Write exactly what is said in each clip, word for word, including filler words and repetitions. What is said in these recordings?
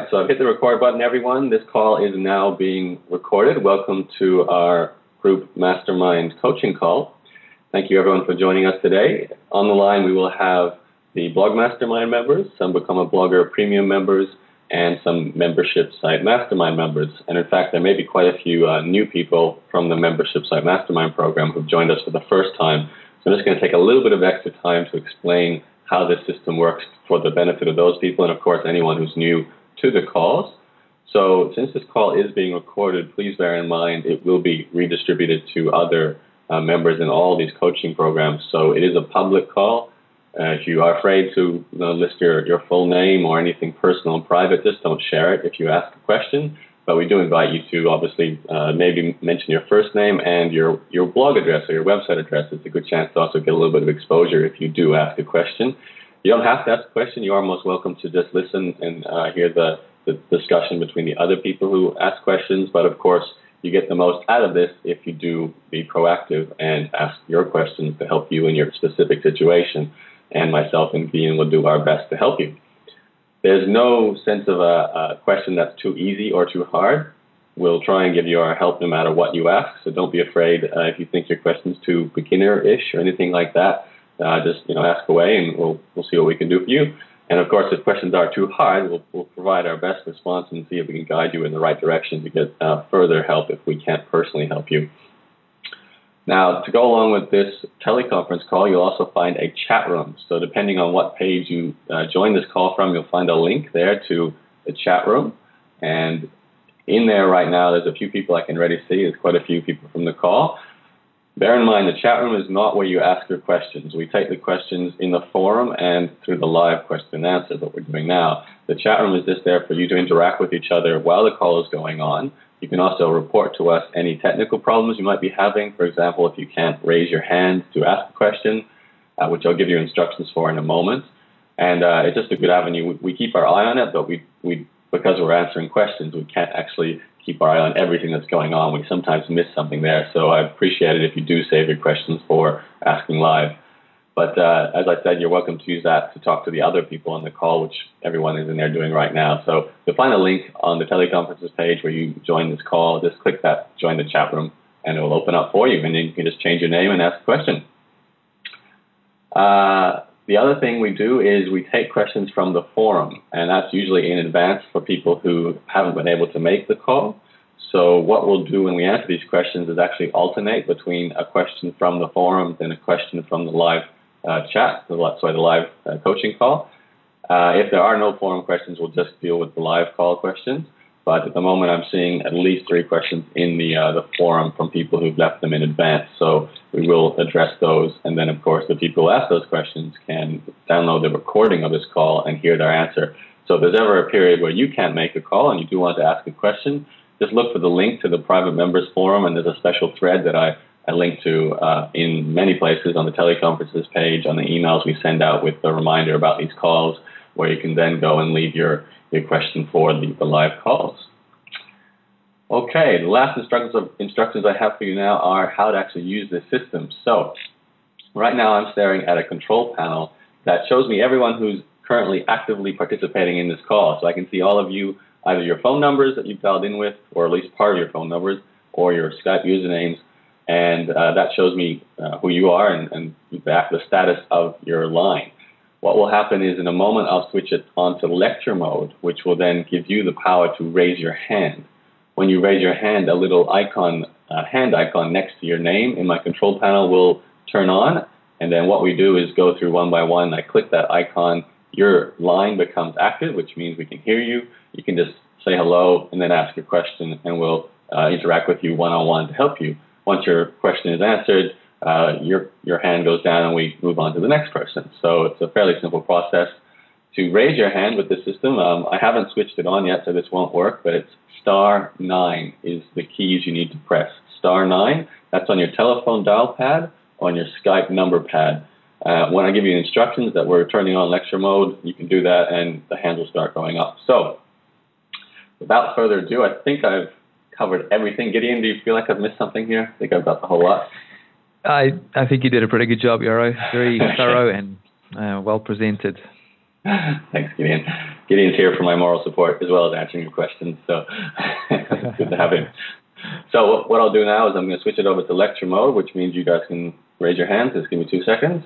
so I've hit the record button, everyone. This call is now being recorded. Welcome to our group mastermind coaching call. Thank you, everyone, for joining us today. On the line, we will have the blog mastermind members, some Become a Blogger premium members, and some membership site mastermind members. And in fact, there may be quite a few uh, new people from the membership site mastermind program who've joined us for the first time. So I'm just going to take a little bit of extra time to explain how this system works for the benefit of those people and, of course, anyone who's new to the calls. So since this call is being recorded, please bear in mind it will be redistributed to other uh, members in all these coaching programs. So it is a public call. Uh, if you are afraid to you know, list your, your full name or anything personal and private, just don't share it if you ask a question. But we do invite you to obviously uh, maybe mention your first name and your, your blog address or your website address. It's a good chance to also get a little bit of exposure if you do ask a question. You don't have to ask a question. You are most welcome to just listen and uh, hear the, the discussion between the other people who ask questions. But of course, you get the most out of this if you do be proactive and ask your questions to help you in your specific situation. And myself and Ian will do our best to help you. There's no sense of a, a question that's too easy or too hard. We'll try and give you our help no matter what you ask. So don't be afraid uh, if you think your question's too beginner-ish or anything like that. Uh, just you know, ask away, and we'll we'll see what we can do for you. And of course, if questions are too hard, we'll we'll provide our best response and see if we can guide you in the right direction to get uh, further help if we can't personally help you. Now, to go along with this teleconference call, you'll also find a chat room. So depending on what page you uh, join this call from, you'll find a link there to the chat room. And in there right now, there's a few people I can already see. There's quite a few people from the call. Bear in mind, the chat room is not where you ask your questions. We take the questions in the forum and through the live question and answer that we're doing now. The chat room is just there for you to interact with each other while the call is going on. You can also report to us any technical problems you might be having. For example, if you can't raise your hand to ask a question, uh, which I'll give you instructions for in a moment. And uh, it's just a good avenue. We, we keep our eye on it, but we, we, because we're answering questions, we can't actually keep our eye on everything that's going on. We sometimes miss something there. So I appreciate it if you do save your questions for asking live. But uh, as I said, you're welcome to use that to talk to the other people on the call, which everyone is in there doing right now. So you'll find a link on the teleconferences page where you join this call. Just click that, join the chat room, and it will open up for you. And then you can just change your name and ask a question. Uh, the other thing we do is we take questions from the forum, and that's usually in advance for people who haven't been able to make the call. So what we'll do when we answer these questions is actually alternate between a question from the forum and a question from the live Uh, chat, sorry, the live uh, coaching call. Uh, if there are no forum questions, we'll just deal with the live call questions. But at the moment, I'm seeing at least three questions in the uh, the forum from people who've left them in advance. So we will address those. And then, of course, the people who ask those questions can download the recording of this call and hear their answer. So if there's ever a period where you can't make a call and you do want to ask a question, just look for the link to the private members forum, and there's a special thread that I I link to uh, in many places on the teleconferences page, on the emails we send out with the reminder about these calls, where you can then go and leave your, your question for the, the live calls. Okay, the last instructions, of, instructions I have for you now are how to actually use this system. So right now I'm staring at a control panel that shows me everyone who's currently actively participating in this call. So I can see all of you, either your phone numbers that you've dialed in with, or at least part of your phone numbers, or your Skype usernames. And uh, that shows me uh, who you are and, and the status of your line. What will happen is in a moment, I'll switch it on to lecture mode, which will then give you the power to raise your hand. When you raise your hand, a little icon, uh, hand icon next to your name in my control panel will turn on. And then what we do is go through one by one. I click that icon. Your line becomes active, which means we can hear you. You can just say hello and then ask your question, and we'll uh, interact with you one-on-one to help you. Once your question is answered, uh, your your hand goes down and we move on to the next person. So it's a fairly simple process. To raise your hand with the system, um, I haven't switched it on yet, so this won't work, but it's star nine is the keys you need to press. Star nine, that's on your telephone dial pad, on your Skype number pad. Uh, when I give you instructions that we're turning on lecture mode, you can do that and the hand will start going up. So without further ado, I think I've covered everything. Gideon, do you feel like I've missed something here? I think I've got the whole lot. I I think you did a pretty good job, Yaro. Very thorough and uh, well presented. Thanks, Gideon. Gideon's here for my moral support as well as answering your questions, so it's good to have him. So what I'll do now is I'm going to switch it over to lecture mode, which means you guys can raise your hands. Just give me two seconds.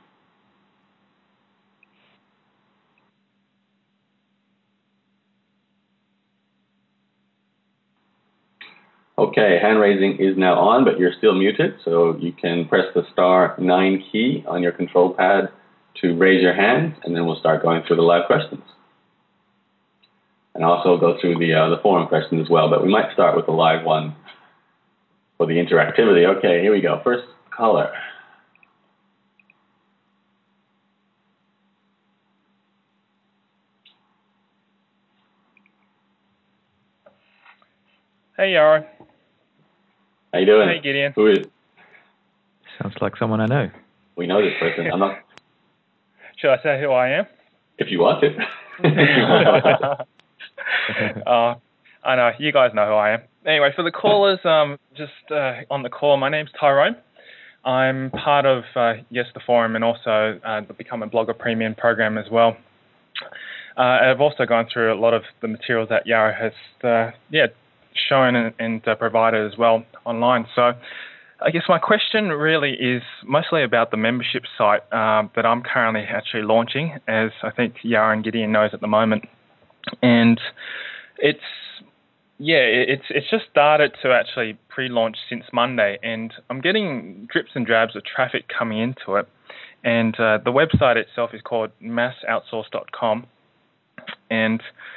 Okay, hand raising is now on, but you're still muted, so you can press the star nine key on your control pad to raise your hand, and then we'll start going through the live questions. And also go through the uh, the forum questions as well, but we might start with the live one for the interactivity. Okay, here we go. First caller. Hey, Yaron. How you doing? Hey, Gideon. Who is? Sounds like someone I know. We know this person. I'm not. Should I say who I am? If you want to. uh, I know, you guys know who I am. Anyway, for the callers, um, just uh, on the call, my name's Tyrone. I'm part of, uh, yes, the forum and also uh, the Become a Blogger Premium program as well. Uh, I've also gone through a lot of the materials that Yaro has, uh, yeah, shown and, and uh, provided as well online. So I guess my question really is mostly about the membership site uh, that I'm currently actually launching, as I think Yaro and Gideon knows at the moment. And it's, yeah, it's it's just started to actually pre-launch since Monday, and I'm getting drips and drabs of traffic coming into it. And uh, the website itself is called mass outsource dot com. And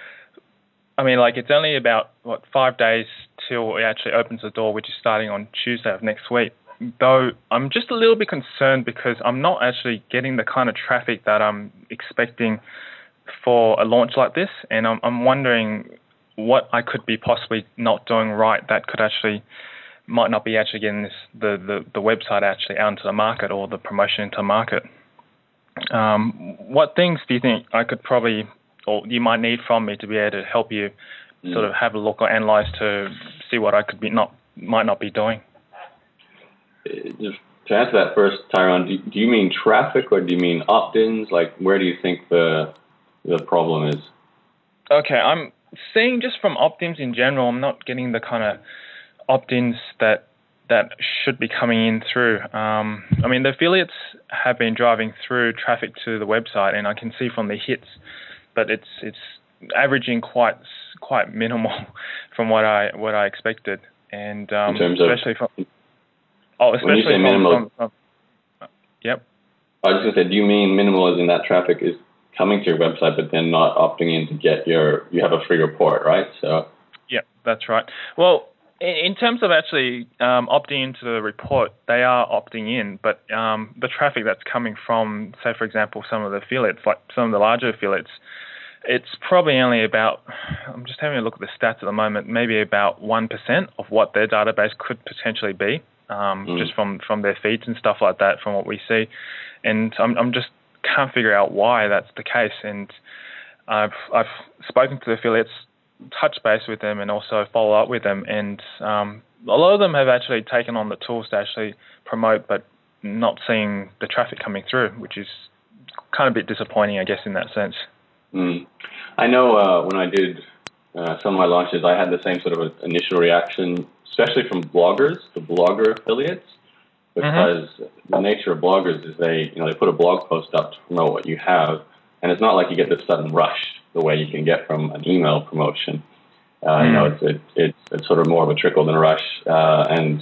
I mean, like, it's only about, what, five days till it actually opens the door, which is starting on Tuesday of next week. Though I'm just a little bit concerned because I'm not actually getting the kind of traffic that I'm expecting for a launch like this. And I'm, I'm wondering what I could be possibly not doing right that could actually, might not be actually getting this, the, the, the website actually out into the market or the promotion into the market. Um, what things do you think I could probably, or you might need from me to be able to help you mm. sort of have a look or analyze to see what I could be not, might not be doing? Just to answer that first, Tyrone, do, do you mean traffic or do you mean opt-ins? Like, where do you think the the problem is? Okay, I'm seeing just from opt-ins in general, I'm not getting the kind of opt-ins that that should be coming in through. Um, I mean, the affiliates have been driving through traffic to the website, and I can see from the hits, but it's it's averaging quite quite minimal from what I what I expected, and um, in terms especially of, from oh, especially when you say from, minimal, from, from, yep. I was going to say, do you mean minimal as in that traffic is coming to your website, but then not opting in to get your, you have a free report, right? So. Yeah, that's right. Well, in terms of actually um, opting into the report, they are opting in, but um, the traffic that's coming from, say, for example, some of the affiliates, like some of the larger affiliates, it's probably only about, I'm just having a look at the stats at the moment, maybe about one percent of what their database could potentially be, um, mm. just from, from their feeds and stuff like that, from what we see. And I'm, I'm just can't figure out why that's the case. And I've I've spoken to the affiliates, touch base with them, and also follow up with them. And um, a lot of them have actually taken on the tools to actually promote, but not seeing the traffic coming through, which is kind of a bit disappointing, I guess, in that sense. Mm. I know uh, when I did uh, some of my launches, I had the same sort of initial reaction, especially from bloggers, the blogger affiliates, because mm-hmm. the nature of bloggers is they, you know, they put a blog post up to promote what you have, and it's not like you get this sudden rush the way you can get from an email promotion. Uh, mm. You know, it's, it, it's it's sort of more of a trickle than a rush, uh, and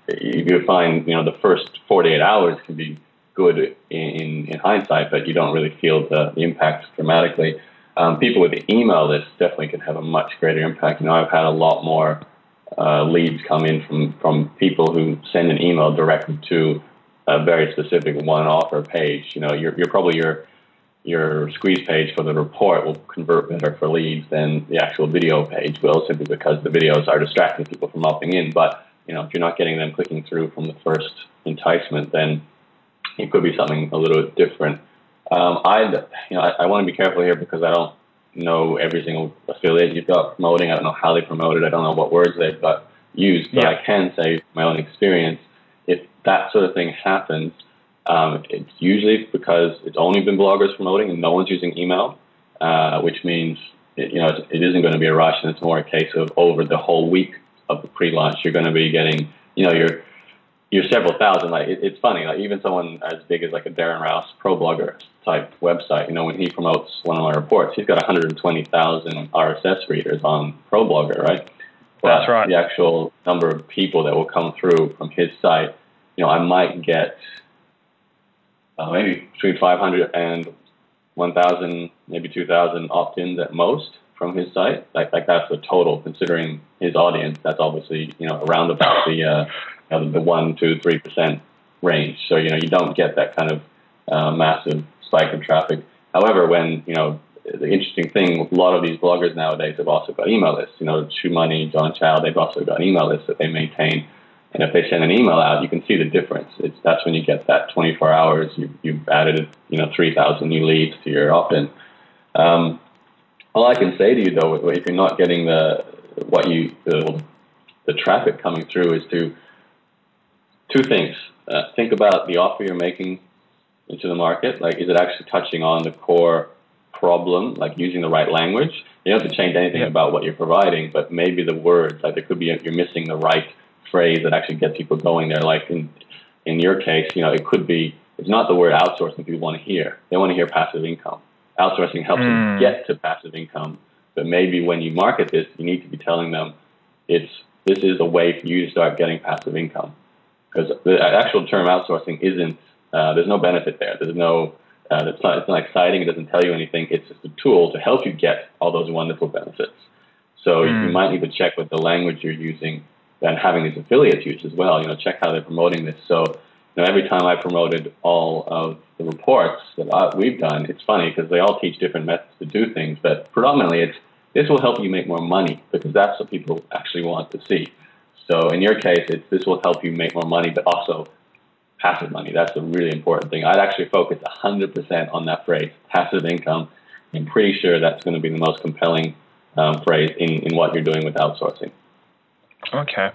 you find, you know, the first forty-eight hours can be good in, in hindsight, but you don't really feel the, the impact dramatically. Um, people with the email list definitely can have a much greater impact. You know, I've had a lot more uh, leads come in from, from people who send an email directly to a very specific one offer page. You know, you're, you're probably your your squeeze page for the report will convert better for leads than the actual video page will, simply because the videos are distracting people from opting in. But, you know, if you're not getting them clicking through from the first enticement, then it could be something a little bit different. Um, I'd, you know, I, I want to be careful here because I don't know every single affiliate you've got promoting. I don't know how they promote it. I don't know what words they've got used. But yeah. I can say, from my own experience, if that sort of thing happens, Um, it's usually because it's only been bloggers promoting and no one's using email, uh, which means it, you know it, it isn't going to be a rush, and it's more a case of over the whole week of the pre-launch, you're going to be getting, you know, your your several thousand. Like it, it's funny, like even someone as big as like a Darren Rouse pro blogger type website, you know, when he promotes one of my reports, he's got one hundred twenty thousand R S S readers on ProBlogger, right? But that's right. The actual number of people that will come through from his site, you know, I might get uh, maybe between five hundred and one thousand, maybe two thousand opt-ins at most from his site. Like, like that's the total, considering his audience. That's obviously, you know, around about the uh, you know, the one, two, three percent range. So you know, you don't get that kind of uh, massive spike in traffic. However, when you know, the interesting thing, a lot of these bloggers nowadays have also got email lists. You know, Shoe Money, John Chow, they've also got email lists that they maintain. And if they send an email out, you can see the difference. It's that's when you get that twenty-four hours. You, you've added, you know, three thousand new leads to your opt-in. Um, all I can say to you, though, if you're not getting the what you the, the traffic coming through, is to two things. Uh, think about the offer you're making into the market. Like, is it actually touching on the core problem? Like using the right language. You don't have to change anything yeah. about what you're providing, but maybe the words. Like, there could be you're missing the right phrase that actually gets people going there. Like in in your case, you know, it could be, it's not the word outsourcing people want to hear. They want to hear passive income. Outsourcing helps mm. them get to passive income, but maybe when you market this, you need to be telling them it's this is a way for you to start getting passive income, because the actual term outsourcing isn't. Uh, there's no benefit there. There's no. Uh, it's not. It's not exciting. It doesn't tell you anything. It's just a tool to help you get all those wonderful benefits. So mm. you might need to check with the language you're using. And having these affiliates use as well, you know, check how they're promoting this. So, you know, every time I promoted all of the reports that I, we've done, it's funny because they all teach different methods to do things, but predominantly it's, this will help you make more money because that's what people actually want to see. So in your case, it's, this will help you make more money, but also passive money. That's a really important thing. I'd actually focus one hundred percent on that phrase, passive income. I'm pretty sure that's going to be the most compelling um, phrase in, in what you're doing with outsourcing. Okay.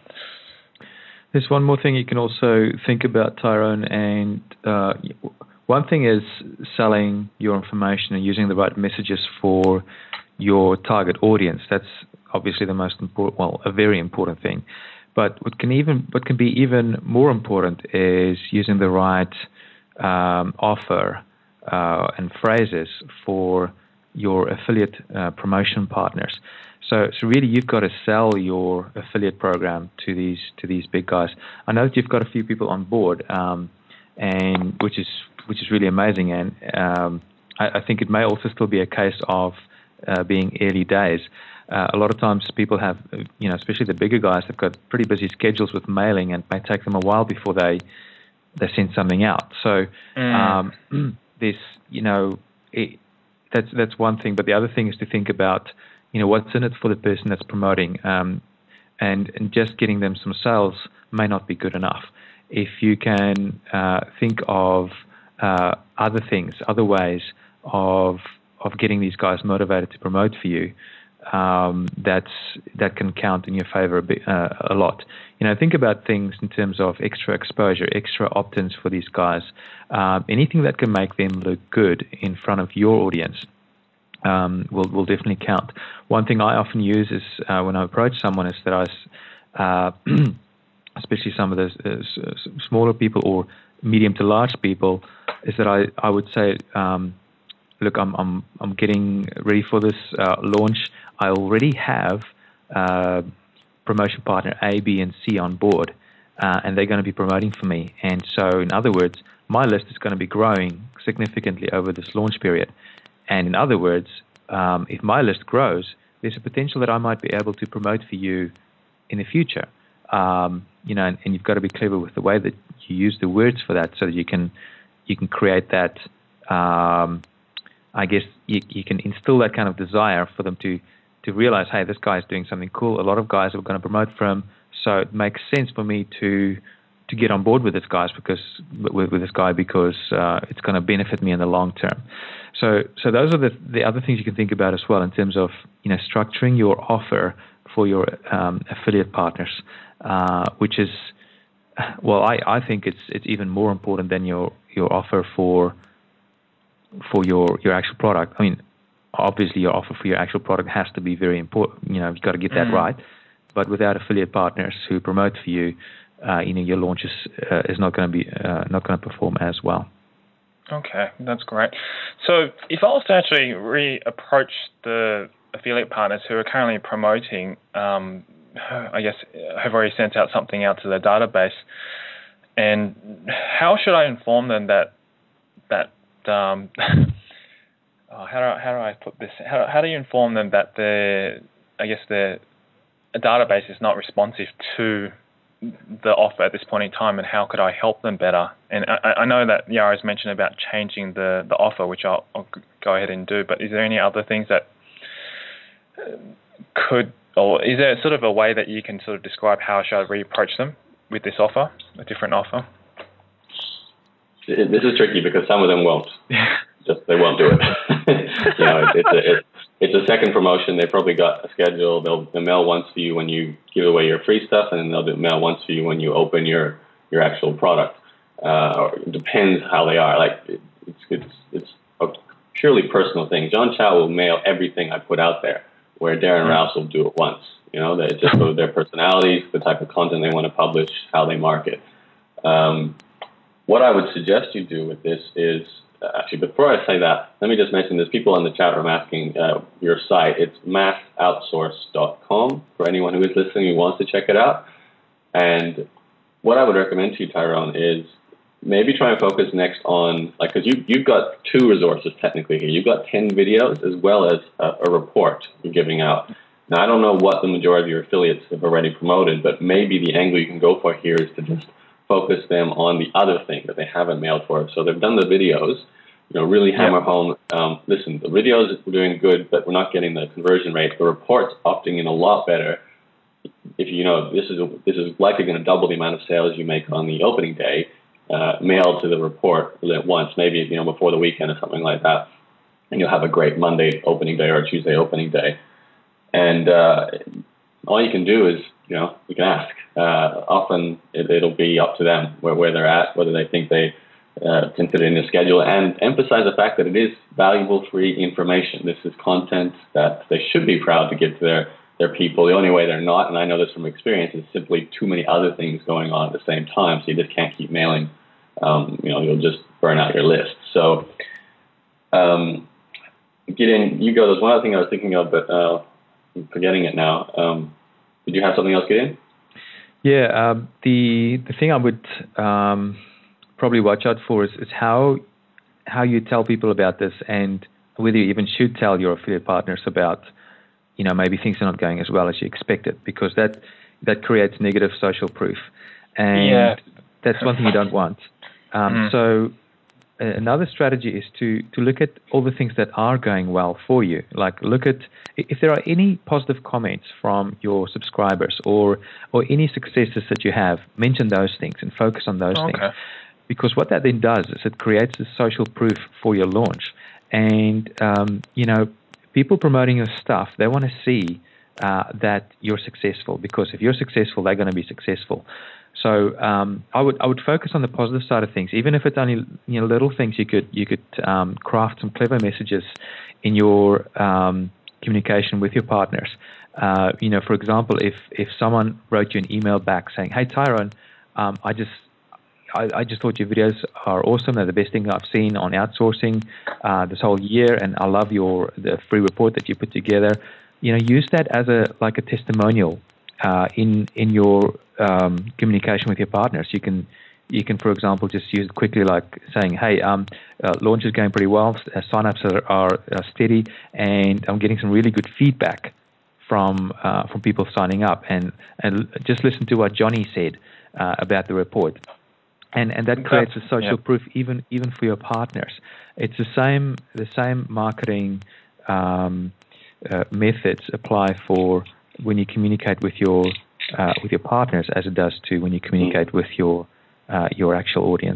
There's one more thing you can also think about, Tyrone, and uh, one thing is selling your information and using the right messages for your target audience. That's obviously the most important, well, a very important thing. But what can even, what can be even more important is using the right um, offer uh, and phrases for your affiliate uh, promotion partners. So, so really, you've got to sell your affiliate program to these to these big guys. I know that you've got a few people on board, um, and which is which is really amazing. And um, I, I think it may also still be a case of uh, being early days. Uh, a lot of times, people have, you know, especially the bigger guys, they've got pretty busy schedules with mailing, and it may take them a while before they they send something out. So, mm. um, this, you know, it, that's that's one thing. But the other thing is to think about, you know, what's in it for the person that's promoting, um, and, and just getting them some sales may not be good enough. If you can uh, think of uh, other things, other ways of of getting these guys motivated to promote for you, um, that's that can count in your favor a, bit, uh, a lot. You know, think about things in terms of extra exposure, extra opt-ins for these guys, um, anything that can make them look good in front of your audience. Um, will will definitely count. One thing I often use is uh, when I approach someone is that I, uh, especially some of the uh, smaller people or medium to large people, is that I, I would say, um, look, I'm I'm I'm getting ready for this uh, launch. I already have uh, promotion partner A, B, and C on board, uh, and they're going to be promoting for me. And so, in other words, my list is going to be growing significantly over this launch period. And in other words, um, if my list grows, there's a potential that I might be able to promote for you in the future. Um, you know, and, and you've got to be clever with the way that you use the words for that, so that you can you can create that. Um, I guess you, you can instill that kind of desire for them to to realize, hey, this guy's doing something cool. A lot of guys are going to promote for him, so it makes sense for me to to get on board with this guys because with, with this guy because uh, it's going to benefit me in the long term. So, so those are the the other things you can think about as well in terms of, you know, structuring your offer for your um, affiliate partners, uh, which is well, I, I think it's it's even more important than your, your offer for for your, your actual product. I mean, obviously your offer for your actual product has to be very important. You know, you've got to get that mm. right. But without affiliate partners who promote for you, uh, you know, your launch is, uh, is not going to be uh, not going to perform as well. Okay, that's great. So if I was to actually re-approach the affiliate partners who are currently promoting, um, I guess, have already sent out something out to their database, and how should I inform them that that um, oh, how do I, how do I put this? How how do you inform them that the I guess the a database is not responsive to the offer at this point in time, and how could I help them better? And I, I know that Yara's mentioned about changing the, the offer, which I'll, I'll go ahead and do, but is there any other things that could, or is there sort of a way that you can sort of describe how should I re-approach them with this offer, a different offer? This is tricky because some of them won't. Just they won't do it. you know, it, it's a it, it's a second promotion. They probably got a schedule. They'll, they'll mail once for you when you give away your free stuff, and then they'll do mail once for you when you open your your actual product. Uh, or it depends how they are. Like it, it's it's it's a purely personal thing. John Chow will mail everything I put out there, where Darren Rouse will do it once. You know, they just go to their personalities, the type of content they want to publish, how they market. Um, what I would suggest you do with this is. Actually, before I say that, let me just mention there's people in the chat room asking uh, your site. It's mass outsource dot com for anyone who is listening who wants to check it out. And what I would recommend to you, Tyrone, is maybe try and focus next on, like, because you, you've got two resources technically here. You've got ten videos as well as a, a report you're giving out. Now, I don't know what the majority of your affiliates have already promoted, but maybe the angle you can go for here is to just focus them on the other thing that they haven't mailed for. So they've done the videos, you know, really hammer yep. home, um, listen, the videos are doing good, but we're not getting the conversion rate. The report's opting in a lot better. If you know, this is, a, this is likely going to double the amount of sales you make on the opening day, uh, mailed to the report at once, maybe, you know, before the weekend or something like that. And you'll have a great Monday opening day or a Tuesday opening day. And uh, all you can do is, you know, you can ask. Uh, often it, it'll be up to them where, where they're at, whether they think they uh, consider it in their schedule, and emphasize the fact that it is valuable, free information. This is content that they should be proud to give to their, their people. The only way they're not, and I know this from experience, is simply too many other things going on at the same time, so you just can't keep mailing. Um, you know, you'll just burn out your list. So, um, Gideon, you go. There's one other thing I was thinking of, but uh, I'm forgetting it now. Um, Did you have something else, Gideon? Yeah, um, the the thing I would um, probably watch out for is, is how how you tell people about this, and whether you even should tell your affiliate partners about, you know, maybe things are not going as well as you expected, because that that creates negative social proof, and yeah. that's one thing you don't want. Um, mm. So another strategy is to, to look at all the things that are going well for you. Like look at if there are any positive comments from your subscribers or or any successes that you have, mention those things and focus on those okay. things. Because what that then does is it creates a social proof for your launch. And, um, you know, people promoting your stuff, they want to see uh, that you're successful, because if you're successful, they're going to be successful. So um, I would I would focus on the positive side of things, even if it's only, you know, little things. You could you could um, craft some clever messages in your um, communication with your partners. Uh, you know, for example, if if someone wrote you an email back saying, "Hey Tyrone, um, I just I, I just thought your videos are awesome. They're the best thing I've seen on outsourcing uh, this whole year, and I love your the free report that you put together." You know, use that as a like a testimonial uh, in in your um, communication with your partners. You can you can, for example, just use it quickly, like saying, "Hey, um, uh, launch is going pretty well. Uh, signups are, are, are steady, and I'm getting some really good feedback from uh, from people signing up. And and just listen to what Johnny said uh, about the report." And and that creates a social yeah. proof even even for your partners. It's the same the same marketing um, uh, methods apply for when you communicate with your uh, with your partners as it does to when you communicate mm. with your uh, your actual audience.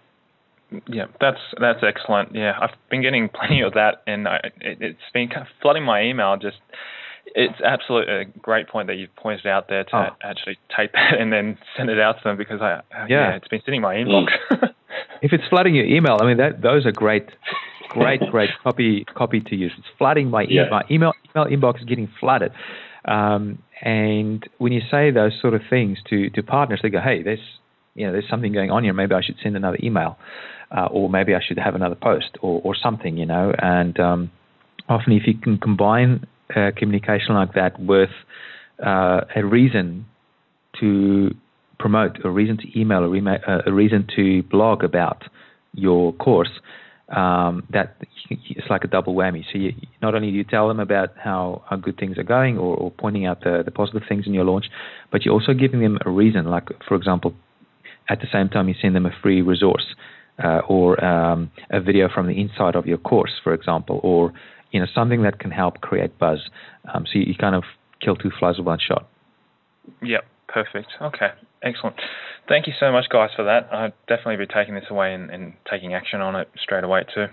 Yeah, that's that's excellent. Yeah, I've been getting plenty of that, and I, it, it's been kind of flooding my email. Just It's absolutely a great point that you've pointed out there to oh. actually take that and then send it out to them, because I yeah, yeah it's been sitting in my inbox. Mm. If it's flooding your email, I mean that those are great, great, great copy copy to use. It's flooding my, e- yeah. my email email inbox is getting flooded. Um, and when you say those sort of things to, to partners, they go, hey, there's you know there's something going on here. Maybe I should send another email, uh, or maybe I should have another post, or, or something, you know. And um, often, if you can combine uh, communication like that with uh, a reason to promote, a reason to email, a, re- a reason to blog about your course, um, that it's like a double whammy. So you, not only do you tell them about how, how good things are going, or, or pointing out the, the positive things in your launch, but you're also giving them a reason. Like, for example, at the same time you send them a free resource, uh, or um, a video from the inside of your course, for example, or you know something that can help create buzz. Um, so you, you kind of kill two flies with one shot. Yep, perfect. Okay, excellent. Thank you so much, guys, for that. I'll definitely be taking this away and, and taking action on it straight away too.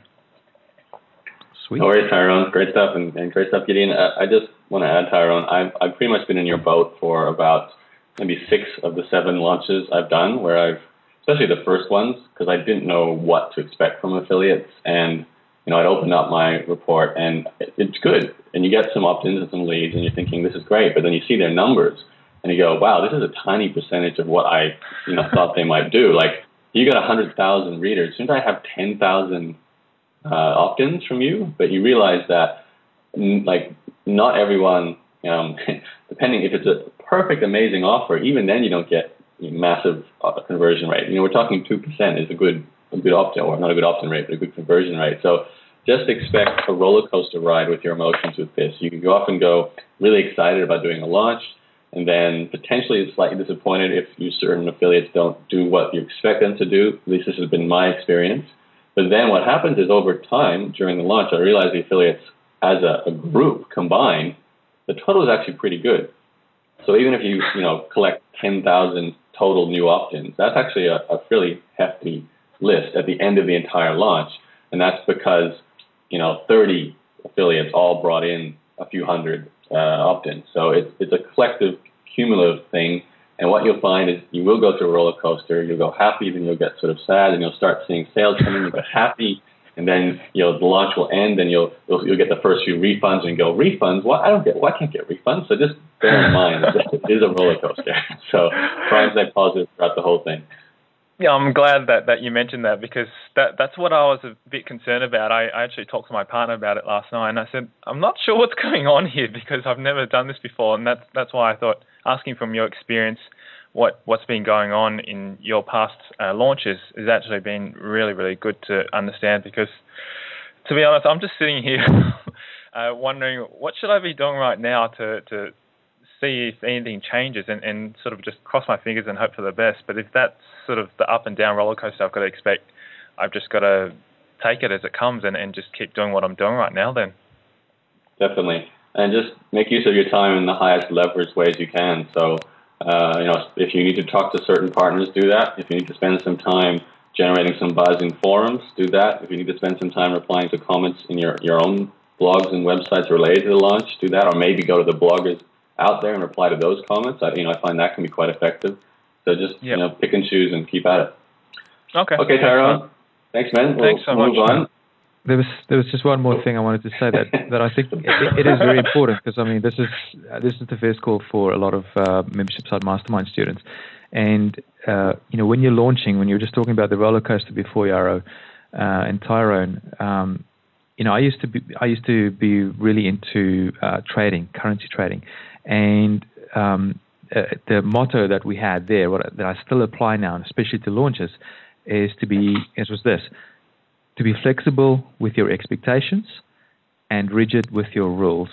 Sweet. No worries, Tyrone. Great stuff, and, and great stuff, Gideon. Uh, I just want to add, Tyrone, I've, I've pretty much been in your boat for about maybe six of the seven launches I've done, where I've, especially the first ones, because I didn't know what to expect from affiliates, and you know, I'd opened up my report, and it, it's good, and you get some opt-ins and some leads, and you're thinking, this is great, but then you see their numbers, and you go, wow, this is a tiny percentage of what I you know thought they might do. Like, you got one hundred thousand readers. Shouldn't I have ten thousand uh, opt-ins from you? But you realize that, like, not everyone, um, depending if it's a perfect, amazing offer, even then you don't get massive uh, conversion rate. You know, we're talking two percent is a good a good opt-in, or not a good opt-in rate, but a good conversion rate. So just expect a roller coaster ride with your emotions with this. You can go off and go really excited about doing a launch, and then potentially slightly disappointed if you certain affiliates don't do what you expect them to do. At least this has been my experience. But then what happens is, over time, during the launch, I realized the affiliates as a, a group combined, the total is actually pretty good. So even if you, you know, collect ten thousand total new opt-ins, that's actually a, a fairly hefty list at the end of the entire launch. And that's because, you know, thirty affiliates all brought in a few hundred uh, opt-ins. So it's, it's a collective, cumulative thing. And what you'll find is you will go through a roller coaster. You'll go happy, then you'll get sort of sad, and you'll start seeing sales coming. You'll get happy, and then you know the launch will end, and you'll you'll, you'll get the first few refunds, and you go, refunds? What? I don't get. Well, I can't get refunds. So just bear in mind that it is a roller coaster. So try and stay positive throughout the whole thing. Yeah, I'm glad that, that you mentioned that, because that that's what I was a bit concerned about. I, I actually talked to my partner about it last night, and I said, I'm not sure what's going on here, because I've never done this before, and that's that's why I thought, asking from your experience what what's been going on in your past uh, launches has actually been really, really good to understand, because to be honest, I'm just sitting here uh, wondering, what should I be doing right now to, to see if anything changes, and, and sort of just cross my fingers and hope for the best. But if that's sort of the up and down roller coaster I've got to expect, I've just got to take it as it comes and, and just keep doing what I'm doing right now then. Definitely. And just make use of your time in the highest leverage ways you can. So, uh, you know, if you need to talk to certain partners, do that. If you need to spend some time generating some buzz in forums, do that. If you need to spend some time replying to comments in your, your own blogs and websites related to the launch, do that. Or maybe go to the bloggers out there and reply to those comments. I, you know, I find that can be quite effective. So just, yep. you know, pick and choose and keep at it. Okay. Okay, Tyrone. Thanks, man. We'll, Thanks so we'll much. Move on. There was there was just one more thing I wanted to say that, that I think it, it is very important, because I mean this is uh, this is the first call for a lot of uh, membership site mastermind students, and uh, you know when you're launching, when you were just talking about the roller coaster before, Yaro uh, and Tyrone, um, you know I used to be I used to be really into uh, trading, currency trading, and um, uh, the motto that we had there, what that I still apply now, and especially to launches, is to be it was this. To be flexible with your expectations and rigid with your rules.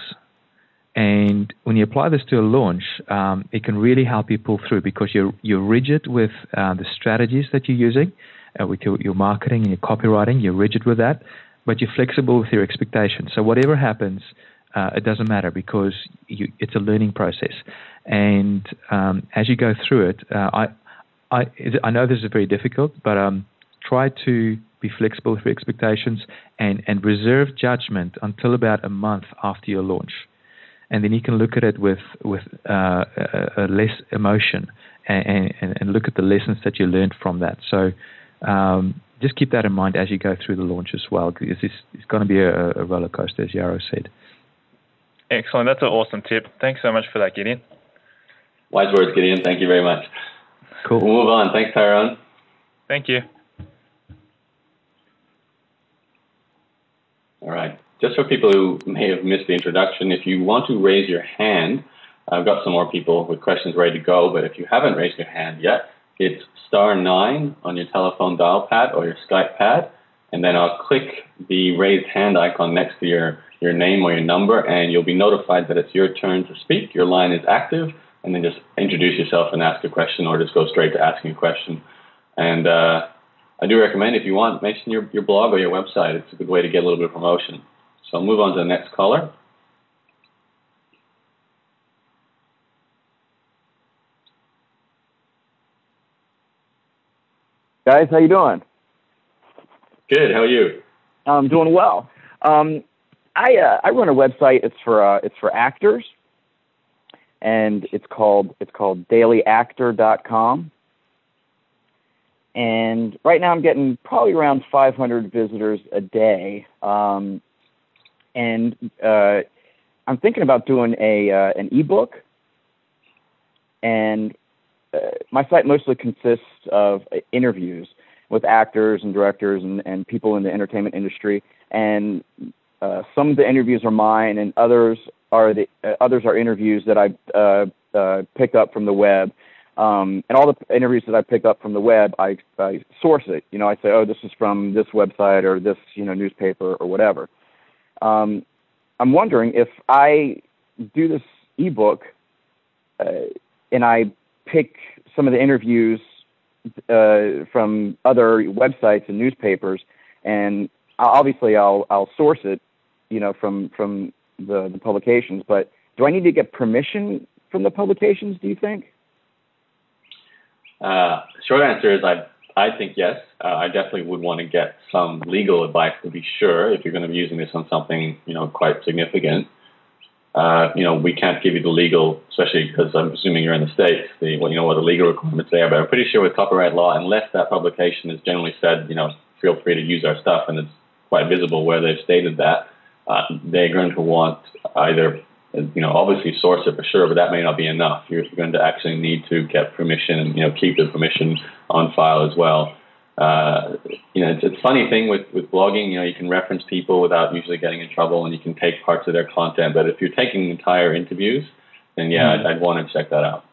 And when you apply this to a launch, um, it can really help you pull through, because you're you're rigid with uh, the strategies that you're using, uh, with your, your marketing and your copywriting. You're rigid with that, but you're flexible with your expectations. So whatever happens, uh, it doesn't matter, because you, it's a learning process. And um, as you go through it, uh, I I I know this is very difficult, but um, try to be flexible with your expectations, and, and reserve judgment until about a month after your launch. and then you can look at it with with uh, a, a less emotion and, and, and look at the lessons that you learned from that. So um, just keep that in mind as you go through the launch as well, because it's, it's going to be a, a roller coaster, as Yarrow said. Excellent. That's an awesome tip. Thanks so much for that, Gideon. Wise words, Gideon. Thank you very much. Cool. We'll move on. Thanks, Tyrone. Thank you. All right. Just for people who may have missed the introduction, if you want to raise your hand, I've got some more people with questions ready to go, but if you haven't raised your hand yet, it's star nine on your telephone dial pad or your Skype pad, and then I'll click the raised hand icon next to your, your name or your number, and you'll be notified that it's your turn to speak. Your line is active, and then just introduce yourself and ask a question, or just go straight to asking a question. And uh, I do recommend, if you want, mention your, your blog or your website. It's a good way to get a little bit of promotion. So I'll move on to the next caller. Guys, how you doing? Good. How are you? I'm doing well. Um, I uh, I run a website. It's for uh, it's for actors, and it's called it's called daily actor dot com. And right now I'm getting probably around five hundred visitors a day. Um, and uh, I'm thinking about doing a uh, an ebook. And uh, my site mostly consists of interviews with actors and directors and, and people in the entertainment industry. And uh, some of the interviews are mine, and others are the uh, others are interviews that I uh, uh, picked up from the web. Um, and all the interviews that I pick up from the web, I, I source it. You know, I say, oh, this is from this website or this, you know, newspaper or whatever. Um, I'm wondering if I do this ebook uh, and I pick some of the interviews uh, from other websites and newspapers, and obviously I'll I'll source it, you know, from from the, the publications. But do I need to get permission from the publications, do you think? Uh, short answer is I I think yes. Uh, I definitely would want to get some legal advice to be sure if you're going to be using this on something, you know, quite significant. Uh, you know, we can't give you the legal, especially because I'm assuming you're in the States, the, well, you know what the legal requirements there, but I'm pretty sure with copyright law, unless that publication has generally said, you know, feel free to use our stuff, and it's quite visible where they've stated that, uh, they're going to want either, you know, obviously source it for sure, but that may not be enough. You're going to actually need to get permission and, you know, keep the permission on file as well. Uh, you know, it's, it's a funny thing with, with blogging, you know, you can reference people without usually getting in trouble, and you can take parts of their content, but if you're taking entire interviews, then yeah, mm-hmm. I'd, I'd want to check that out.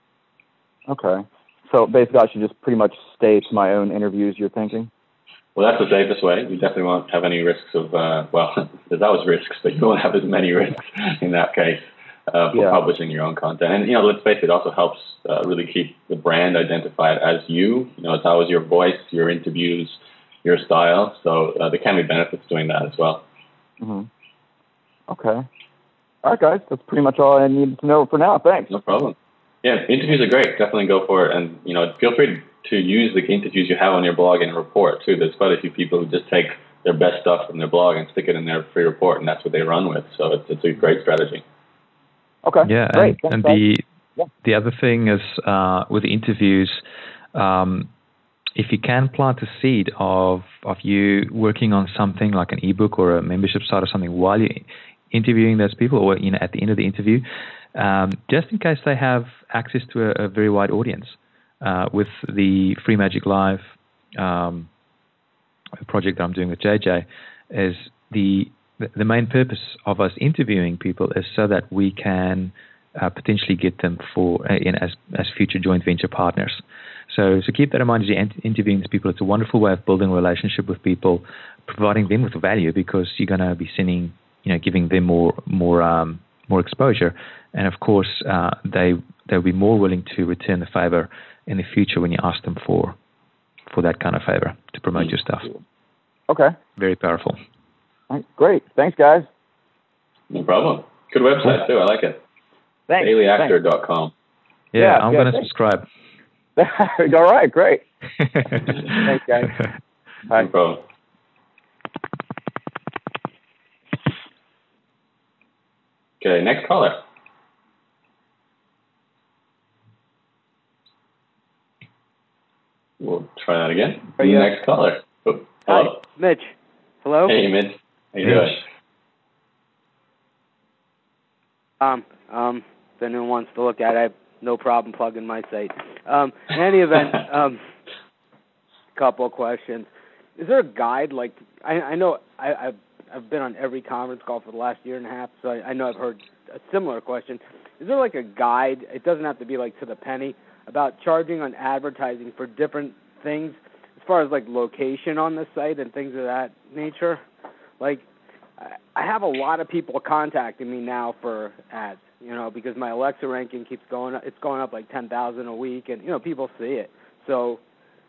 Okay. So basically I should just pretty much stay to my own interviews, you're thinking? Well, that's the safest way. You definitely won't have any risks of, uh, well, there's always risks, but you won't have as many risks in that case uh, for yeah. publishing your own content. And, you know, let's face it, it also helps uh, really keep the brand identified as you. You know, it's always your voice, your interviews, your style. So uh, there can be benefits doing that as well. Mm-hmm. Okay. All right, guys. That's pretty much all I need to know for now. Thanks. No problem. Yeah, interviews are great. Definitely go for it. And, you know, feel free to use the interviews you have on your blog and report, too. There's quite a few people who just take their best stuff from their blog and stick it in their free report, and that's what they run with. So it's, it's a great strategy. Okay, yeah, great. And, and the, yeah. the other thing is uh, with the interviews, um, if you can plant a seed of, of you working on something like an ebook or a membership site or something while you're interviewing those people, or, you know, at the end of the interview, Um, just in case they have access to a, a very wide audience. Uh, with the Free Magic Live um, project that I'm doing with J J, is the the main purpose of us interviewing people is so that we can uh, potentially get them for uh, in as as future joint venture partners. So so keep that in mind as you're interviewing these people. It's a wonderful way of building a relationship with people, providing them with value, because you're going to be sending, you know, giving them more more um, more exposure. And of course, uh, they they'll be more willing to return the favor in the future when you ask them for for that kind of favor to promote your stuff. Okay. Very powerful. All right, great. Thanks, guys. No problem. Good website too. I like it. Thanks. daily actor dot com. Yeah, yeah, I'm going to subscribe. All right, great. Thanks, guys. Bye. No problem. Okay, next caller. We'll try that again. Are you next caller. Oh, hello? Hi, Mitch. Hello? Hey, Mitch. How you Mitch. doing? Um, um, if anyone wants to look at it, I have no problem plugging my site. Um, in any event, um, couple of questions. Is there a guide, like, I, I know I, I've, I've been on every conference call for the last year and a half, so I, I know I've heard a similar question. Is there like a guide, it doesn't have to be like to the penny, about charging on advertising for different things as far as like location on the site and things of that nature? Like, I have a lot of people contacting me now for ads, you know, because my Alexa ranking keeps going up. It's going up like ten thousand a week, and, you know, people see it. So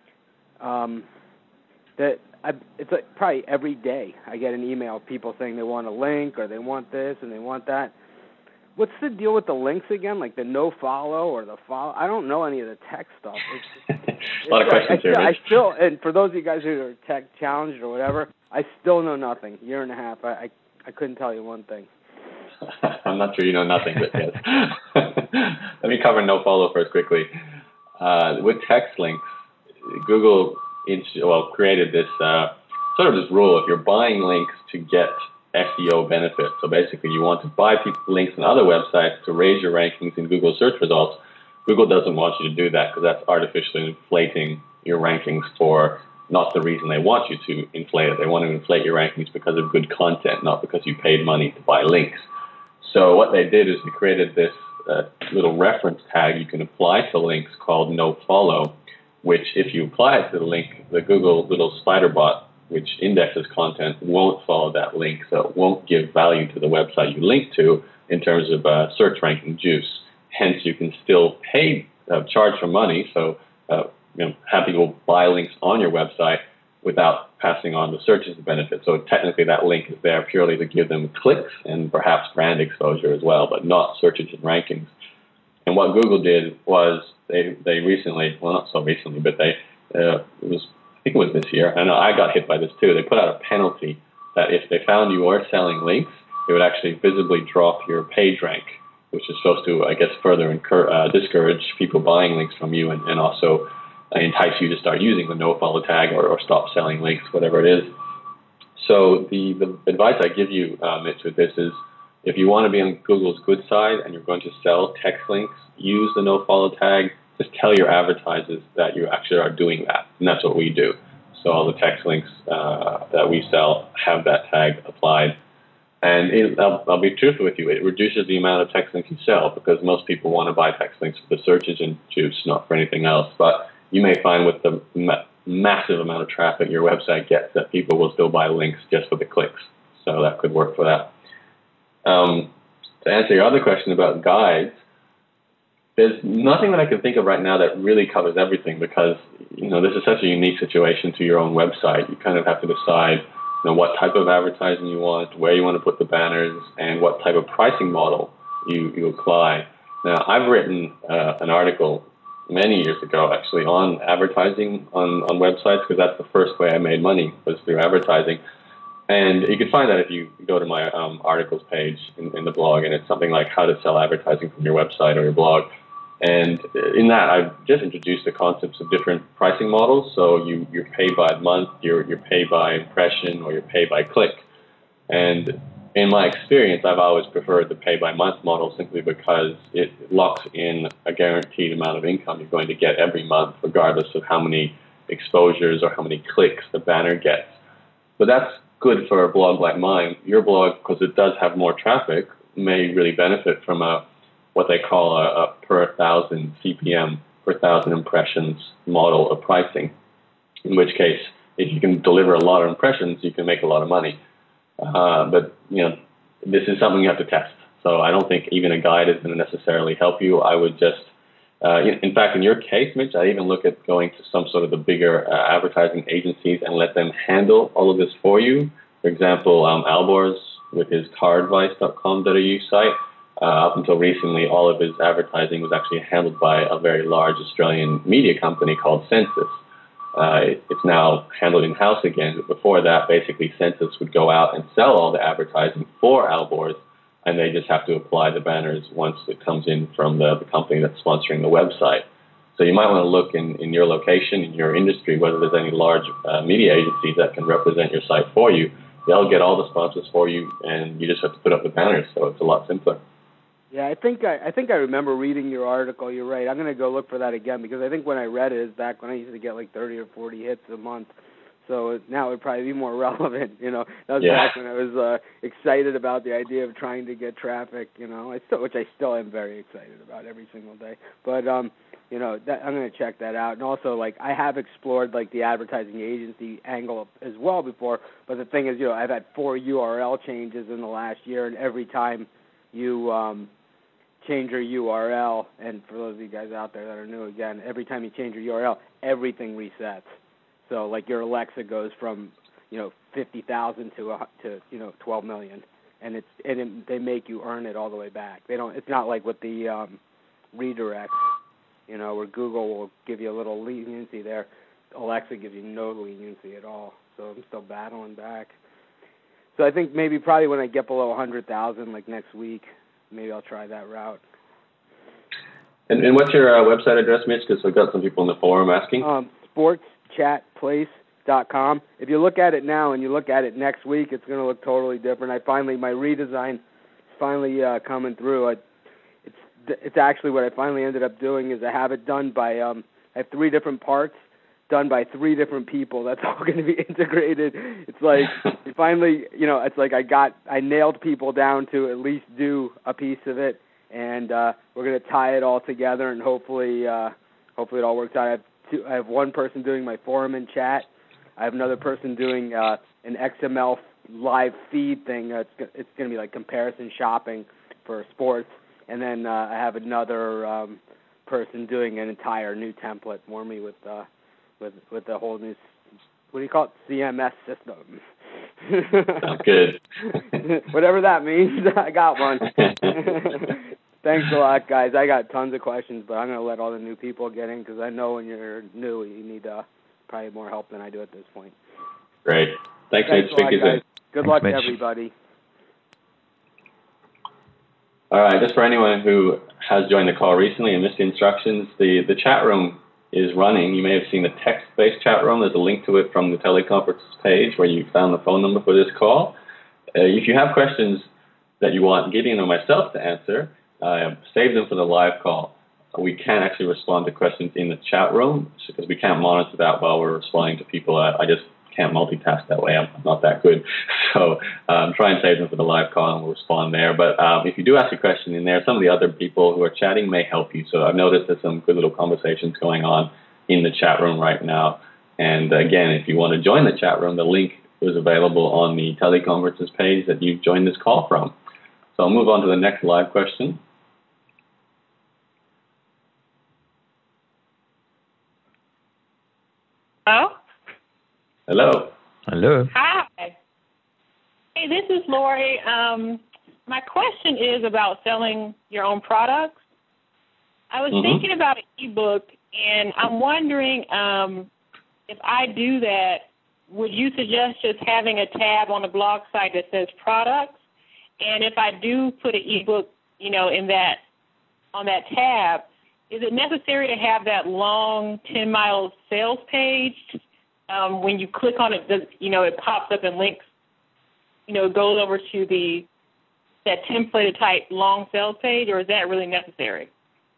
um, that I, it's like probably every day I get an email of people saying they want a link or they want this and they want that. What's the deal with the links again, like the no follow or the follow? I don't know any of the tech stuff. It's, it's, a lot of questions I, here, I, Mitch. I still, and for those of you guys who are tech challenged or whatever, I still know nothing. Year and a half, I, I, I couldn't tell you one thing. I'm not sure you know nothing, but yes. Let me cover no follow first quickly. Uh, with text links, Google well created this uh, sort of this rule: if you're buying links to get S E O benefits, so basically you want to buy people links on other websites to raise your rankings in Google search results, Google doesn't want you to do that because that's artificially inflating your rankings for not the reason they want you to inflate it. They want to inflate your rankings because of good content, not because you paid money to buy links. So what they did is they created this uh, little reference tag you can apply to links called nofollow, which if you apply it to the link, the Google little spider bot, which indexes content, won't follow that link, so it won't give value to the website you link to in terms of uh, search ranking juice. Hence, you can still pay, uh, charge for money, so uh, you know, have people buy links on your website without passing on the search as a benefit. So technically that link is there purely to give them clicks and perhaps brand exposure as well, but not search engine rankings. And what Google did was they, they recently, well not so recently, but they, uh, it was, I think it was this year, I know I got hit by this too, they put out a penalty that if they found you were selling links, it would actually visibly drop your page rank, which is supposed to, I guess, further incur, uh, discourage people buying links from you and, and also entice you to start using the no-follow tag or, or stop selling links, whatever it is. So the, the advice I give you, uh, Mitch, with this is if you want to be on Google's good side and you're going to sell text links, use the no-follow tag. Just tell your advertisers that you actually are doing that, and that's what we do. So all the text links uh, that we sell have that tag applied. And it, I'll, I'll be truthful with you, it reduces the amount of text links you sell because most people want to buy text links for the search engine juice, not for anything else. But you may find with the ma- massive amount of traffic your website gets that people will still buy links just for the clicks. So that could work for that. Um, to answer your other question about guides, there's nothing that I can think of right now that really covers everything because, you know, this is such a unique situation to your own website. You kind of have to decide, you know, what type of advertising you want, where you want to put the banners, and what type of pricing model you, you apply. Now, I've written uh, an article many years ago, actually, on advertising on, on websites because that's the first way I made money was through advertising. And you can find that if you go to my um, articles page in, in the blog, and it's something like how to sell advertising from your website or your blog. And in that, I've just introduced the concepts of different pricing models. So you, you're paid by month, you're, you're paid by impression, or you're paid by click. And in my experience, I've always preferred the pay by month model simply because it locks in a guaranteed amount of income you're going to get every month, regardless of how many exposures or how many clicks the banner gets. But that's good for a blog like mine. Your blog, because it does have more traffic, may really benefit from a what they call a, a per thousand C P M, per thousand impressions model of pricing, in which case, if you can deliver a lot of impressions, you can make a lot of money. Uh, but, you know, this is something you have to test. So I don't think even a guide is going to necessarily help you. I would just, uh, in fact, in your case, Mitch, I even look at going to some sort of the bigger uh, advertising agencies and let them handle all of this for you. For example, um, Alborz with his car advice dot com dot a u site, uh, up until recently, all of his advertising was actually handled by a very large Australian media company called Census. Uh, it, it's now handled in-house again, but before that, basically Census would go out and sell all the advertising for Alborz, and they just have to apply the banners once it comes in from the, the company that's sponsoring the website. So you might want to look in, in your location, in your industry, whether there's any large uh, media agencies that can represent your site for you. They'll get all the sponsors for you, and you just have to put up the banners, so it's a lot simpler. Yeah, I think I, I think I remember reading your article. You're right. I'm going to go look for that again, because I think when I read it, it was back when I used to get like thirty or forty hits a month. So it, now it would probably be more relevant. You know, that was yeah. back when I was uh, excited about the idea of trying to get traffic. You know, I still, which I still am very excited about every single day. But um, you know, that, I'm going to check that out. And also, like, I have explored like the advertising agency angle as well before. But the thing is, you know, I've had four U R L changes in the last year, and every time you um, change your U R L, and for those of you guys out there that are new, again, every time you change your U R L, everything resets. So, like, your Alexa goes from, you know, fifty thousand to a, to you know twelve million, and it's and it, they make you earn it all the way back. They don't. It's not like with the um, redirects, you know, where Google will give you a little leniency there. Alexa gives you no leniency at all. So I'm still battling back. So I think maybe probably when I get below one hundred thousand, like next week, maybe I'll try that route. And, and what's your uh, website address, Mitch? Because we've got some people in the forum asking. Um, sports chat place dot com. If you look at it now and you look at it next week, it's going to look totally different. I finally, my redesign is finally uh, coming through. I, it's it's actually what I finally ended up doing is I have it done by, um, I have three different parts done by three different people. That's all going to be integrated. It's like finally, you know, it's like I got, I nailed people down to at least do a piece of it, and uh, we're going to tie it all together, and hopefully, uh, hopefully it all works out. I have two, I have one person doing my forum and chat. I have another person doing uh, an X M L live feed thing. Uh, it's it's going to be like comparison shopping for sports, and then uh, I have another um, person doing an entire new template for me with uh, with with the whole new, what do you call it, C M S system. Sounds good. Whatever that means, I got one. Thanks a lot, guys. I got tons of questions, but I'm going to let all the new people get in because I know when you're new, you need uh, probably more help than I do at this point. Great. Thanks, Thanks Mitch. a lot, Speak guys. Good Thanks, luck Mitch. to everybody. All right, just for anyone who has joined the call recently and missed the instructions, the, the chat room is running. You may have seen the text-based chat room. There's a link to it from the teleconference page where you found the phone number for this call. Uh, if you have questions that you want Gideon or myself to answer, uh, save them for the live call. We can't actually respond to questions in the chat room because we can't monitor that while we're responding to people. I, I just can't multitask that way. I'm not that good. So um, try and save them for the live call and we'll respond there. But um, if you do ask a question in there, some of the other people who are chatting may help you. So I've noticed there's some good little conversations going on in the chat room right now. And again, if you want to join the chat room, the link is available on the teleconferences page that you've joined this call from. So I'll move on to the next live question. Hello? Hello. Hello. Hi. Hey, this is Lori. Um, my question is about selling your own products. I was Mm-hmm. thinking about an ebook, and I'm wondering um, if I do that, would you suggest just having a tab on the blog site that says products? And if I do put an ebook, you know, in that on that tab, is it necessary to have that long ten mile sales page? Um, when you click on it, does, you know, it pops up and links, you know, it goes over to the that templated type long sales page, or is that really necessary?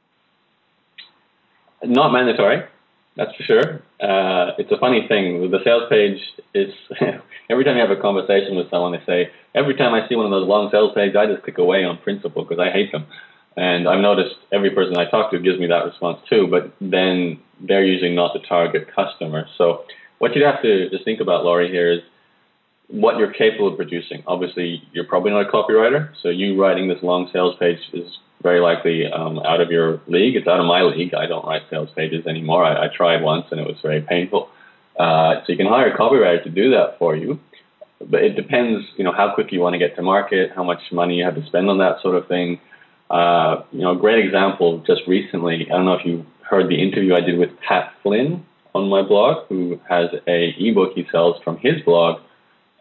Not mandatory, that's for sure. Uh, it's a funny thing. With the sales page, it's every time you have a conversation with someone, they say, every time I see one of those long sales pages, I just click away on principle because I hate them. And I've noticed every person I talk to gives me that response too, but then they're usually not the target customer. So what you'd have to just think about, Laurie, here is what you're capable of producing. Obviously, you're probably not a copywriter, so you writing this long sales page is very likely um, out of your league. It's out of my league. I don't write sales pages anymore. I, I tried once, and it was very painful. Uh, so you can hire a copywriter to do that for you, but it depends, you know, how quick you want to get to market, how much money you have to spend on that sort of thing. Uh, you know, a great example just recently, I don't know if you heard the interview I did with Pat Flynn on my blog, who has a ebook he sells from his blog,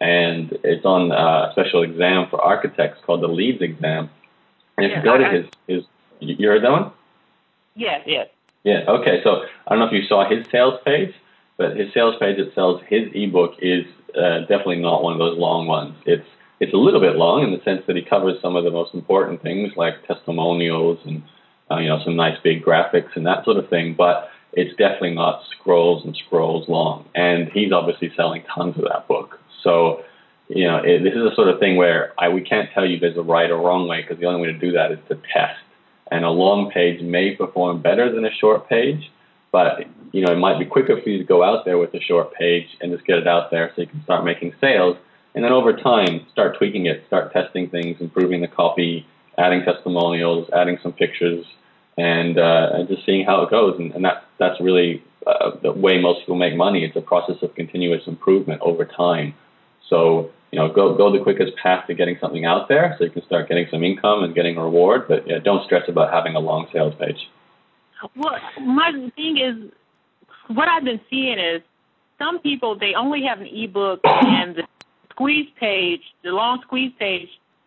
and it's on uh, a special exam for architects called the Leeds exam. And if yeah, you go I, to his, his, you heard that one? Yes, yes. Yeah, okay. So I don't know if you saw his sales page, but his sales page that sells his ebook is uh, definitely not one of those long ones. It's it's a little bit long in the sense that he covers some of the most important things like testimonials and uh, you know some nice big graphics and that sort of thing. But it's definitely not scrolls and scrolls long. And he's obviously selling tons of that book. So you know it, this is a sort of thing where I we can't tell you there's a right or wrong way, because the only way to do that is to test. And a long page may perform better than a short page, but you know it might be quicker for you to go out there with a short page and just get it out there so you can start making sales. And then over time, start tweaking it, start testing things, improving the copy, adding testimonials, adding some pictures, and, uh, and just seeing how it goes. And, and that, that's really uh, the way most people make money. It's a process of continuous improvement over time. So you know, go go the quickest path to getting something out there so you can start getting some income and getting a reward. But yeah, don't stress about having a long sales page. Well, my thing is, what I've been seeing is some people, they only have an ebook and the squeeze page, the long squeeze page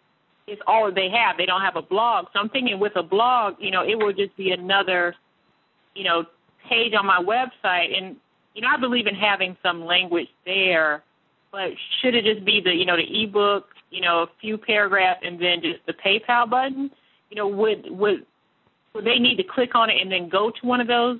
is all they have. They don't have a blog. So I'm thinking with a blog, you know, it will just be another, you know, page on my website. And, you know, I believe in having some language there. But should it just be the, you know, the ebook, you know, a few paragraphs, and then just the PayPal button? You know, would would would they need to click on it and then go to one of those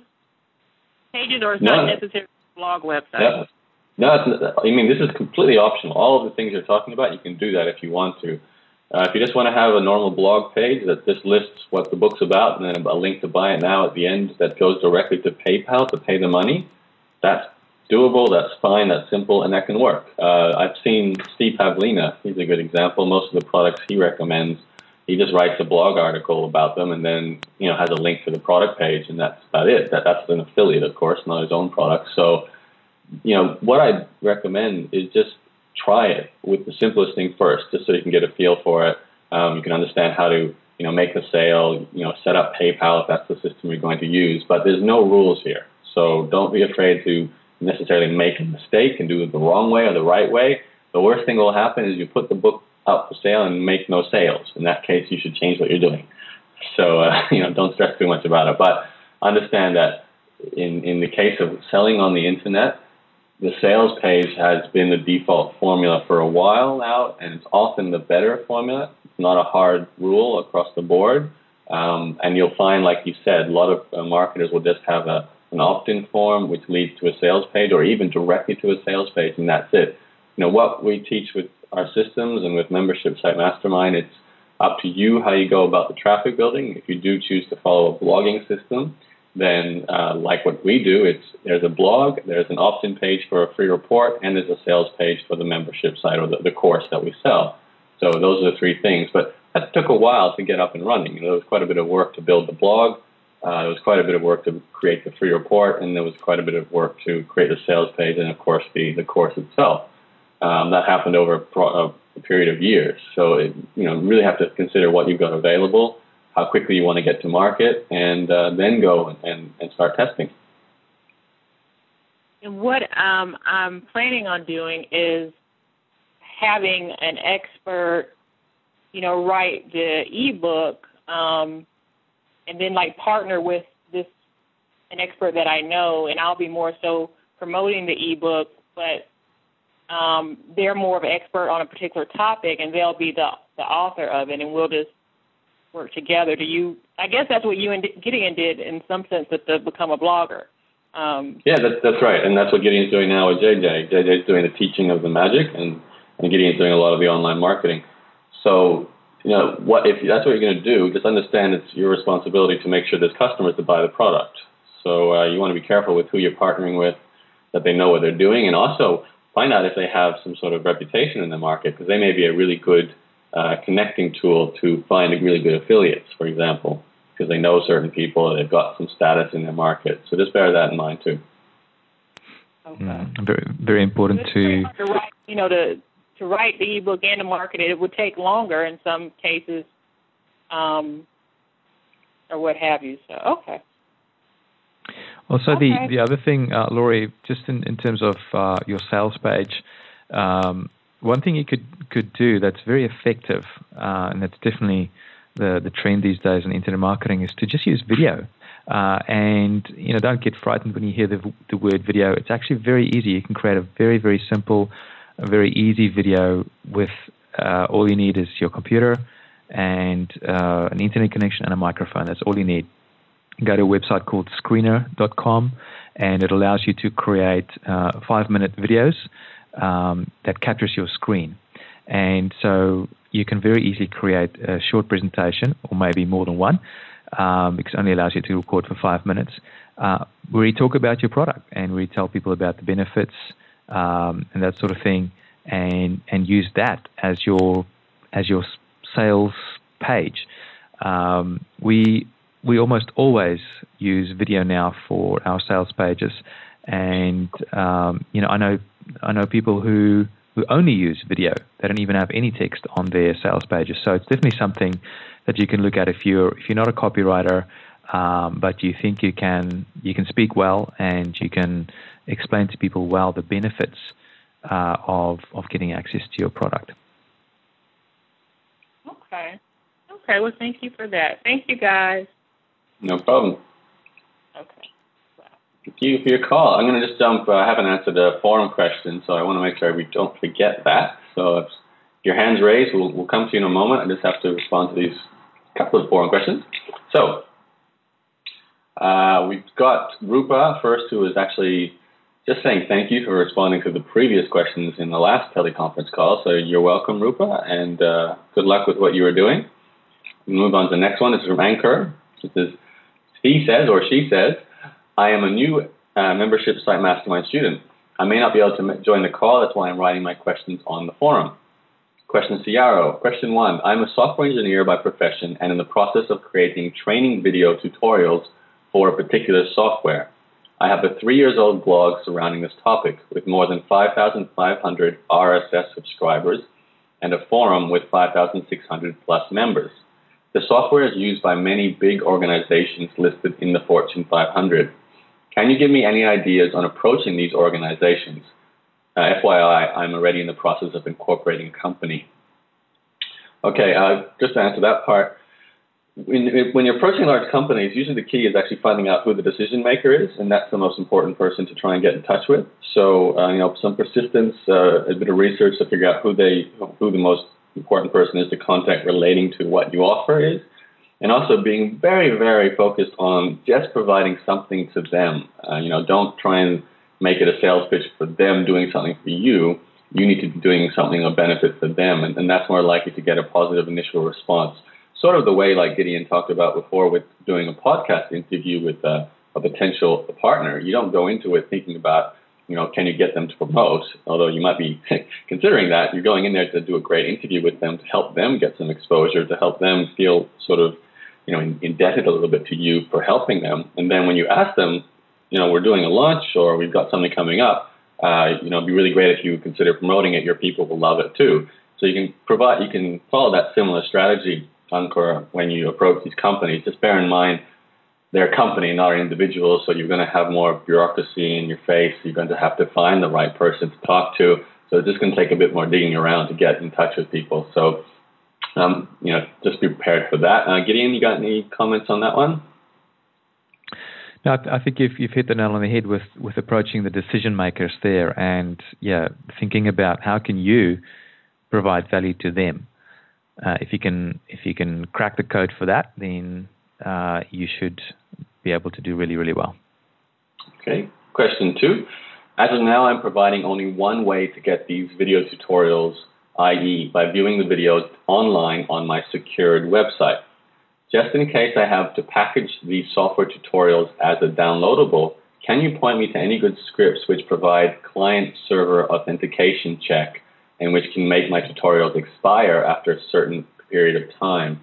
pages, or is no. not necessary for a blog website? No, no it's, I mean, this is completely optional. All of the things you're talking about, you can do that if you want to. Uh, if you just want to have a normal blog page that just lists what the book's about and then a link to buy it now at the end that goes directly to PayPal to pay the money, that's doable, that's fine, that's simple, and that can work. Uh, I've seen Steve Pavlina, he's a good example. Most of the products he recommends, he just writes a blog article about them and then, you know, has a link to the product page, and that's about it. That, that's an affiliate, of course, not his own product. So, you know, what I recommend is just try it with the simplest thing first, just so you can get a feel for it. Um, you can understand how to, you know, make a sale, you know, set up PayPal if that's the system you're going to use. But there's no rules here. So don't be afraid to necessarily make a mistake and do it the wrong way or the right way. The worst thing will happen is you put the book up for sale and make no sales. In that case, you should change what you're doing. So, uh, you know, don't stress too much about it. But understand that in, in the case of selling on the internet, the sales page has been the default formula for a while now, and it's often the better formula. It's not a hard rule across the board. Um, and you'll find, like you said, a lot of uh, marketers will just have a an opt-in form, which leads to a sales page, or even directly to a sales page, and that's it. You know, what we teach with our systems and with Membership Site Mastermind, it's up to you how you go about the traffic building. If you do choose to follow a blogging system, then uh, like what we do, it's there's a blog, there's an opt-in page for a free report, and there's a sales page for the membership site or the, the course that we sell. So those are the three things. But that took a while to get up and running. You know, there was quite a bit of work to build the blog. Uh, there was quite a bit of work to create the free report, and there was quite a bit of work to create the sales page and, of course, the, the course itself. Um, that happened over a, pro- a period of years. So, it, you know, you really have to consider what you've got available, how quickly you want to get to market, and uh, then go and, and, and start testing. And what um, I'm planning on doing is having an expert, you know, write the ebook, um, and then like partner with this an expert that I know, and I'll be more so promoting the ebook, but um, they're more of an expert on a particular topic, and they'll be the the author of it, and we'll just work together. Do you? I guess that's what you and Gideon did in some sense, to, to become a blogger. Um, yeah, that's that's right, and that's what Gideon's doing now with J J. J J's doing the teaching of the magic, and, and Gideon's doing a lot of the online marketing. So, you know, what if that's what you're going to do, just understand it's your responsibility to make sure there's customers to buy the product. So uh, you want to be careful with who you're partnering with, that they know what they're doing, and also find out if they have some sort of reputation in the market, because they may be a really good uh, connecting tool to find really good affiliates, for example, because they know certain people, they've got some status in their market. So just bear that in mind too. Okay. Mm, very, very important to, to write, you know, to to write the ebook and to market it. It would take longer in some cases, um, or what have you. So okay. Also, okay. the, the other thing, uh, Laurie, just in, in terms of uh, your sales page, um, one thing you could, could do that's very effective, uh, and that's definitely the, the trend these days in internet marketing, is to just use video. Uh, and, you know, don't get frightened when you hear the, the word video. It's actually very easy. You can create a very, very simple, a very easy video with uh, all you need is your computer and uh, an internet connection and a microphone. That's all you need. Go to a website called screener dot com, and it allows you to create uh, five-minute videos um, that captures your screen. And so you can very easily create a short presentation, or maybe more than one, um, because it only allows you to record for five minutes, uh, where you talk about your product and where you tell people about the benefits um, and that sort of thing, and and use that as your as your sales page. Um, we we almost always use video now for our sales pages, and um, you know I know I know people who. who only use video. They don't even have any text on their sales pages. So it's definitely something that you can look at if you're if you're not a copywriter, um, but you think you can you can speak well and you can explain to people well the benefits uh, of of getting access to your product. Okay. Okay. Well, thank you for that. Thank you, guys. No problem. Okay. Thank you for your call. I'm going to just jump. Uh, I haven't answered a forum question, so I want to make sure we don't forget that. So if your hand's raised, we'll, we'll come to you in a moment. I just have to respond to these couple of forum questions. So uh, we've got Rupa first, who is actually just saying thank you for responding to the previous questions in the last teleconference call. So you're welcome, Rupa, and uh, good luck with what you are doing. We'll move on to the next one. This is from Anchor. It says, he says or she says, I am a new uh, membership site mastermind student. I may not be able to join the call. That's why I'm writing my questions on the forum. Question to Yaro. Question one. I'm a software engineer by profession and in the process of creating training video tutorials for a particular software. I have a three years old blog surrounding this topic with more than five thousand five hundred R S S subscribers and a forum with five thousand six hundred plus members. The software is used by many big organizations listed in the Fortune five hundred. Can you give me any ideas on approaching these organizations? Uh, F Y I, I'm already in the process of incorporating a company. Okay, uh, just to answer that part, when, when you're approaching large companies, usually the key is actually finding out who the decision maker is, and that's the most important person to try and get in touch with. So, uh, you know, some persistence, uh, a bit of research to figure out who they, who the most important person is to contact relating to what you offer is. And also being very, very focused on just providing something to them. Uh, you know, don't try and make it a sales pitch for them doing something for you. You need to be doing something of benefit for them, and, and that's more likely to get a positive initial response. Sort of the way, like Gideon talked about before, with doing a podcast interview with a, a potential partner. You don't go into it thinking about, you know, can you get them to promote? Although you might be considering that. You're going in there to do a great interview with them to help them get some exposure, to help them feel sort of, you know, indebted a little bit to you for helping them. And then when you ask them, you know, we're doing a launch or we've got something coming up, uh, you know, it'd be really great if you consider promoting it. Your people will love it too. So you can provide, you can follow that similar strategy, Ankur, when you approach these companies. Just bear in mind, they're a company, not an individual, so you're going to have more bureaucracy in your face. You're going to have to find the right person to talk to. So it's just going to take a bit more digging around to get in touch with people. So, um, you know, just be prepared for that. Uh, Gideon, you got any comments on that one? No, I think you've, you've hit the nail on the head with, with approaching the decision makers there, and yeah, thinking about how can you provide value to them. Uh, if you can, if you can crack the code for that, then uh, you should be able to do really, really well. Okay. Question two. As of now, I'm providing only one way to get these video tutorials, that is by viewing the videos online on my secured website. Just in case I have to package these software tutorials as a downloadable, can you point me to any good scripts which provide client-server authentication check and which can make my tutorials expire after a certain period of time?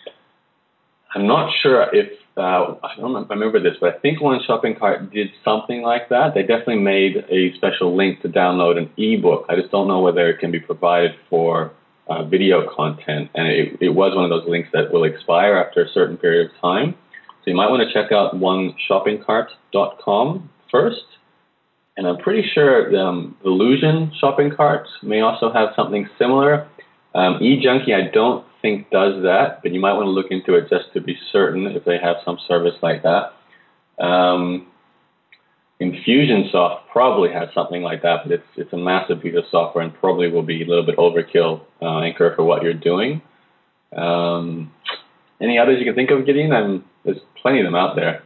I'm not sure if, uh, I don't remember this, but I think One Shopping Cart did something like that. They definitely made a special link to download an ebook. I just don't know whether it can be provided for uh, video content. And it, it was one of those links that will expire after a certain period of time. So you might want to check out one shopping cart dot com first. and I'm pretty sure um, the Illusion shopping carts may also have something similar. Um, eJunkie, I don't think does that, but you might want to look into it just to be certain if they have some service like that. Um, Infusionsoft probably has something like that, but it's it's a massive piece of software and probably will be a little bit overkill, uh, Anchor, for what you're doing. Um, any others you can think of, Gideon? I'm, there's plenty of them out there.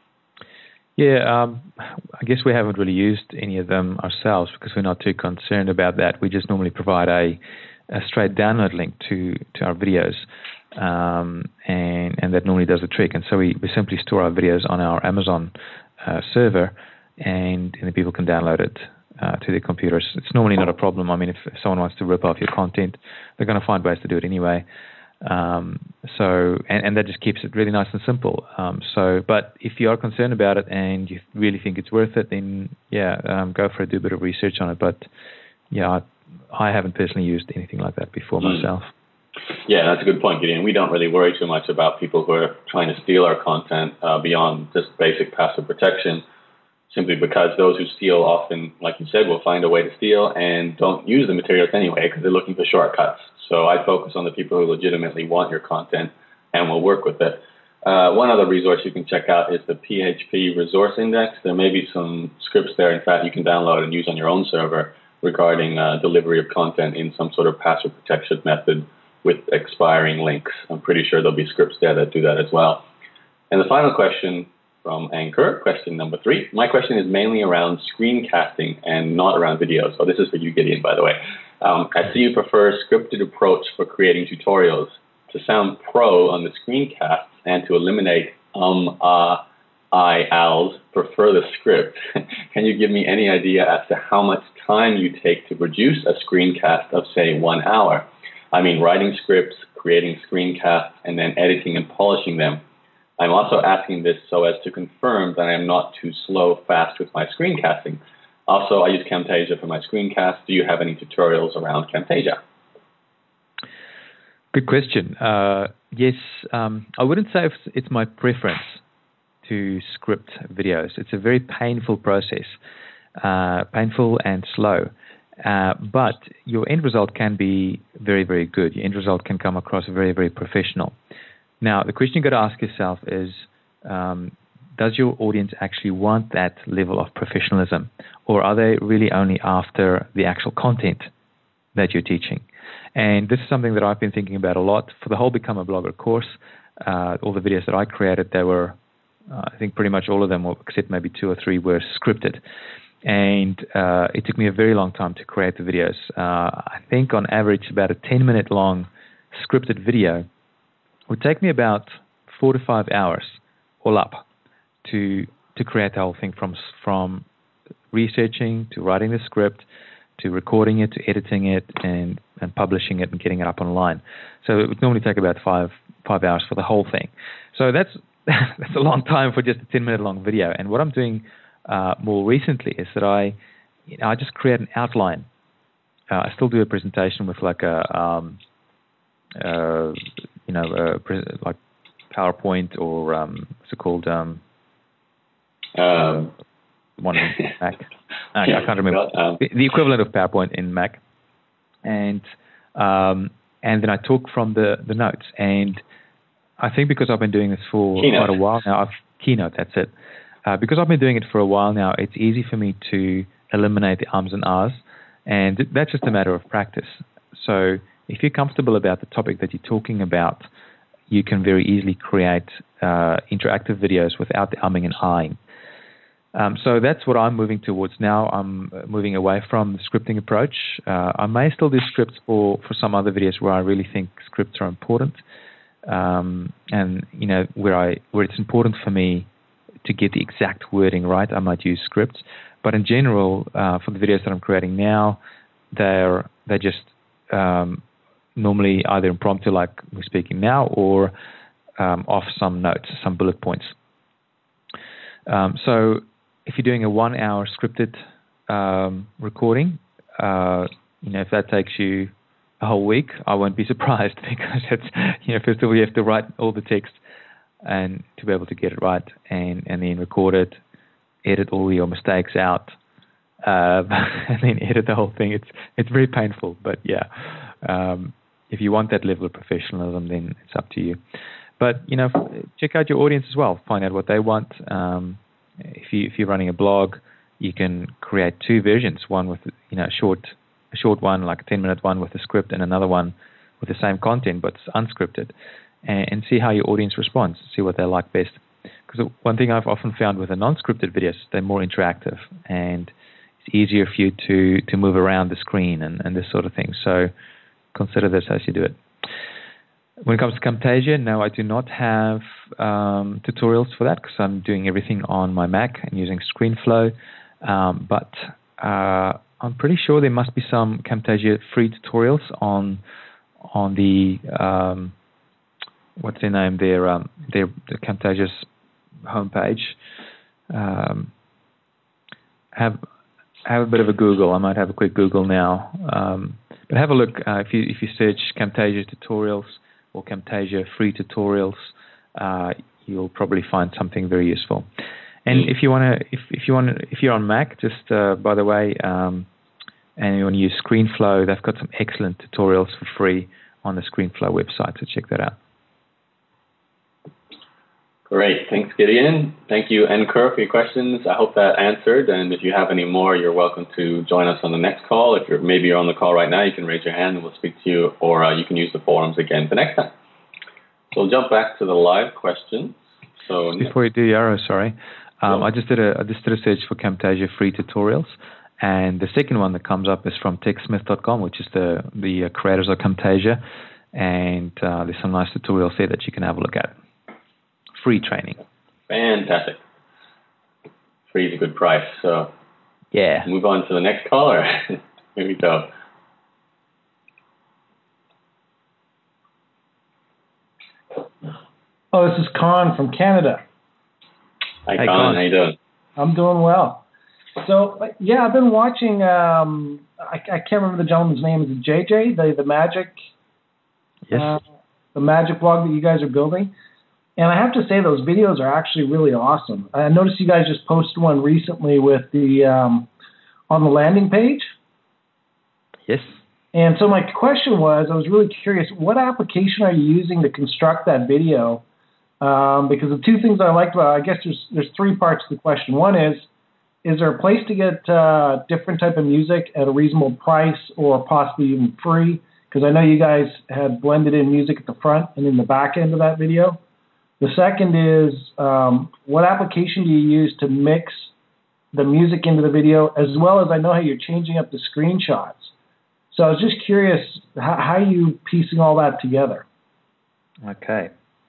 Yeah, um, I guess we haven't really used any of them ourselves because we're not too concerned about that. We just normally provide a, a straight download link to, to our videos, um, and, and that normally does the trick. And so we, we simply store our videos on our Amazon uh, server, and, and then people can download it uh, to their computers. It's normally not a problem. I mean, if, if someone wants to rip off your content, they're going to find ways to do it anyway. Um, so, and, and that just keeps it really nice and simple. Um, so, but if you are concerned about it and you really think it's worth it, then yeah, um, go for it, do a bit of research on it. But yeah, I, I haven't personally used anything like that before mm. myself. Yeah, that's a good point, Gideon. We don't really worry too much about people who are trying to steal our content uh, beyond just basic password protection, simply because those who steal often, like you said, will find a way to steal and don't use the materials anyway because they're looking for shortcuts. So I focus on the people who legitimately want your content and will work with it. Uh, one other resource you can check out is the P H P Resource Index. There may be some scripts there, in fact, you can download and use on your own server regarding uh, delivery of content in some sort of password protection method with expiring links. I'm pretty sure there'll be scripts there that do that as well. And the final question from Anchor, question number three. My question is mainly around screencasting and not around videos. So this is for you, Gideon, by the way. Um, I see you prefer a scripted approach for creating tutorials. To sound pro on the screencasts and to eliminate um, ah, I, als for further script, can you give me any idea as to how much time you take to produce a screencast of, say, one hour? I mean, writing scripts, creating screencasts, and then editing and polishing them. I'm also asking this so as to confirm that I am not too slow fast with my screencasting. Also, I use Camtasia for my screencast. Do you have any tutorials around Camtasia? Good question. Uh, yes, um, I wouldn't say it's, it's my preference to script videos. It's a very painful process, uh, painful and slow. Uh, but your end result can be very, very good. Your end result can come across very, very professional. Now, the question you've got to ask yourself is, um, does your audience actually want that level of professionalism? Or are they really only after the actual content that you're teaching? And this is something that I've been thinking about a lot. For the whole Become a Blogger course, uh, all the videos that I created, they were, uh, I think pretty much all of them, except maybe two or three, were scripted. And uh, it took me a very long time to create the videos. Uh, I think on average about a ten-minute long scripted video would take me about four to five hours all up to to create the whole thing, from from researching to writing the script to recording it to editing it and, and publishing it and getting it up online. So it would normally take about five five hours for the whole thing. So that's that's a long time for just a ten-minute long video. And what I'm doing uh, more recently is that I you know, I just create an outline. Uh, I still do a presentation with like a um, uh, you know a pre- like PowerPoint or um, what's it called? Um, um. One in Mac. I, I can't remember um, the, the equivalent of PowerPoint in Mac, and um, and then I talk from the, the notes. And I think because I've been doing this for Keynote. quite a while now, I've Keynote. That's it. Uh, because I've been doing it for a while now, it's easy for me to eliminate the ums and ahs, and that's just a matter of practice. So if you're comfortable about the topic that you're talking about, you can very easily create uh, interactive videos without the umming and ahhing. Um, so that's what I'm moving towards now. I'm moving away from the scripting approach. Uh, I may still do scripts for, for some other videos where I really think scripts are important, um, and you know where I where it's important for me to get the exact wording right. I might use scripts, but in general, uh, for the videos that I'm creating now, they're they're just um, normally either impromptu, like we're speaking now, or um, off some notes, some bullet points. Um, so. If you're doing a one-hour scripted um, recording, uh, you know, if that takes you a whole week, I won't be surprised, because it's, you know, first of all, you have to write all the text and to be able to get it right, and, and then record it, edit all your mistakes out, uh, and then edit the whole thing. It's it's very painful, but yeah, um, if you want that level of professionalism, then it's up to you. But you know, check out your audience as well. Find out what they want. Um, if you if you're running a blog, you can create two versions: one with you know a short a short one, like a ten minute one with a script, and another one with the same content but unscripted, and, and see how your audience responds. See what they like best. Because one thing I've often found with the non-scripted videos, they're more interactive, and it's easier for you to to move around the screen and, and this sort of thing. So consider this as you do it. When it comes to Camtasia, no, I do not have um, tutorials for that because I'm doing everything on my Mac and using ScreenFlow. Um, but uh, I'm pretty sure there must be some Camtasia free tutorials on on the um, what's their name? Their um, their the Camtasia's homepage. Um, have have a bit of a Google. I might have a quick Google now. Um, but have a look uh, if you if you search Camtasia tutorials or Camtasia free tutorials, uh, you'll probably find something very useful. And if you want to, if, if you want, if you're on Mac, just uh, by the way, um, and you want to use ScreenFlow, they've got some excellent tutorials for free on the ScreenFlow website. So check that out. Great, thanks, Gideon. Thank you, Nkur, for your questions. I hope that answered. And if you have any more, you're welcome to join us on the next call. If you're maybe you're on the call right now, you can raise your hand and we'll speak to you, or uh, you can use the forums again for next time. So we'll jump back to the live questions. So before you do, Yarrow, sorry, um, yeah. I just did a I just did a search for Camtasia free tutorials, and the second one that comes up is from TechSmith dot com, which is the the uh, creators of Camtasia, and uh, there's some nice tutorials there that you can have a look at. Free training. Fantastic. Free is a good price. So yeah. Move on to the next caller. Here we go. Oh, this is Con from Canada. Hi, hey, Con. Con. How you doing? I'm doing well. So, yeah, I've been watching, um, I, I can't remember the gentleman's name. Is it J J, the, the Magic? Yes. Uh, the Magic blog that you guys are building. And I have to say, those videos are actually really awesome. I noticed you guys just posted one recently with the um, on the landing page. Yes. And so my question was, I was really curious, what application are you using to construct that video? Um, because the two things I liked about it, I guess there's there's three parts to the question. One is, is there a place to get uh, different type of music at a reasonable price or possibly even free? Because I know you guys had blended in music at the front and in the back end of that video. The second is, um, what application do you use to mix the music into the video, as well as I know how you're changing up the screenshots. So I was just curious, how, how are you piecing all that together? Okay.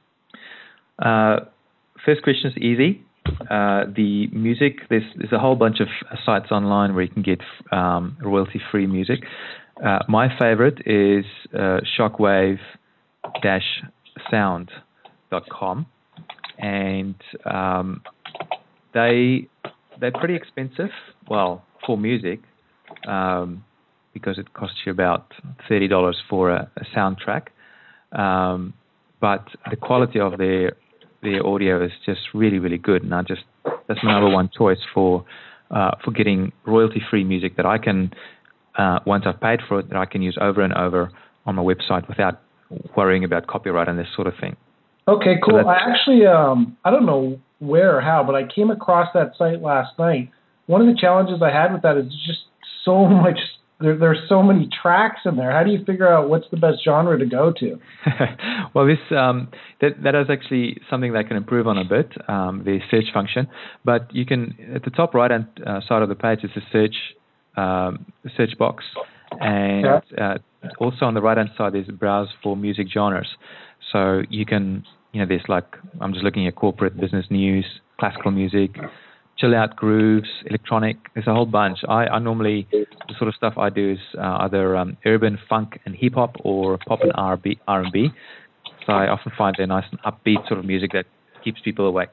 Uh, first question is easy. Uh, the music, there's, there's a whole bunch of sites online where you can get um, royalty-free music. Uh, my favorite is uh, shockwave dash sound dot com, and um, they they're pretty expensive. Well, for music, um, because it costs you about thirty dollars for a, a soundtrack. Um, but the quality of their their audio is just really really good, and I just that's my number one choice for uh, for getting royalty free music that I can uh, once I've paid for it, that I can use over and over on my website without worrying about copyright and this sort of thing. Okay, cool. So I actually, um, I don't know where or how, but I came across that site last night. One of the challenges I had with that is just so much, there, there's so many tracks in there. How do you figure out what's the best genre to go to? Well, this um, that, that is actually something they can improve on a bit, um, the search function. But you can, at the top right-hand uh, side of the page, is a search, um, search box. And uh, also on the right-hand side, there's a browse for music genres. So you can, you know, there's like, I'm just looking at corporate business news, classical music, chill out grooves, electronic. There's a whole bunch. I, I normally, the sort of stuff I do is uh, either um, urban, funk, and hip hop, or pop and R and B. So I often find they're nice and upbeat sort of music that keeps people awake.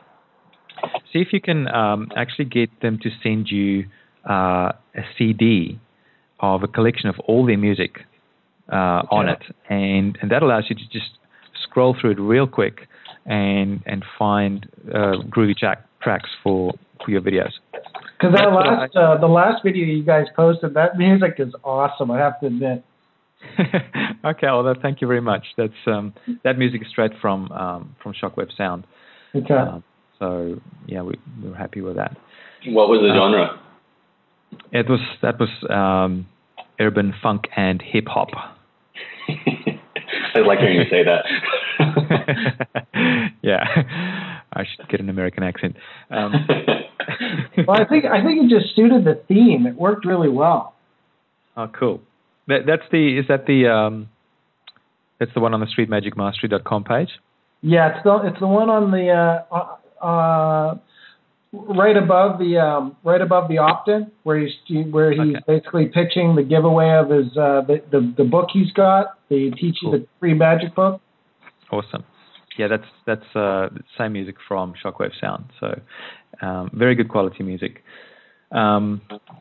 See if you can um, actually get them to send you uh, a C D of a collection of all their music uh, on it, and and that allows you to just scroll through it real quick and and find uh, groovy track, tracks for for your videos. Because that last, I, uh, the last video you guys posted, that music is awesome, I have to admit. Okay, well, thank you very much. That's um, that music is straight from um, from Shockwave Sound. Okay. Um, so yeah, we, we were happy with that. What was the uh, genre? It was that was um, urban funk and hip hop. I like hearing you say that. Yeah, I should get an American accent. Um, well, I think I think it just suited the theme. It worked really well. Oh, cool. That, that's the is that the um, that's the one on the street magic mastery dot com page? Yeah, it's the it's the one on the uh, uh, right above the um, right above the opt-in where he's where he's okay. basically pitching the giveaway of his uh, the, the the book he's got, the Teach You cool. the Free Magic book. Awesome. Yeah, that's that's uh, same music from Shockwave Sound. So um, very good quality music. Um,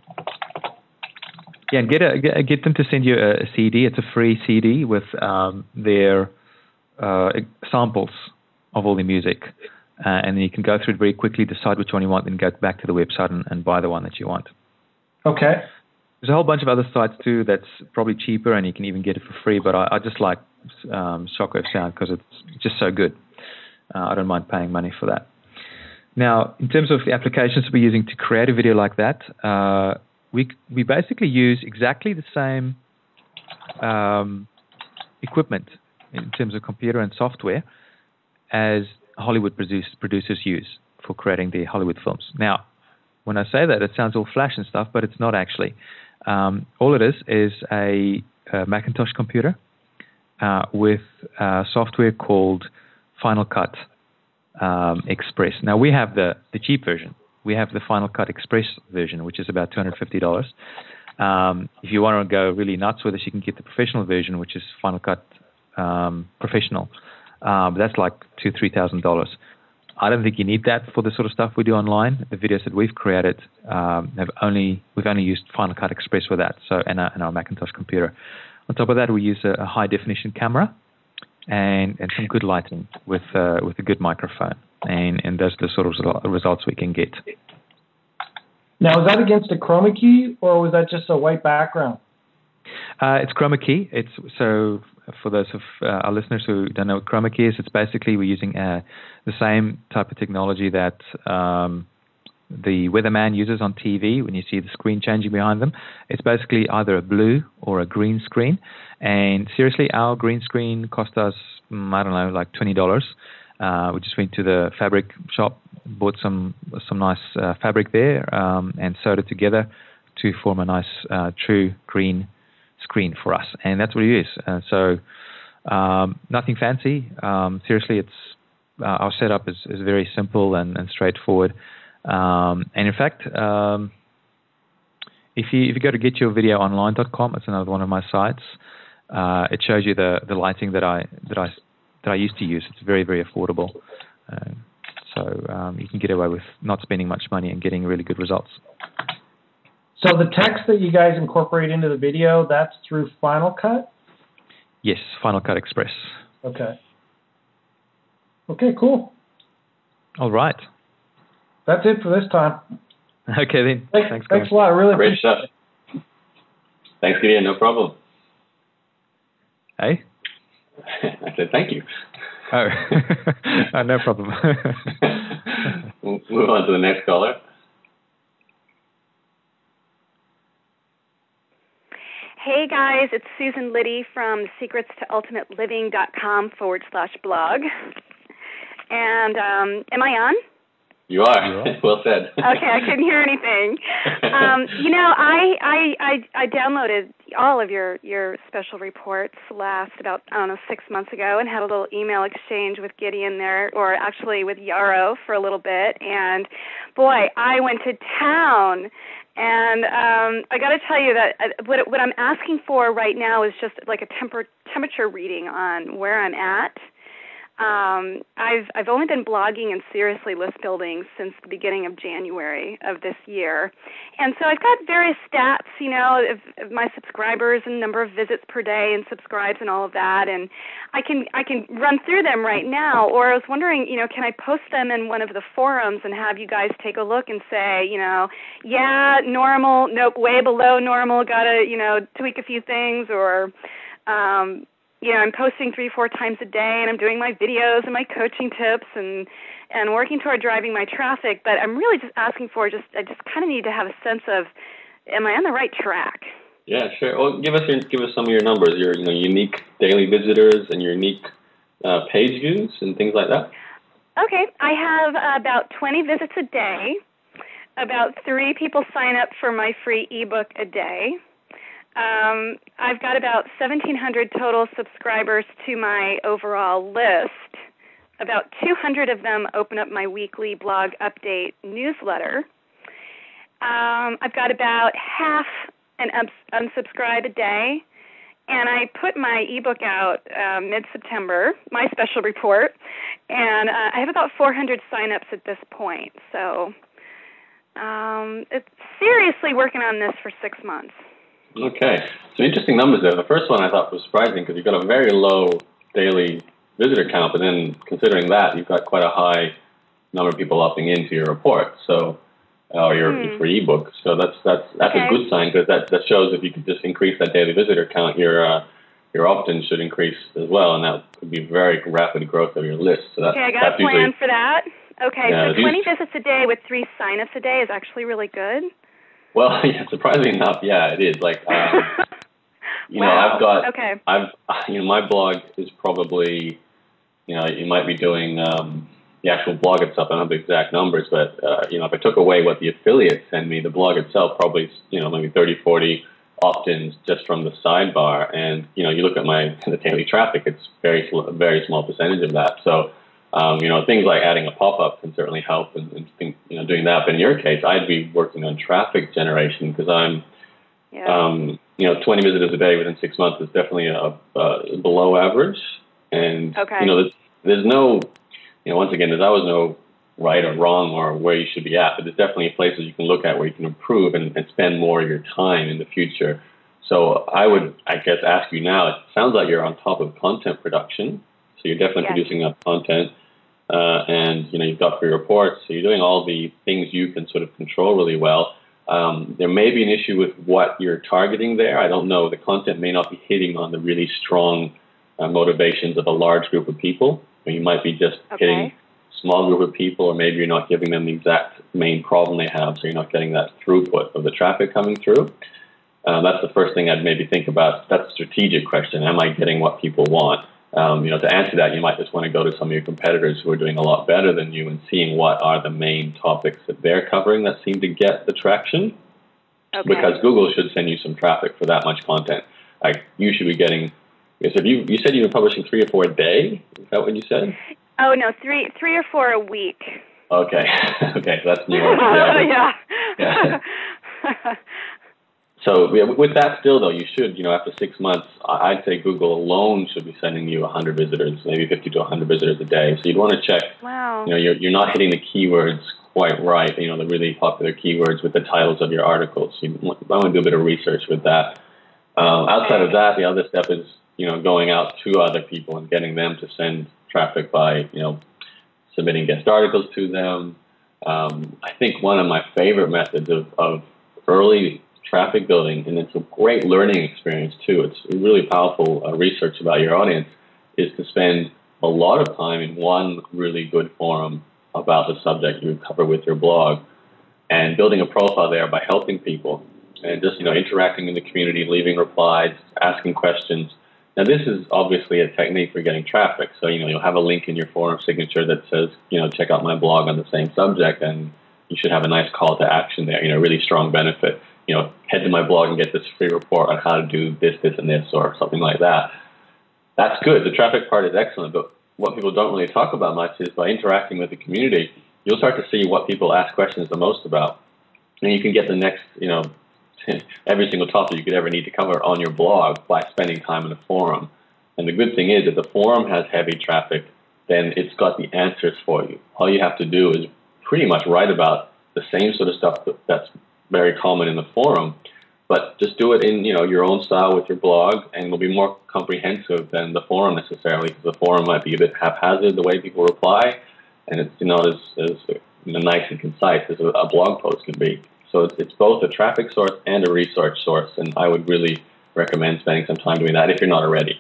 Yeah, and get a get, get them to send you a, a C D. It's a free C D with um, their uh, samples of all the music, uh, and then you can go through it very quickly, decide which one you want, then go back to the website and, and buy the one that you want. Okay. There's a whole bunch of other sites too that's probably cheaper, and you can even get it for free. But I, I just like um, Shockwave Sound because it's just so good. Uh, I don't mind paying money for that. Now, in terms of the applications we're using to create a video like that. Uh, We we basically use exactly the same um, equipment in terms of computer and software as Hollywood produce, producers use for creating their Hollywood films. Now, when I say that, it sounds all flash and stuff, but it's not actually. Um, all it is is a, a Macintosh computer uh, with uh, software called Final Cut um, Express. Now, we have the, the cheap version. We have the Final Cut Express version, which is about two hundred fifty dollars. Um, if you want to go really nuts with this, you can get the professional version, which is Final Cut um, Professional. Uh, but that's like two thousand, three thousand dollars. I don't think you need that for the sort of stuff we do online. The videos that we've created um, have only we've only used Final Cut Express with that. So and our, and our Macintosh computer. On top of that, we use a, a high definition camera and and some good lighting with uh, with a good microphone. And, and those are the sort of results we can get. Now, is that against a chroma key, or was that just a white background? Uh, it's chroma key. It's so for those of uh, our listeners who don't know what chroma key is, it's basically we're using uh, the same type of technology that um, the weatherman uses on T V when you see the screen changing behind them. It's basically either a blue or a green screen. And seriously, our green screen cost us, I don't know, like twenty dollars. Uh, we just went to the fabric shop, bought some some nice uh, fabric there, um, and sewed it together to form a nice uh, true green screen for us. And that's what it is. Uh, so um, nothing fancy. Um, seriously, it's uh, our setup is, is very simple and, and straightforward. Um, and in fact, um, if you if you go to get your video online dot com, it's another one of my sites. Uh, it shows you the, the lighting that I that I that I used to use. It's very, very affordable. Uh, so um, you can get away with not spending much money and getting really good results. So the text that you guys incorporate into the video, that's through Final Cut? Yes, Final Cut Express. Okay. Okay, cool. All right. That's it for this time. Okay, then. Thanks, thanks, thanks a lot. I really Great appreciate stuff. it. Thanks, Gideon. No problem. Hey? I said thank you. Oh, oh no problem. We'll move on to the next caller. Hey guys, it's Susan Liddy from secrets to ultimate living dot com forward slash blog. And um, am I on? You are. You are. Well said. Okay, I couldn't hear anything. Um, you know, I, I I I downloaded all of your, your special reports last about, I don't know, six months ago and had a little email exchange with Gideon there, or actually with Yarrow for a little bit. And boy, I went to town. And um, I got to tell you that uh, what, what I'm asking for right now is just like a temper, temperature reading on where I'm at. Um, I've I've only been blogging and seriously list building since the beginning of January of this year, and so I've got various stats, you know, of, of my subscribers and number of visits per day and subscribes and all of that, and I can I can run through them right now. Or I was wondering, you know, can I post them in one of the forums and have you guys take a look and say, you know, yeah, normal, nope, way below normal, gotta, you know, tweak a few things, or um, you know, I'm posting three, four times a day, and I'm doing my videos and my coaching tips and and working toward driving my traffic. But I'm really just asking for just I just kind of need to have a sense of, am I on the right track? Yeah, sure. Well, give us your, give us some of your numbers, your you know unique daily visitors and your unique uh, page views and things like that. Okay, I have about twenty visits a day. About three people sign up for my free ebook a day. Um, I've got about seventeen hundred total subscribers to my overall list. About two hundred of them open up my weekly blog update newsletter. Um, I've got about half an ups- unsubscribe a day. And I put my ebook out uh, mid-September, my special report, and uh, I have about four hundred sign-ups at this point. So um, it's seriously working on this for six months. Okay. So interesting numbers there. The first one I thought was surprising because you've got a very low daily visitor count, but then considering that, you've got quite a high number of people opting into your report. So or uh, your, hmm. your free ebook. So that's that's that's okay. a good sign because that, that shows if you could just increase that daily visitor count, your uh, your opt-in should increase as well, and that could be very rapid growth of your list. So that's, okay, I got that's a plan usually, for that. Okay, yeah, so twenty visits a day with three sign-ups a day is actually really good. Well, yeah, surprisingly enough, yeah, it is. Like, um, you wow. know, I've got, okay. I've, you know, my blog is probably, you know, you might be doing um, the actual blog itself. I don't have the exact numbers, but, uh, you know, if I took away what the affiliates send me, the blog itself probably, you know, maybe thirty, forty opt-ins just from the sidebar. And, you know, you look at my the daily traffic, it's very, very small percentage of that. So, um, you know, things like adding a pop-up can certainly help and, and think, you know, doing that. But in your case, I'd be working on traffic generation because I'm, yeah. um, you know, twenty visitors a day within six months is definitely a, a below average. And, okay. you know, there's, there's no, you know, once again, there's always no right or wrong or where you should be at, but there's definitely places you can look at where you can improve and, and spend more of your time in the future. So I would, I guess, ask you now, it sounds like you're on top of content production. So you're definitely yes. producing enough content. Uh, and, you know, you've got free reports. So you're doing all the things you can sort of control really well. Um, there may be an issue with what you're targeting there. I don't know. The content may not be hitting on the really strong uh, motivations of a large group of people. Or you might be just okay. hitting a small group of people, or maybe you're not giving them the exact main problem they have, so you're not getting that throughput of the traffic coming through. Uh, that's the first thing I'd maybe think about. That's a strategic question. Am I getting what people want? Um, you know, to answer that, you might just want to go to some of your competitors who are doing a lot better than you and seeing what are the main topics that they're covering that seem to get the traction. Okay. Because Google should send you some traffic for that much content. Like you should be getting. If you you said you were publishing three or four a day. Is that what you said? Oh no, three three or four a week. Okay, okay, so that's more. yeah. yeah. So yeah, with that still though, you should, you know, after six months, I'd say Google alone should be sending you one hundred visitors, maybe fifty to one hundred visitors a day. So you'd want to check, wow. you know, you're, you're not hitting the keywords quite right, you know, the really popular keywords with the titles of your articles. You want to do a bit of research with that. Um, outside okay. of that, the other step is, you know, going out to other people and getting them to send traffic by, you know, submitting guest articles to them. Um, I think one of my favorite methods of, of early traffic building, and it's a great learning experience too. It's really powerful uh, research about your audience, is to spend a lot of time in one really good forum about the subject you cover with your blog and building a profile there by helping people and just, you know, interacting in the community, leaving replies, asking questions. Now, this is obviously a technique for getting traffic. So, you know, you'll have a link in your forum signature that says, you know, check out my blog on the same subject, and you should have a nice call to action there, you know, really strong benefit. You know, head to my blog and get this free report on how to do this, this, and this, or something like that. That's good. The traffic part is excellent, but what people don't really talk about much is by interacting with the community, you'll start to see what people ask questions the most about. And you can get the next, you know, every single topic you could ever need to cover on your blog by spending time in a forum. And the good thing is, if the forum has heavy traffic, then it's got the answers for you. All you have to do is pretty much write about the same sort of stuff that's very common in the forum, but just do it in, you know, your own style with your blog, and it'll be more comprehensive than the forum necessarily, because the forum might be a bit haphazard the way people reply, and it's not as, as nice and concise as a, a blog post can be. So it's, it's both a traffic source and a research source, and I would really recommend spending some time doing that if you're not already.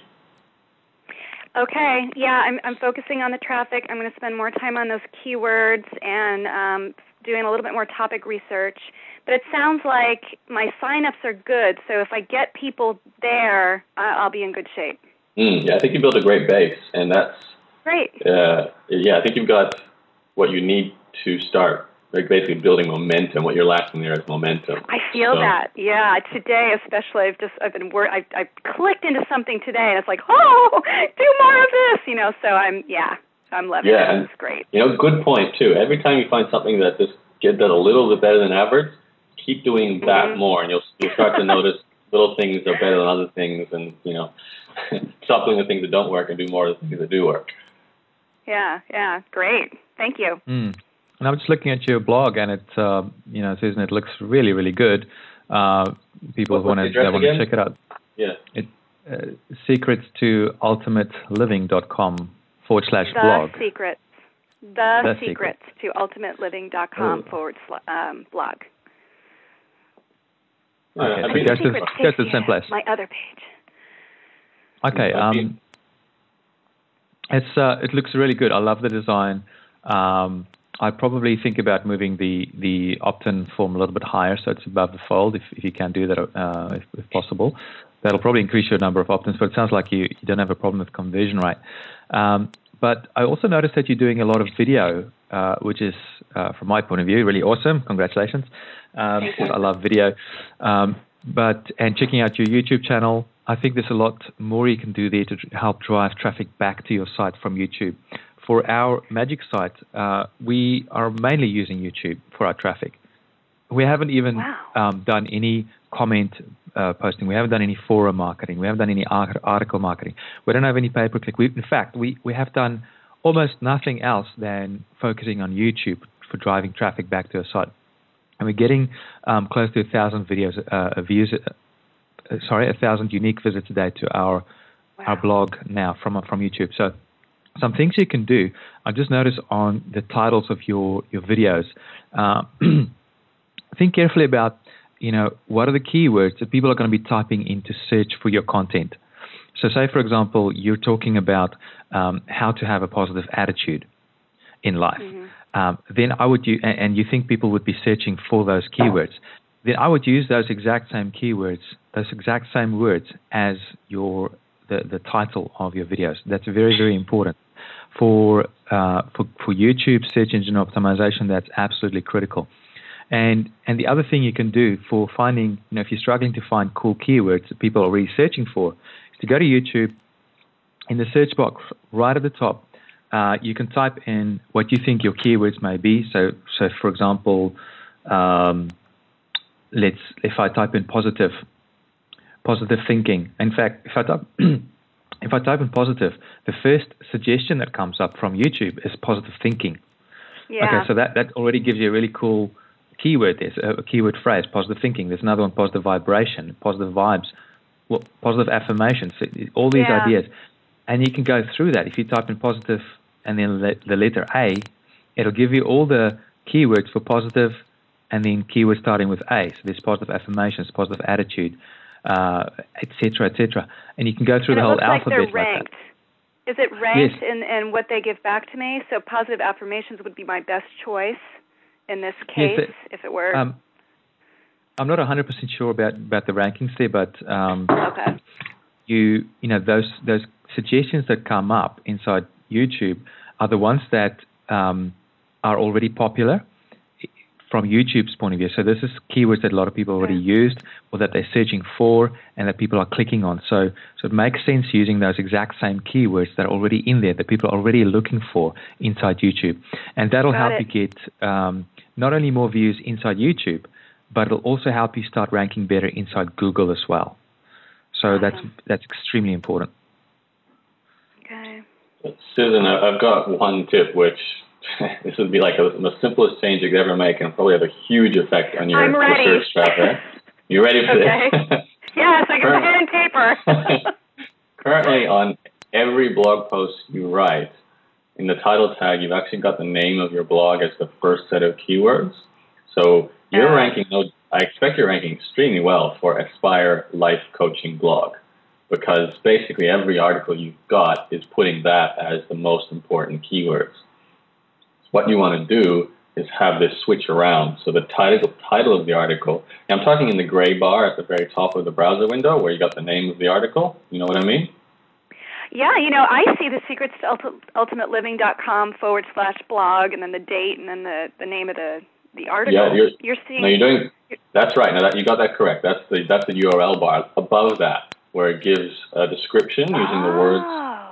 Okay, yeah, I'm, I'm focusing on the traffic. I'm going to spend more time on those keywords and um, doing a little bit more topic research. But it sounds like my signups are good, so if I get people there, I'll be in good shape. Mm, yeah, I think you built a great base, and that's great. Uh, yeah, I think you've got what you need to start. Like basically building momentum. What you're lacking there is momentum. I feel so. that. Yeah, today especially, I've just I've been wor- I I clicked into something today, and it's like, oh, do more of this, you know. So I'm yeah, I'm loving yeah, it. and, it's great. You know, good point too. Every time you find something that just get that a little bit better than average, keep doing that mm-hmm. more, and you'll you'll start to notice little things are better than other things, and you know, stop doing the things that don't work and do more of the things that do work. Yeah, yeah, great. Thank you. Mm. And I'm just looking at your blog, and it, uh, you know, Susan, it looks really, really good. Uh, people want to they want to check it out. Yeah. It, uh, secrets to ultimate living dot com forward slash the blog. Secrets. The, the secrets secret. to ultimate living dot com oh. forward slash um, blog. Okay, uh, so go to, go to the same place. My other page. Okay. Um, it's uh, it looks really good. I love the design. Um, I probably think about moving the, the opt-in form a little bit higher, so it's above the fold, if, if you can do that, uh, if, if possible. That'll probably increase your number of opt-ins, but it sounds like you, you don't have a problem with conversion rate. Um, but I also noticed that you're doing a lot of video, uh, which is, uh, from my point of view, really awesome. Congratulations. Um, I love video. Um, but and checking out your YouTube channel, I think there's a lot more you can do there to help drive traffic back to your site from YouTube. For our Magic site, uh, we are mainly using YouTube for our traffic. We haven't even wow. um, done any comment uh, posting. We haven't done any forum marketing. We haven't done any article marketing. We don't have any pay-per-click. We, in fact, we, we have done almost nothing else than focusing on YouTube for driving traffic back to our site. And we're getting um, close to a thousand videos, uh, views, uh, sorry, a thousand unique visits a day to our wow. our blog now from from YouTube. So some things you can do. I just noticed on the titles of your your videos. Uh, think carefully about, you know, what are the keywords that people are going to be typing in to search for your content. So, say for example, you're talking about um, how to have a positive attitude in life. Mm-hmm. Um, then I would, use, and you think people would be searching for those keywords, then I would use those exact same keywords, those exact same words as your the, the title of your videos. That's very, very important. For, uh, for for YouTube search engine optimization, that's absolutely critical. And and the other thing you can do for finding, you know, if you're struggling to find cool keywords that people are already searching for, is to go to YouTube. In the search box right at the top, uh, you can type in what you think your keywords may be. So, so for example, um, let's if I type in positive, positive thinking. In fact, if I type if I type in positive, the first suggestion that comes up from YouTube is positive thinking. Yeah. Okay, so that, that already gives you a really cool keyword. There's a keyword phrase, positive thinking. There's another one, positive vibration, positive vibes, well, positive affirmations. All these yeah. ideas. And you can go through that. If you type in positive and then the letter A, it'll give you all the keywords for positive and then keywords starting with A. So there's positive affirmations, positive attitude, uh, et cetera, et cetera. And you can go through and the whole it looks alphabet like they're ranked. Like Is it ranked yes. in, in what they give back to me? So positive affirmations would be my best choice in this case, yes, it, if it were. Um, I'm not one hundred percent sure about, about the rankings there, but um, okay. you you know those those suggestions that come up inside YouTube are the ones that um, are already popular from YouTube's point of view. So this is keywords that a lot of people already yeah. used or that they're searching for and that people are clicking on. So so it makes sense using those exact same keywords that are already in there, that people are already looking for inside YouTube. And that'll Got help it. you get um, not only more views inside YouTube, but it'll also help you start ranking better inside Google as well. So awesome. that's that's extremely important. Okay. Susan, I've got one tip, which this would be like a, the simplest change you could ever make and probably have a huge effect on your search traffic. You ready for okay. this? Yes, I got pen and paper. Currently, on every blog post you write, in the title tag, you've actually got the name of your blog as the first set of keywords. So you're uh, ranking, I expect you're ranking extremely well for Aspire Life Coaching Blog, because basically every article you've got is putting that as the most important keywords. What you want to do is have this switch around. So the title title of the article, and I'm talking in the gray bar at the very top of the browser window where you got the name of the article. You know what I mean? Yeah, you know, I see the secrets to ultimate living dot com forward slash blog, and then the date, and then the, the name of the, the article. Yeah, you're, you're seeing. No, you're doing. That's right. Now that you got that correct. That's the that's the U R L bar above that, where it gives a description using oh. the words.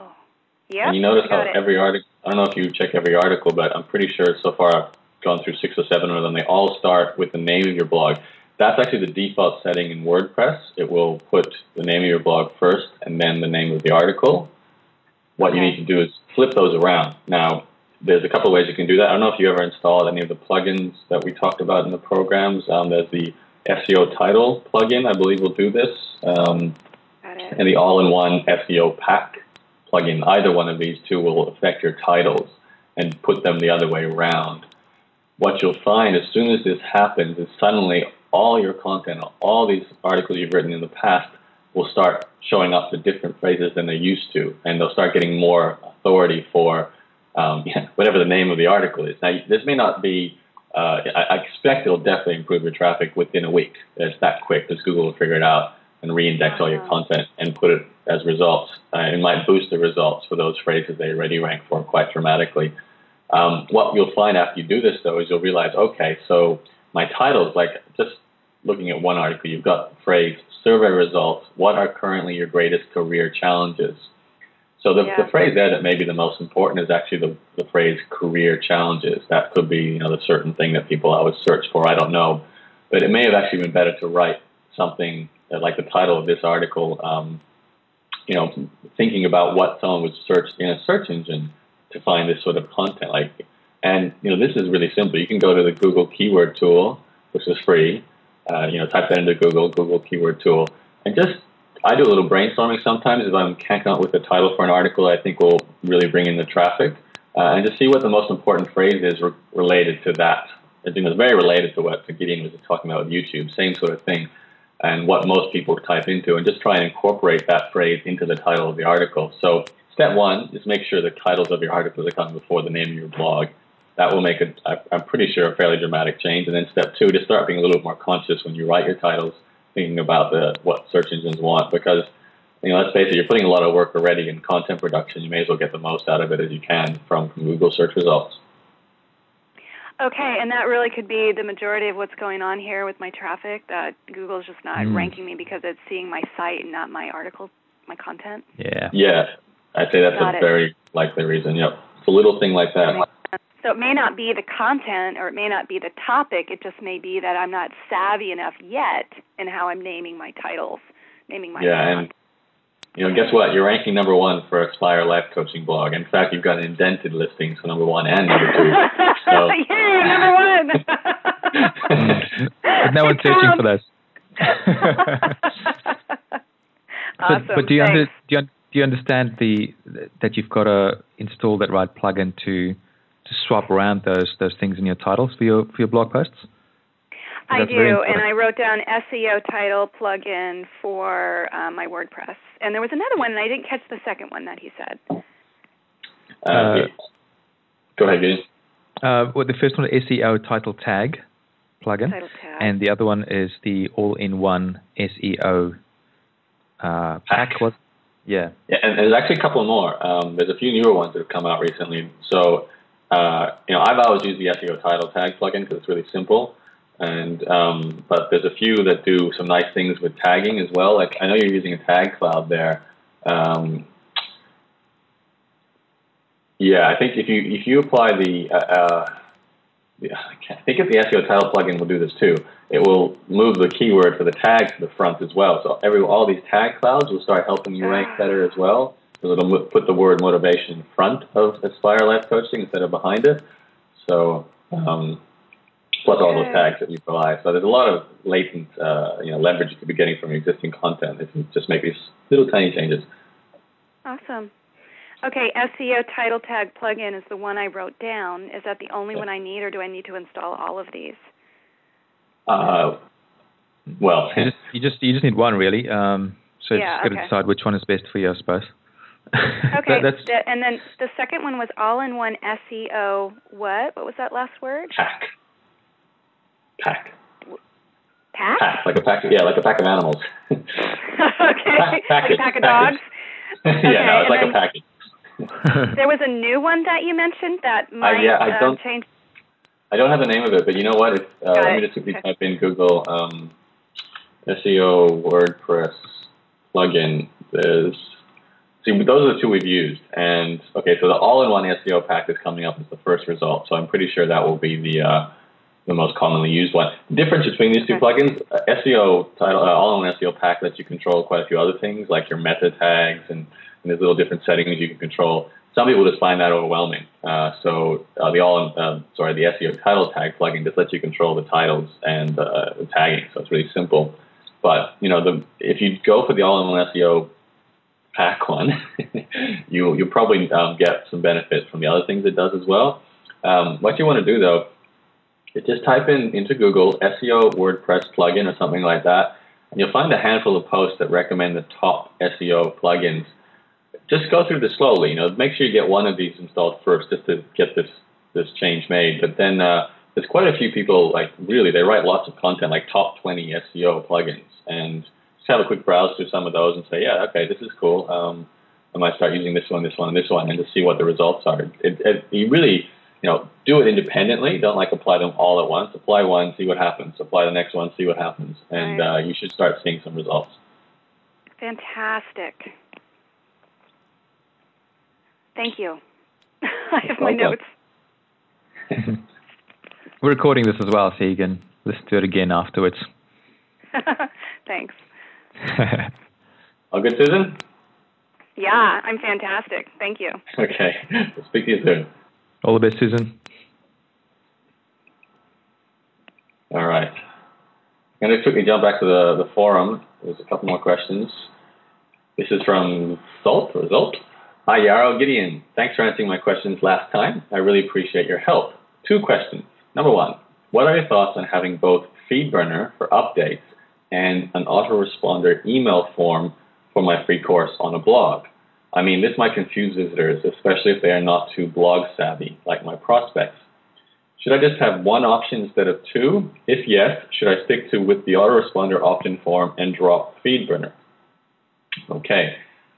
Yeah. And you notice how it. every article. I don't know if you check every article, but I'm pretty sure so far I've gone through six or seven of them. They all start with the name of your blog. That's actually the default setting in WordPress. It will put the name of your blog first and then the name of the article. What okay. you need to do is flip those around. Now, there's a couple of ways you can do that. I don't know if you ever installed any of the plugins that we talked about in the programs. Um, there's the S E O title plugin, I believe will do this, um, and the all-in-one S E O pack plugin. Either one of these two will affect your titles and put them the other way around. What you'll find as soon as this happens is suddenly all your content, all these articles you've written in the past will start showing up to different phrases than they used to, and they'll start getting more authority for um, whatever the name of the article is. Now, this may not be, uh, I, I expect it'll definitely improve your traffic within a week. It's that quick, because Google will figure it out and reindex uh-huh. all your content and put it as results. Uh, it might boost the results for those phrases they already rank for quite dramatically. Um, what you'll find after you do this, though, is you'll realize, okay, so my titles, like just looking at one article, you've got the phrase, survey results, what are currently your greatest career challenges? So the, yeah. the phrase there that may be the most important is actually the, the phrase career challenges. That could be, you know, the certain thing that people always search for, I don't know. But it may have actually been better to write something like the title of this article, um, you know, thinking about what someone would search in a search engine to find this sort of content. Like, and, you know, this is really simple. You can go to the Google Keyword Tool, which is free. Uh, you know, type that into Google, Google Keyword Tool, and just, I do a little brainstorming sometimes if I'm can't come up with a title for an article I think will really bring in the traffic, uh, and just see what the most important phrase is re- related to that. I think it's very related to what Gideon was talking about with YouTube, same sort of thing, and what most people type into, and just try and incorporate that phrase into the title of the article. So step one is make sure the titles of your articles are coming before the name of your blog. That will make, a, I'm pretty sure, a fairly dramatic change. And then step two, to start being a little bit more conscious when you write your titles, thinking about the what search engines want. Because, you know, let's face it, you're putting a lot of work already in content production. You may as well get the most out of it as you can from, from Google search results. Okay, and that really could be the majority of what's going on here with my traffic, that Google's just not mm. ranking me because it's seeing my site and not my article, my content. Yeah. Yeah, I'd say that's Got a it. very likely reason. Yep. It's a little thing like that. So it may not be the content or it may not be the topic. It just may be that I'm not savvy enough yet in how I'm naming my titles, naming my Yeah, content. and you know, guess what? You're ranking number one for Aspire Life Coaching Blog. In fact, you've got an indented listing, so number one and number two. So. Yay, number one! But no one's searching for this. Awesome. But, but do you Thanks. under, do you, do you understand the that you've got to install that right plugin to to swap around those those things in your titles for your for your blog posts? I do, and I wrote down S E O title plugin for um, my WordPress. And there was another one, and I didn't catch the second one that he said. Uh, uh, go ahead, Gideon. Uh, well, the first one is S E O title tag plugin, title tag. And the other one is the all-in-one S E O uh, pack. What? Yeah. Yeah, and there's actually a couple more. Um, there's a few newer ones that have come out recently. So, uh, you know, I've always used the S E O title tag plugin because it's really simple. And um, but there's a few that do some nice things with tagging as well. Like I know you're using a tag cloud there. Um, yeah, I think if you if you apply the, uh, uh, the I think if the S E O title plugin will do this too. It will move the keyword for the tag to the front as well. So every all these tag clouds will start helping you rank better as well. because it'll put the word motivation in front of Aspire Life Coaching instead of behind it. So, um, plus all those tags that you provide. So there's a lot of latent, uh, you know, leverage you could be getting from your existing content if you just make these little tiny changes. Awesome. Okay, S E O title tag plugin is the one I wrote down. Is that the only one I need, or do I need to install all of these? Uh, well, you just, you just you just need one really. Um, so yeah, you've got okay. to decide which one is best for you, I suppose. Okay, that, that's, the, and then the second one was all-in-one S E O. What? What was that last word? Pack. Pack. Pack? Pack, like a pack. Yeah, like a pack of animals. Okay, pack, package, like a pack of dogs. Okay, yeah, no, it's like a package. There was a new one that you mentioned that might uh, yeah, I don't, um, change. I don't have the name of it, but you know what? It's, uh, let me just quickly okay. type in Google um, S E O WordPress plugin. There's, see, those are the two we've used. And okay, so the all-in-one S E O pack is coming up as the first result. So I'm pretty sure that will be the uh, the most commonly used one. The difference between these two okay. plugins, uh, S E O title, uh, all-in-one S E O pack lets you control quite a few other things, like your meta tags, and, and there's little different settings you can control. Some people just find that overwhelming. Uh, so uh, the all, uh, sorry, the S E O title tag plugin just lets you control the titles and uh, the tagging. So it's really simple. But you know, the if you go for the all-in-one S E O pack one, you you'll probably um, get some benefit from the other things it does as well. Um, what you want to do though, is just type in into Google S E O WordPress plugin or something like that, and you'll find a handful of posts that recommend the top S E O plugins. Just go through this slowly. You know, make sure you get one of these installed first, just to get this this change made. But then uh, there's quite a few people, like really, they write lots of content, like top twenty S E O plugins, and just have a quick browse through some of those and say, yeah, okay, this is cool. Um, I might start using this one, this one, and this one, and just see what the results are. It, it, you really, you know, do it independently. Don't like apply them all at once. Apply one, see what happens. Apply the next one, see what happens, and right. uh, you should start seeing some results. Fantastic. Thank you. I have my notes. We're recording this as well, so you can listen to it again afterwards. Thanks. All good, Susan? Yeah, I'm fantastic. Thank you. Okay. We'll speak to you soon. All the best, Susan. All right. I'm going to quickly jump back to the, the forum. There's a couple more questions. This is from Salt, or Zolt. Hi, Yarrow Gideon. Thanks for answering my questions last time. I really appreciate your help. Two questions. Number one, what are your thoughts on having both FeedBurner for updates and an autoresponder email form for my free course on a blog? I mean, this might confuse visitors, especially if they are not too blog savvy, like my prospects. Should I just have one option instead of two? If yes, should I stick to with the autoresponder opt-in form and drop FeedBurner? Okay.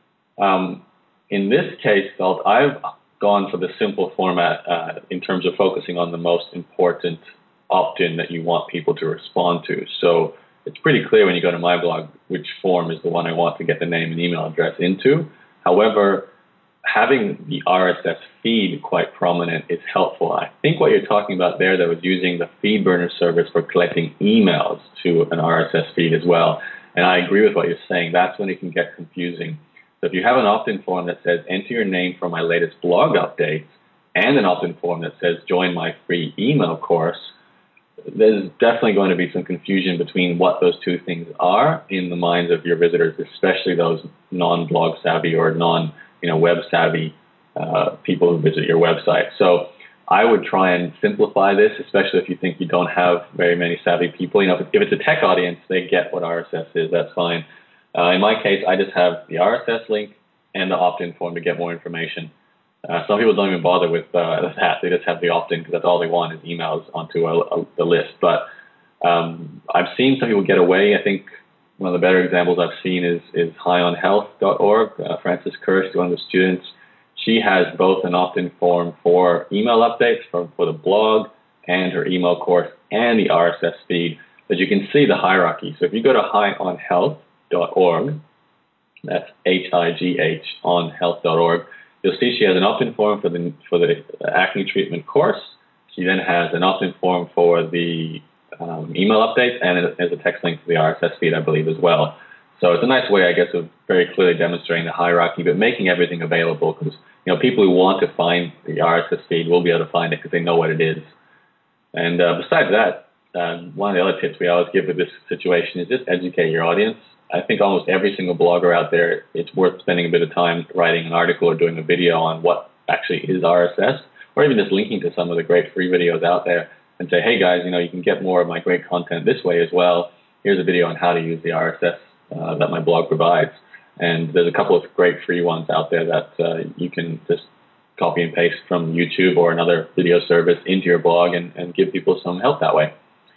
Um, In this case, though, I've gone for the simple format uh, in terms of focusing on the most important opt-in that you want people to respond to. So it's pretty clear when you go to my blog which form is the one I want to get the name and email address into. However, having the R S S feed quite prominent is helpful. I think what you're talking about there, though, is using the FeedBurner service for collecting emails to an R S S feed as well. And I agree with what you're saying. That's when it can get confusing. So if you have an opt-in form that says enter your name for my latest blog updates and an opt-in form that says join my free email course, there's definitely going to be some confusion between what those two things are in the minds of your visitors, especially those non-blog savvy or non, you know, web savvy uh, people who visit your website. So I would try and simplify this, especially if you think you don't have very many savvy people. You know, if it's a tech audience, they get what R S S is, that's fine. Uh, in my case, I just have the R S S link and the opt-in form to get more information. Uh, some people don't even bother with uh, that. They just have the opt-in because that's all they want is emails onto a, a, the list. But um, I've seen some people get away. I think one of the better examples I've seen is, is high on health dot org. Uh, Frances Kirsch, one of the students, she has both an opt-in form for email updates for, for the blog and her email course and the R S S feed. But you can see the hierarchy. So if you go to high on health dot org, that's H I G H, on health dot org, you'll see she has an opt-in form for the for the acne treatment course. She then has an opt-in form for the um, email updates, and it has a text link to the R S S feed, I believe, as well. So it's a nice way, I guess, of very clearly demonstrating the hierarchy, but making everything available because, you know, people who want to find the R S S feed will be able to find it because they know what it is. And uh, besides that, uh, one of the other tips we always give with this situation is just educate your audience. I think almost every single blogger out there, it's worth spending a bit of time writing an article or doing a video on what actually is R S S, or even just linking to some of the great free videos out there and say, hey guys, you know, you can get more of my great content this way as well. Here's a video on how to use the R S S Uh, that my blog provides. And there's a couple of great free ones out there that uh, you can just copy and paste from YouTube or another video service into your blog and, and give people some help that way.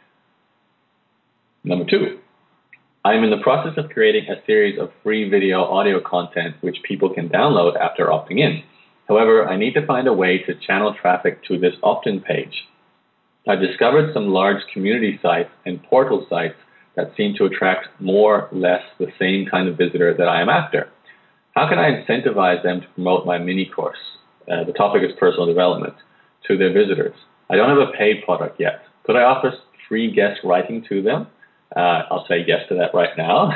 Number two, I'm in the process of creating a series of free video audio content which people can download after opting in. However, I need to find a way to channel traffic to this opt-in page. I discovered some large community sites and portal sites that seem to attract more or less the same kind of visitor that I am after. How can I incentivize them to promote my mini course? Uh, the topic is personal development to their visitors. I don't have a paid product yet. Could I offer free guest writing to them? Uh, I'll say yes to that right now.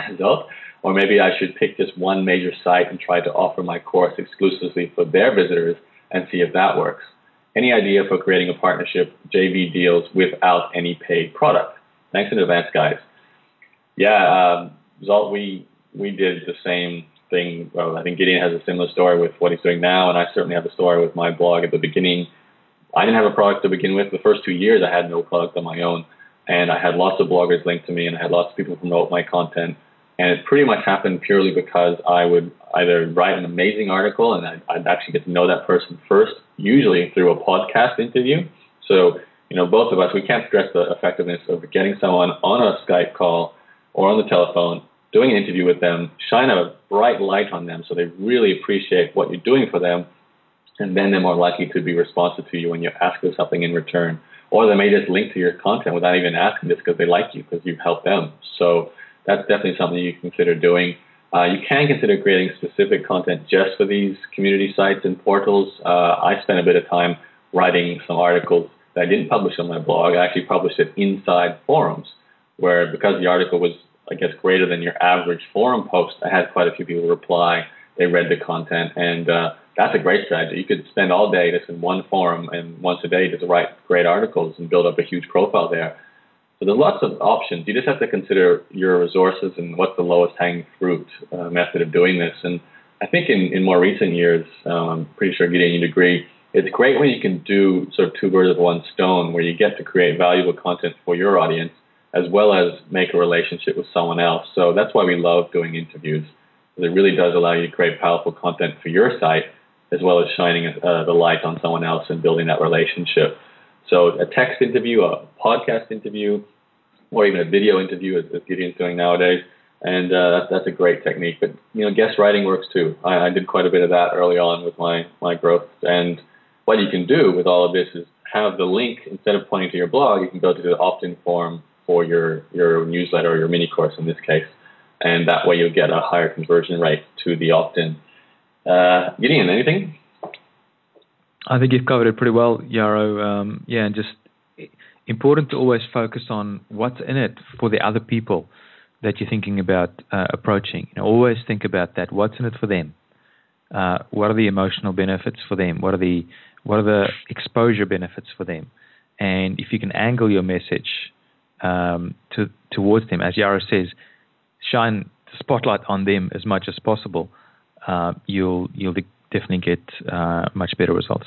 Or maybe I should pick just one major site and try to offer my course exclusively for their visitors and see if that works. Any idea for creating a partnership, J V deals without any paid product? Thanks in advance, guys. Yeah, um, Zalt, we we did the same thing. Well, I think Gideon has a similar story with what he's doing now, and I certainly have a story with my blog. At the beginning, I didn't have a product to begin with. The first two years, I had no product on my own, and I had lots of bloggers linked to me, and I had lots of people promote my content. And it pretty much happened purely because I would either write an amazing article, and I'd, I'd actually get to know that person first, usually through a podcast interview. So, you know, both of us, we can't stress the effectiveness of getting someone on a Skype call or on the telephone, doing an interview with them, shine a bright light on them so they really appreciate what you're doing for them, and then they're more likely to be responsive to you when you ask for something in return. Or they may just link to your content without even asking, just because they like you, because you've helped them. So that's definitely something you consider doing. Uh, you can consider creating specific content just for these community sites and portals. Uh, I spent a bit of time writing some articles that I didn't publish on my blog. I actually published it inside forums, where because the article was, I guess, greater than your average forum post, I had quite a few people reply. They read the content, and uh, that's a great strategy. You could spend all day just in one forum and once a day just write great articles and build up a huge profile there. So there's lots of options. You just have to consider your resources and what's the lowest hanging fruit uh, method of doing this. And I think in, in more recent years, um, I'm pretty sure Gideon, you'd agree, it's great when you can do sort of two birds with one stone, where you get to create valuable content for your audience, as well as make a relationship with someone else. So that's why we love doing interviews. It really does allow you to create powerful content for your site, as well as shining uh, the light on someone else and building that relationship. So a text interview, a podcast interview, or even a video interview, as, as Gideon's doing nowadays, and uh, that's, that's a great technique. But you know, guest writing works too. I, I did quite a bit of that early on with my my growth. And what you can do with all of this is have the link, instead of pointing to your blog, you can go to the opt-in form for your, your newsletter or your mini course in this case. And that way you'll get a higher conversion rate to the opt-in. Uh, Gideon, anything? I think you've covered it pretty well, Yaro. Um, yeah, and just important to always focus on what's in it for the other people that you're thinking about uh, approaching. You know, always think about that. What's in it for them? Uh, what are the emotional benefits for them? What are the what are the exposure benefits for them? And if you can angle your message um, to towards them, as Yaro says, shine the spotlight on them as much as possible. Uh, you'll you'll definitely get uh, much better results.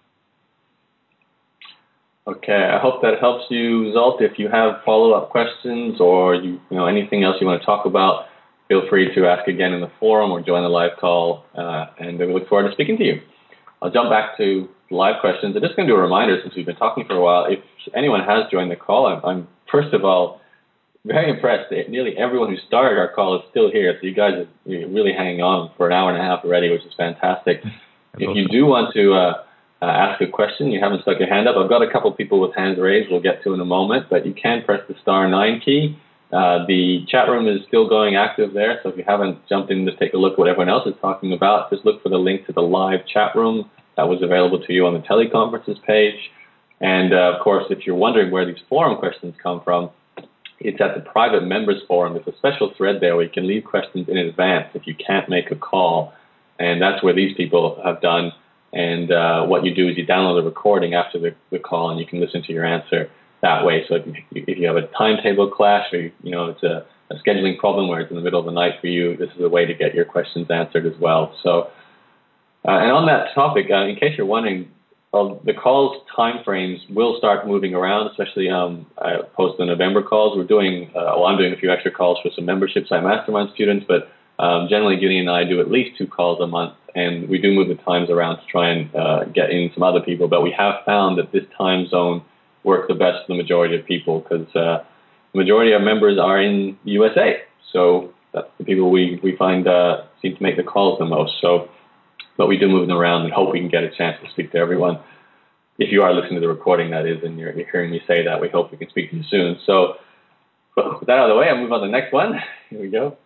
Okay, I hope that helps you, Zalt. If you have follow-up questions or you, you know anything else you want to talk about, feel free to ask again in the forum or join the live call, uh, and we look forward to speaking to you. I'll jump back to live questions. I'm just going to do a reminder, since we've been talking for a while. If anyone has joined the call, I'm, I'm first of all very impressed that nearly everyone who started our call is still here. So you guys are really hanging on for an hour and a half already, which is fantastic. That's if awesome. You do want to uh, uh, ask a question, you haven't stuck your hand up. I've got a couple people with hands raised we'll get to in a moment, but you can press the star nine key. Uh, the chat room is still going active there, so if you haven't jumped in to take a look at what everyone else is talking about, just look for the link to the live chat room that was available to you on the teleconferences page. And uh, of course, if you're wondering where these forum questions come from, it's at the private members forum. There's a special thread there where you can leave questions in advance if you can't make a call. And that's where these people have done. And uh, what you do is you download the recording after the, the call, and you can listen to your answer that way. So if you, if you have a timetable clash, or you know it's a, a scheduling problem where it's in the middle of the night for you, this is a way to get your questions answered as well. So, uh, and on that topic, uh, in case you're wondering, well, the calls timeframes will start moving around, especially um, uh, post the November calls. We're doing, uh, well, I'm doing a few extra calls for some membership site mastermind students, but um, generally Gideon and I do at least two calls a month, and we do move the times around to try and uh, get in some other people. But we have found that this time zone works the best for the majority of people, because uh, the majority of members are in the U S A. So that's the people we, we find uh, seem to make the calls the most. So, but we do move them around and hope we can get a chance to speak to everyone. If you are listening to the recording, that is, and you're, you're hearing me say that, we hope we can speak to you soon. So with that out of the way, I'll move on to the next one. Here we go.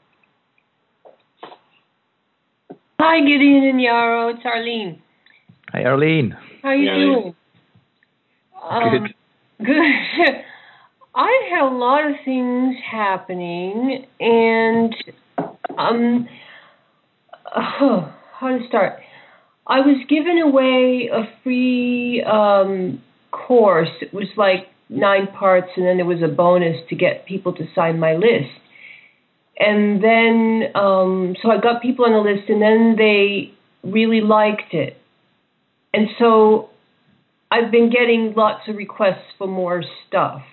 Hi, Gideon and Yarrow. It's Arlene. Hi, Arlene. How are you Hey, doing? Um, Good. Good. I had a lot of things happening, and um, oh, how to start? I was given away a free um, course. It was like nine parts, and then there was a bonus to get people to sign my list. And then, um, so I got people on the list, and then they really liked it. And so I've been getting lots of requests for more stuff.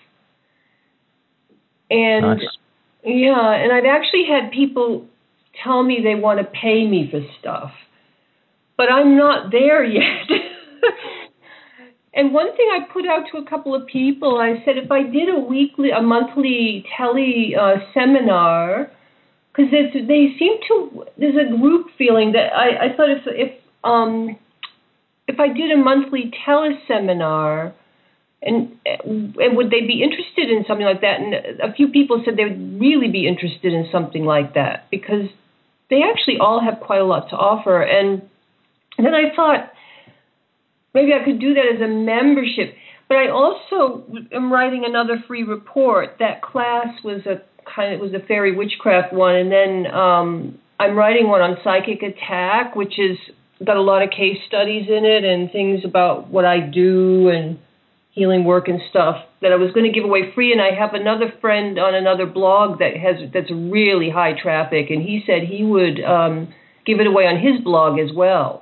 And Nice. yeah, and I've actually had people tell me they want to pay me for stuff, but I'm not there yet. And one thing I put out to a couple of people, I said if I did a weekly, a monthly tele uh, seminar, because they seem to, there's a group feeling that I, I thought if if um if I did a monthly teleseminar, and and would they be interested in something like that? And a few people said they would really be interested in something like that, because they actually all have quite a lot to offer. And then I thought maybe I could do that as a membership. But I also am writing another free report. That class was a kind of was a fairy witchcraft one, and then um, I'm writing one on psychic attack, which is got a lot of case studies in it and things about what I do and healing work and stuff that I was going to give away free. And I have another friend on another blog that has that's really high traffic, and he said he would um, give it away on his blog as well.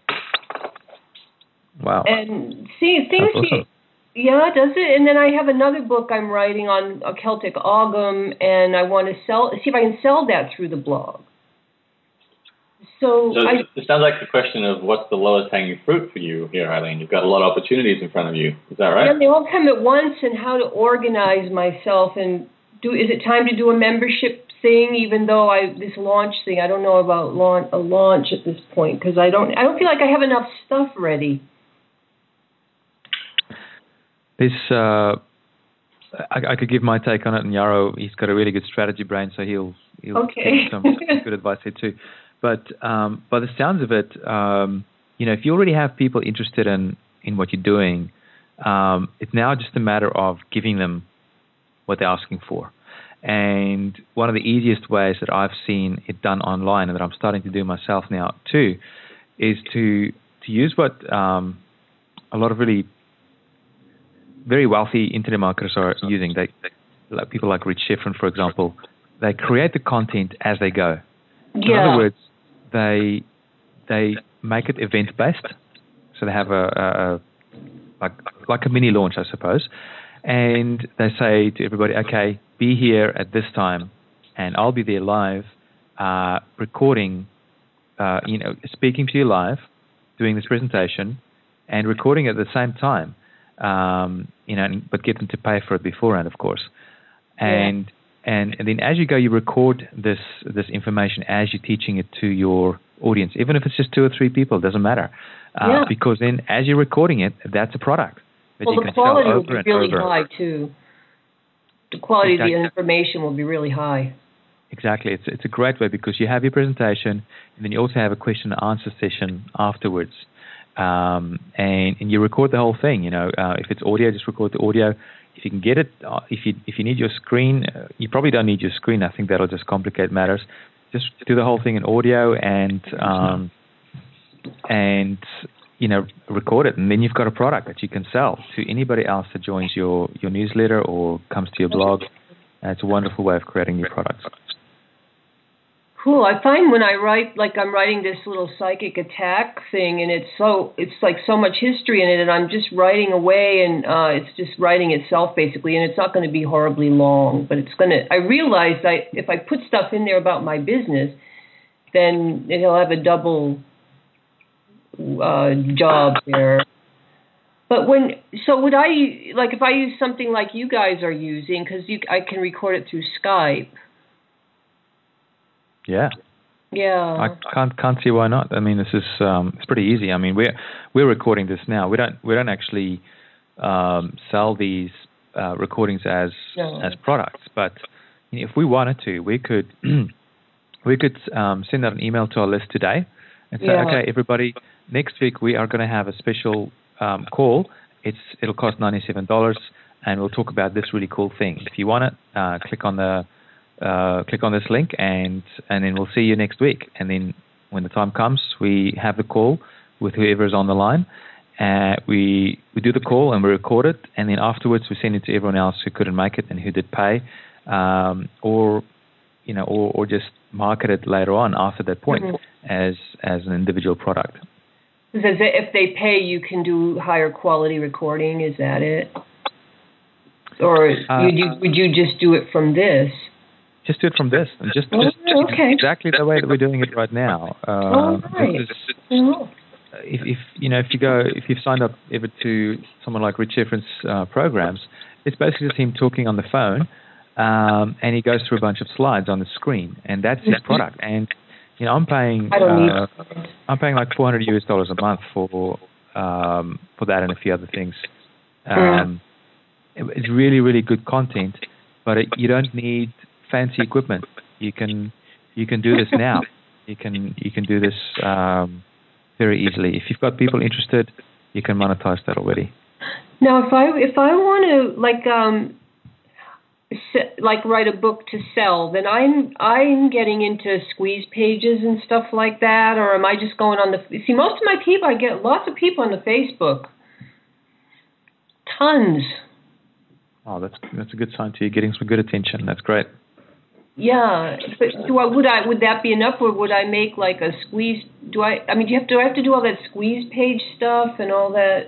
Wow. And see things. That's awesome. Yeah, does it? And then I have another book I'm writing on a Celtic Ogham, and I want to sell, see if I can sell that through the blog. So, So I, it sounds like the question of what's the lowest hanging fruit for you here, Eileen. You've got a lot of opportunities in front of you. Is that right? yeah, they all come at once, and how to organize myself and do. Is it time to do a membership thing? Even though I this launch thing, I don't know about launch, a launch at this point, because I don't. I don't feel like I have enough stuff ready. This, uh, I, I could give my take on it, and Yarrow, he's got a really good strategy brain, so he'll he'll Okay. give you some, some good advice here too. But um, by the sounds of it, um, you know, if you already have people interested in, in what you're doing, um, it's now just a matter of giving them what they're asking for. And one of the easiest ways that I've seen it done online, and that I'm starting to do myself now too, is to to use what um, a lot of really very wealthy internet marketers are using. They, they like people like Rich Schifrin, for example, they create the content as they go. Yeah. In other words, they they make it event based, so they have a, a, a like like a mini launch, I suppose, and they say to everybody, okay, be here at this time, and I'll be there live, uh, recording, uh, you know, speaking to you live, doing this presentation, and recording at the same time. Um, you know, but get them to pay for it beforehand, of course. And yeah. and and then as you go, you record this this information as you're teaching it to your audience, even if it's just two or three people, it doesn't matter. Uh, yeah. Because then, as you're recording it, that's a product that well, you the can quality sell will over be really and over. high too. The quality exactly. of the information will be really high. Exactly, it's it's a great way because you have your presentation, and then you also have a question and answer session afterwards. Um, and, and you record the whole thing, you know, uh, if it's audio, just record the audio. if you can get it, uh, if you if you need your screen, uh, you probably don't need your screen. I think that'll just complicate matters. Just do the whole thing in audio and um, and you know record it, and then you've got a product that you can sell to anybody else that joins your your newsletter or comes to your blog. And it's a wonderful way of creating new products. Cool. I find when I write, like I'm writing this little psychic attack thing, and it's so it's like so much history in it, and I'm just writing away, and uh, it's just writing itself basically, and it's not going to be horribly long, but it's going to. I realized I if I put stuff in there about my business, then it'll have a double uh, job there. But when so would I like if I use something like you guys are using, because you I can record it through Skype. Yeah. Yeah. I can't can't see why not. I mean, this is um, it's pretty easy. I mean, we're we're recording this now. We don't we don't actually um, sell these uh, recordings as no. as products, but you know, if we wanted to, we could we could um, send out an email to our list today and say, yeah. okay, everybody, next week we are going to have a special um, call. It's it'll cost ninety-seven dollars, and we'll talk about this really cool thing. If you want it, uh, click on the Uh, click on this link, and and then we'll see you next week. And then when the time comes, we have the call with whoever is on the line. Uh, we we do the call and we record it, and then afterwards we send it to everyone else who couldn't make it and who did pay, um, or you know, or, or just market it later on after that point mm-hmm. as as an individual product. Because if they pay, you can do higher quality recording. Is that it? Or uh, would you would you just do it from this? Just do it from this, and just, just, just okay. exactly the way that we're doing it right now. Uh, oh, right. Is, if, if you know, if you go, if you've signed up ever to someone like Rich Efron's uh, programs, it's basically just him talking on the phone, um, and he goes through a bunch of slides on the screen, and that's his product. And you know, I'm paying, I don't uh, need I'm paying like four hundred U S dollars a month for um, for that and a few other things. Um, yeah. It's really, really good content, but it, you don't need fancy equipment. You can you can do this now. You can you can do this um, very easily. If you've got people interested, you can monetize that already. Now, if I if I want to like um like write a book to sell, then I'm I'm getting into squeeze pages and stuff like that, or am I just going on the? See, most of my people, I get lots of people on the Facebook. Tons. Oh, that's that's a good sign to you. Getting some good attention. That's great. Yeah, but do I would I would that be enough, or would I make like a squeeze? Do I? I mean, do you have do I have to do all that squeeze page stuff and all that?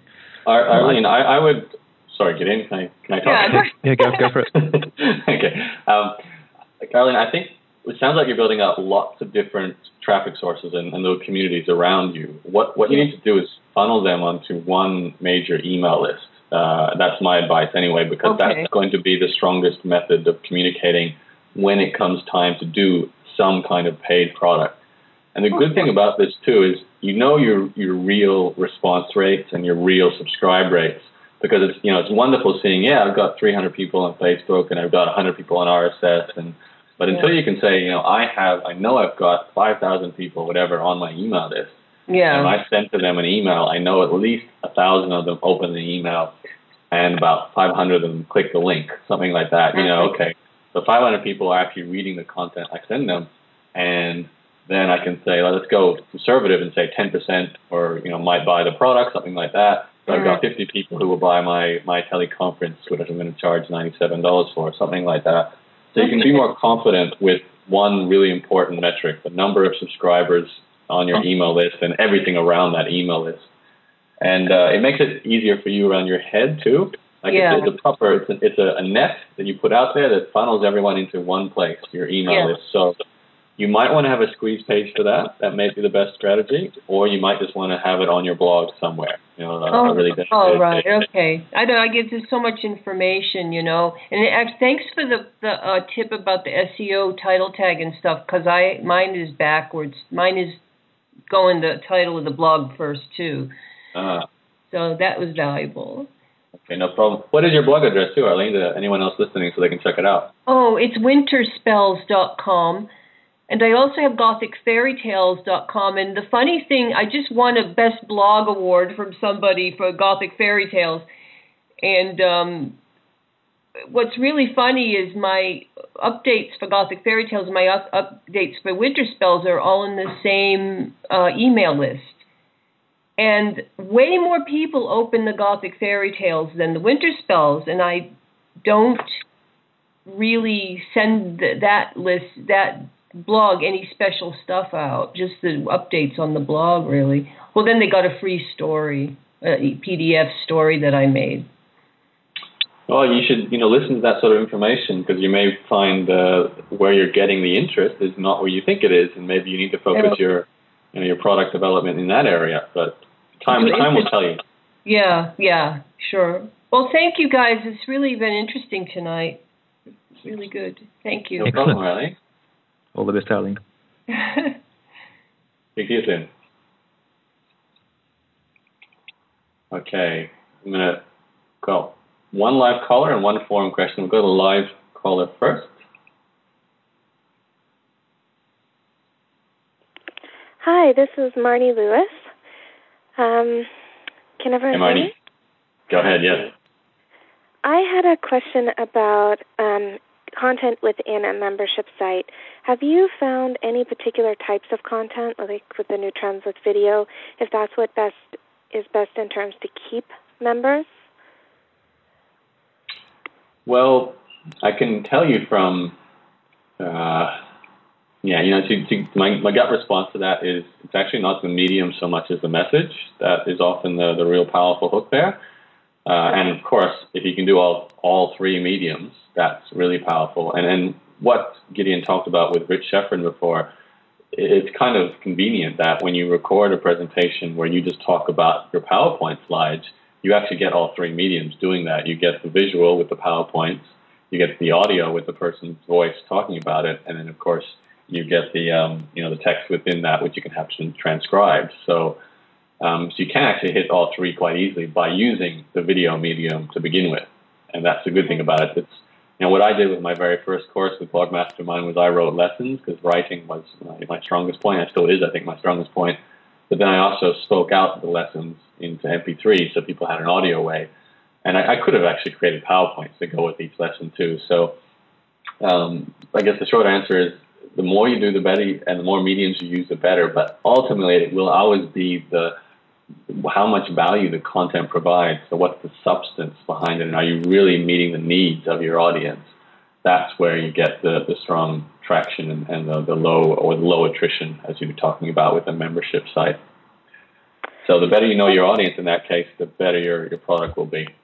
Arlene, I, I would. Sorry, get in. Can I, can I talk? Yeah, yeah go go for it. Okay, um, Arlene, I think it sounds like you're building out lots of different traffic sources and, and those communities around you. What what you need to do is funnel them onto one major email list. Uh, that's my advice anyway, because okay. that's going to be the strongest method of communicating when it comes time to do some kind of paid product. And the good thing about this too is you know your your real response rates and your real subscribe rates, because it's you know it's wonderful seeing yeah I've got three hundred people on Facebook and I've got one hundred people on R S S, and but yeah. until you can say you know I have I know I've got five thousand people whatever on my email list, yeah, and I send to them an email, I know at least a thousand of them open the email and about five hundred of them click the link, something like that. You know, okay. So five hundred people are actually reading the content I send them, and then I can say, well, let's go conservative and say ten percent or, you know, might buy the product, something like that. So I've got fifty people who will buy my, my teleconference, which I'm going to charge ninety-seven dollars for, something like that. So you can be more confident with one really important metric, the number of subscribers on your email list and everything around that email list. And uh, it makes it easier for you around your head, too. Like yeah. it's, it's a proper, it's a, it's a, a net that you put out there that funnels everyone into one place, your email yeah. list. So you might want to have a squeeze page for that. That may be the best strategy. Or you might just want to have it on your blog somewhere. You know, a, oh, a really dedicated oh, right, page. okay. I know I give you so much information, you know. And it, thanks for the the uh, tip about the S E O title tag and stuff, because I mine is backwards. Mine is going the title of the blog first too. Uh, so that was valuable. Okay, no problem. What is your blog address too, Arlene, to anyone else listening so they can check it out? Oh, it's winterspells dot com. And I also have gothic fairy tales dot com. And the funny thing, I just won a Best Blog Award from somebody for Gothic Fairy Tales. And um, what's really funny is my updates for Gothic Fairy Tales, my up- updates for Winter Spells are all in the same uh, email list. And way more people open the Gothic Fairy Tales than the Winter Spells, and I don't really send that list, that blog, any special stuff out, just the updates on the blog, really. Well, then they got a free story, a P D F story that I made. Well, you should, you know, listen to that sort of information, because you may find uh, where you're getting the interest is not where you think it is, and maybe you need to focus your, you know, your product development in that area. But time, time will tell you. Yeah, yeah, sure. Well, thank you guys. It's really been interesting tonight. It's really good. Thank you. No problem, Riley. All the best, darling. Speak to you soon. Okay, I'm going to go one live caller and one forum question. We'll go to the live caller first. Hi, this is Marnie Lewis. Um, can everyone hey, Marnie. hear me? Go ahead, yes. I had a question about um, content within a membership site. Have you found any particular types of content, like with the new trends with video, if that's what best is best in terms to keep members? Well, I can tell you from, uh, yeah, you know, to, to, my, my gut response to that is it's actually not the medium so much as the message. That is often the, the real powerful hook there. Uh, and of course, if you can do all, all three mediums, that's really powerful. And, and what Gideon talked about with Rich Sheffrin before, it's kind of convenient that when you record a presentation where you just talk about your PowerPoint slides, you actually get all three mediums doing that. You get the visual with the PowerPoints, you get the audio with the person's voice talking about it, and then of course you get the um, you know the text within that, which you can have transcribed. So, um, so you can actually hit all three quite easily by using the video medium to begin with, and that's the good thing about it. It's you know what I did with my very first course with Blog Mastermind was I wrote lessons because writing was my, my strongest point. It still is, I think, my strongest point. But then I also spoke out the lessons into M P three so people had an audio way. And I, I could have actually created PowerPoints to go with each lesson too. So um, I guess the short answer is the more you do, the better, and the more mediums you use, the better. But ultimately, it will always be the how much value the content provides. So what's the substance behind it? And are you really meeting the needs of your audience? That's where you get the, the strong traction and, and the, the low or the low attrition, as you were talking about with a membership site. So the better you know your audience in that case, the better your, your product will be.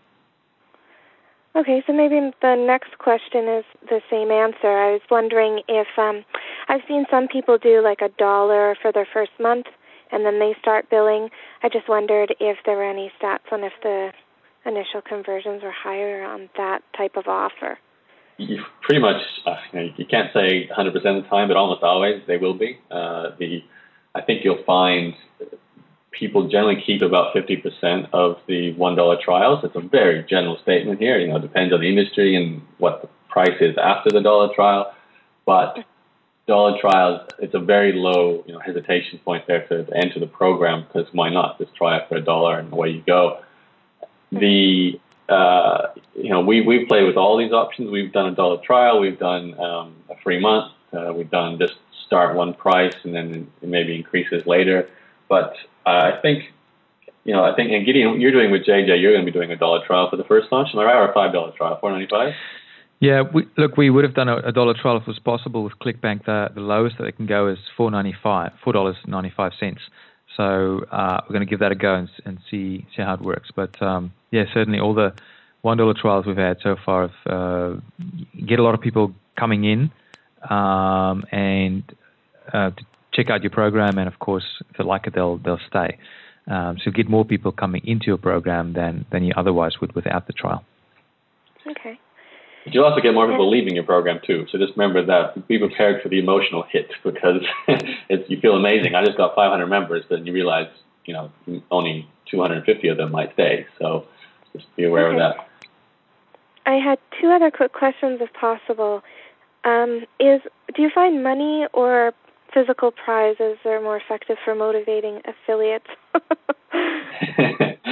Okay, so maybe the next question is the same answer. I was wondering if um, I've seen some people do like a dollar for their first month, and then they start billing. I just wondered if there were any stats on if the initial conversions were higher on that type of offer. You pretty much, uh, you, know, you can't say one hundred percent of the time, but almost always they will be. Uh, the I think you'll find people generally keep about fifty percent of the one dollar trials. It's a very general statement here. You know, it depends on the industry and what the price is after the dollar trial. But dollar trials, it's a very low, you know, hesitation point there to, to enter the program, because why not? Just try it for a dollar and away you go. The uh, you know, we we play with all these options. We've done a dollar trial. We've done um, a free month. Uh, we've done just start one price and then it maybe increases later. But uh, I think, you know, I think, and Gideon, you're doing with J J, you're going to be doing a dollar trial for the first launch, am I right? Or a five dollar trial, four ninety-five? Yeah, we, look, we would have done a, a dollar trial if it was possible with ClickBank. The, the lowest that they can go is four ninety-five, four dollars and ninety-five cents. So uh, we're going to give that a go and, and see see how it works. But um, yeah, certainly all the one dollar trials we've had so far have, uh, get a lot of people coming in um, and uh, to check out your program, and of course, if they like it, they'll they'll stay. Um, so get more people coming into your program than than you otherwise would without the trial. Okay. But you'll also get more people leaving your program too. So just remember that, be prepared for the emotional hit, because it's, you feel amazing. I just got five hundred members, but you realize, you know, only two hundred fifty of them might stay. So just be aware okay. of that. I had two other quick questions, if possible. Um, is do you find money or physical prizes are more effective for motivating affiliates?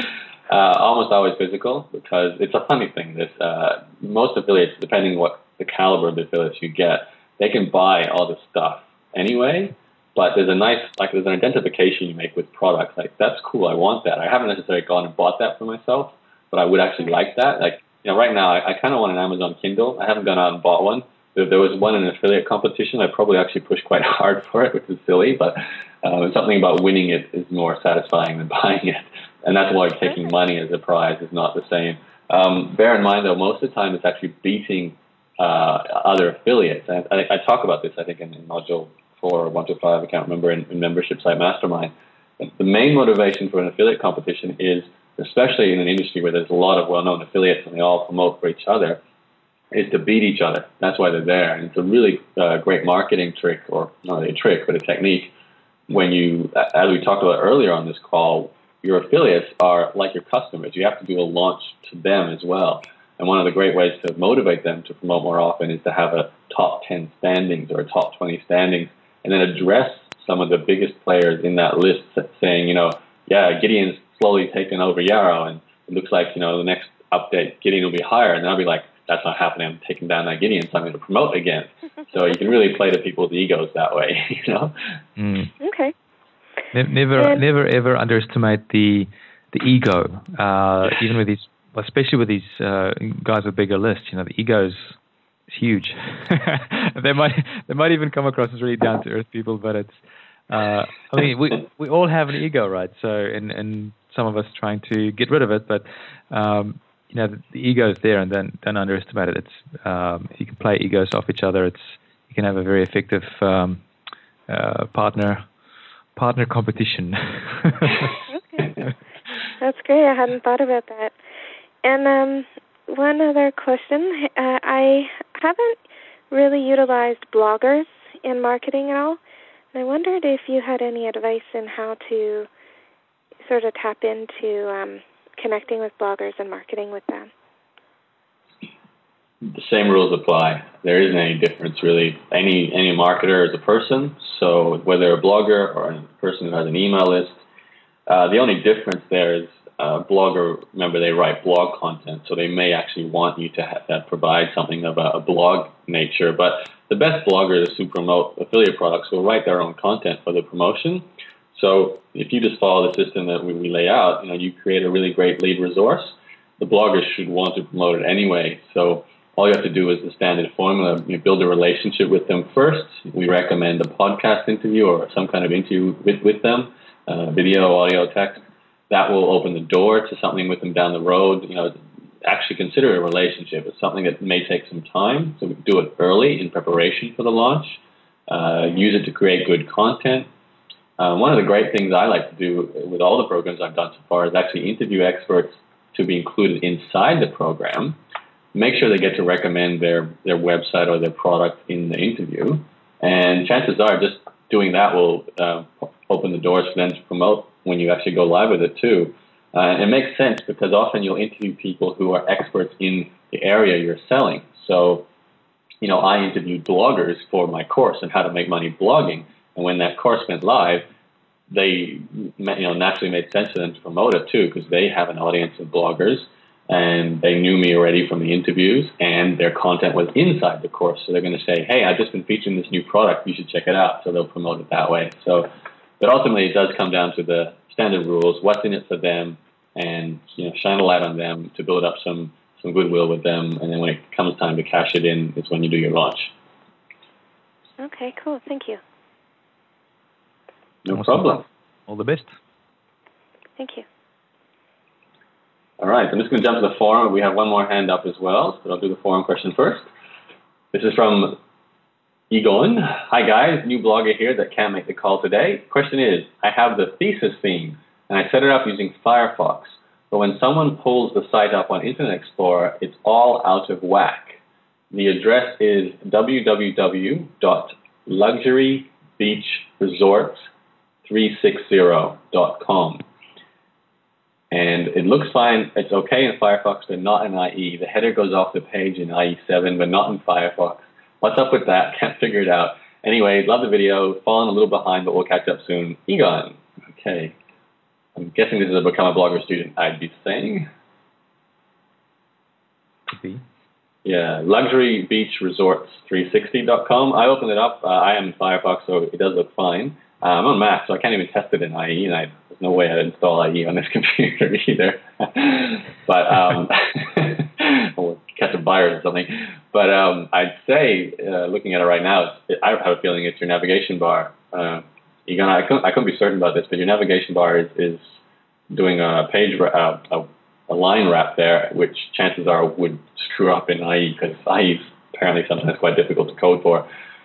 Uh, almost always physical, because it's a funny thing. This uh, most affiliates, depending on what the caliber of the affiliates you get, they can buy all the stuff anyway. But there's a nice, like, there's an identification you make with products. Like, that's cool. I want that. I haven't necessarily gone and bought that for myself, but I would actually like that. Like, you know, right now I, I kind of want an Amazon Kindle. I haven't gone out and bought one. If there was one in an affiliate competition, I'd probably actually push quite hard for it, which is silly. But uh, something about winning it is more satisfying than buying it. And that's why taking money as a prize is not the same. Um, bear in mind, though, most of the time it's actually beating uh, other affiliates. And I, I talk about this, I think, in, in Module four or Module five, I can't remember, in, in Membership Site Mastermind. The main motivation for an affiliate competition is, especially in an industry where there's a lot of well-known affiliates and they all promote for each other, is to beat each other. That's why they're there. And it's a really uh, great marketing trick, or not a trick, but a technique. When you, as we talked about earlier on this call, your affiliates are like your customers. You have to do a launch to them as well. And one of the great ways to motivate them to promote more often is to have a top ten standings or a top twenty standings, and then address some of the biggest players in that list, saying, you know, yeah, Gideon's slowly taken over Yarrow, and it looks like, you know, the next update, Gideon will be higher. And I'll be like, that's not happening. I'm taking down that Gideon, so I'm going to promote again. So you can really play to people's egos that way, you know? Mm. Okay. Never, and never, ever underestimate the the ego. Uh, even with these, especially with these uh, guys with bigger lists, you know, the ego is huge. they might, they might even come across as really down to earth people, but it's. Uh, I mean, we we all have an ego, right? So, and and some of us trying to get rid of it, but um, you know, the, the ego is there, and don't don't underestimate it. It's um, you can play egos off each other. It's you can have a very effective um, uh, partner. Partner competition. Okay, that's great. I hadn't thought about that. And um, one other question: uh, I haven't really utilized bloggers in marketing at all, and I wondered if you had any advice in how to sort of tap into um, connecting with bloggers and marketing with them. The same rules apply. There isn't any difference, really. Any any marketer is a person, so whether a blogger or a person who has an email list, uh, the only difference there is a blogger, remember, they write blog content, so they may actually want you to have, that provide something of a, a blog nature, but the best bloggers who promote affiliate products will write their own content for the promotion. So if you just follow the system that we, we lay out, you know, you create a really great lead resource, the bloggers should want to promote it anyway. So all you have to do is the standard formula. You build a relationship with them first. We recommend a podcast interview or some kind of interview with, with them, uh, video, audio, text. That will open the door to something with them down the road. You know, actually consider a relationship. It's something that may take some time, so we do it early in preparation for the launch. Uh, use it to create good content. Uh, one of the great things I like to do with all the programs I've done so far is actually interview experts to be included inside the program. Make sure they get to recommend their, their website or their product in the interview. And chances are just doing that will uh, open the doors for them to promote when you actually go live with it too. Uh, and it makes sense because often you'll interview people who are experts in the area you're selling. So, you know, I interviewed bloggers for my course on how to make money blogging. And when that course went live, they, you know, naturally made sense for them to promote it too, because they have an audience of bloggers and they knew me already from the interviews and their content was inside the course. So they're going to say, hey, I've just been featuring this new product. You should check it out. So they'll promote it that way. So, but ultimately it does come down to the standard rules, what's in it for them, and, you know, shine a light on them to build up some, some goodwill with them. And then when it comes time to cash it in, it's when you do your launch. Okay, cool. Thank you. No problem. All the best. Thank you. All right, I'm just going to jump to the forum. We have one more hand up as well, so I'll do the forum question first. This is from Egon. Hi, guys. New blogger here that can't make the call today. Question is, I have the thesis theme, and I set it up using Firefox. But when someone pulls the site up on Internet Explorer, it's all out of whack. The address is w w w dot luxury beach resort three sixty dot com. And it looks fine. It's okay in Firefox, but not in I E. The header goes off the page in I E seven, but not in Firefox. What's up with that? Can't figure it out. Anyway, love the video. Fallen a little behind, but we'll catch up soon. Egon. Okay. I'm guessing this is a Become a Blogger student I'd be saying. Could be. Yeah, luxury beach resorts three sixty dot com. I opened it up. Uh, I am in Firefox, so it does look fine. Uh, I'm on Mac, so I can't even test it in I E, and I, there's no way I'd install I E on this computer either. But um, or catch a virus or something. But um, I'd say, uh, looking at it right now, it's, I have a feeling it's your navigation bar. Uh, you're gonna, I couldn't, I couldn't be certain about this, but your navigation bar is, is doing a page, uh, a, a line wrap there, which chances are would screw up in I E, because I E is apparently sometimes quite difficult to code for.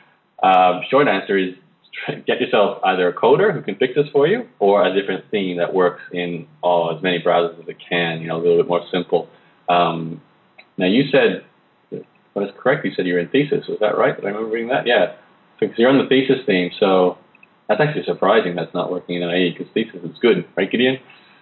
Um, short answer is get yourself either a coder who can fix this for you, or a different theme that works in all, as many browsers as it can, you know, a little bit more simple. Um, now you said, what is correct, you said you were in Thesis, was that right? Did I remember reading that? Yeah, because you're on the Thesis theme, so that's actually surprising that's not working in I E, because Thesis is good, right, Gideon?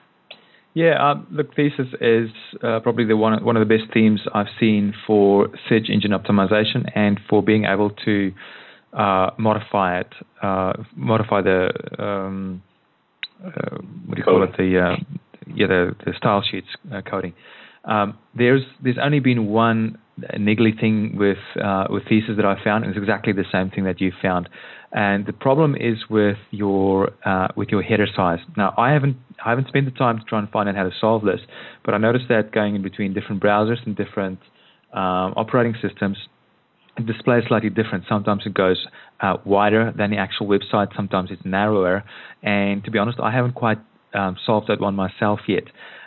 Yeah, um, look, Thesis is uh, probably the one one of the best themes I've seen for search engine optimization and for being able to uh, modify it, uh, modify the um, uh, what do you call it, the uh, yeah the, the style sheets uh, coding. Um, there's there's only been one niggly thing with uh, with Thesis that I found, and it's exactly the same thing that you found. And the problem is with your uh, with your header size. Now, I haven't I haven't spent the time to try and find out how to solve this, but I noticed that going in between different browsers and different um, operating systems, it displays slightly different. Sometimes it goes uh, wider than the actual website. Sometimes it's narrower. And to be honest, I haven't quite um, solved that one myself yet.